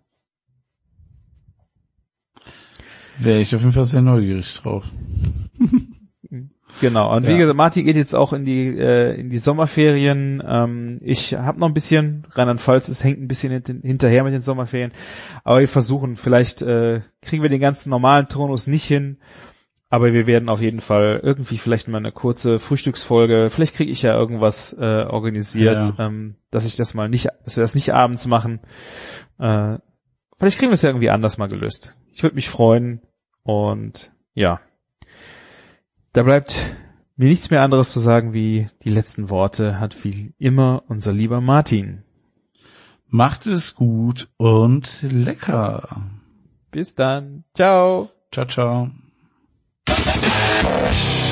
Wäre ich auf jeden Fall sehr neugierig drauf. Genau, und Ja. wie gesagt, Martin geht jetzt auch in die äh, in die Sommerferien. Ähm, ich habe noch ein bisschen, Rheinland-Pfalz, es hängt ein bisschen hint- hinterher mit den Sommerferien, aber wir versuchen, vielleicht äh, kriegen wir den ganzen normalen Turnus nicht hin, aber wir werden auf jeden Fall irgendwie vielleicht mal eine kurze Frühstücksfolge, vielleicht kriege ich ja irgendwas äh, organisiert, Ja. ähm, dass ich das mal nicht, dass wir das nicht abends machen. Äh, vielleicht kriegen wir es ja irgendwie anders mal gelöst. Ich würde mich freuen und ja. Da bleibt mir nichts mehr anderes zu sagen, wie die letzten Worte hat wie immer unser lieber Martin. Macht es gut und lecker. Bis dann. Ciao. Ciao, ciao.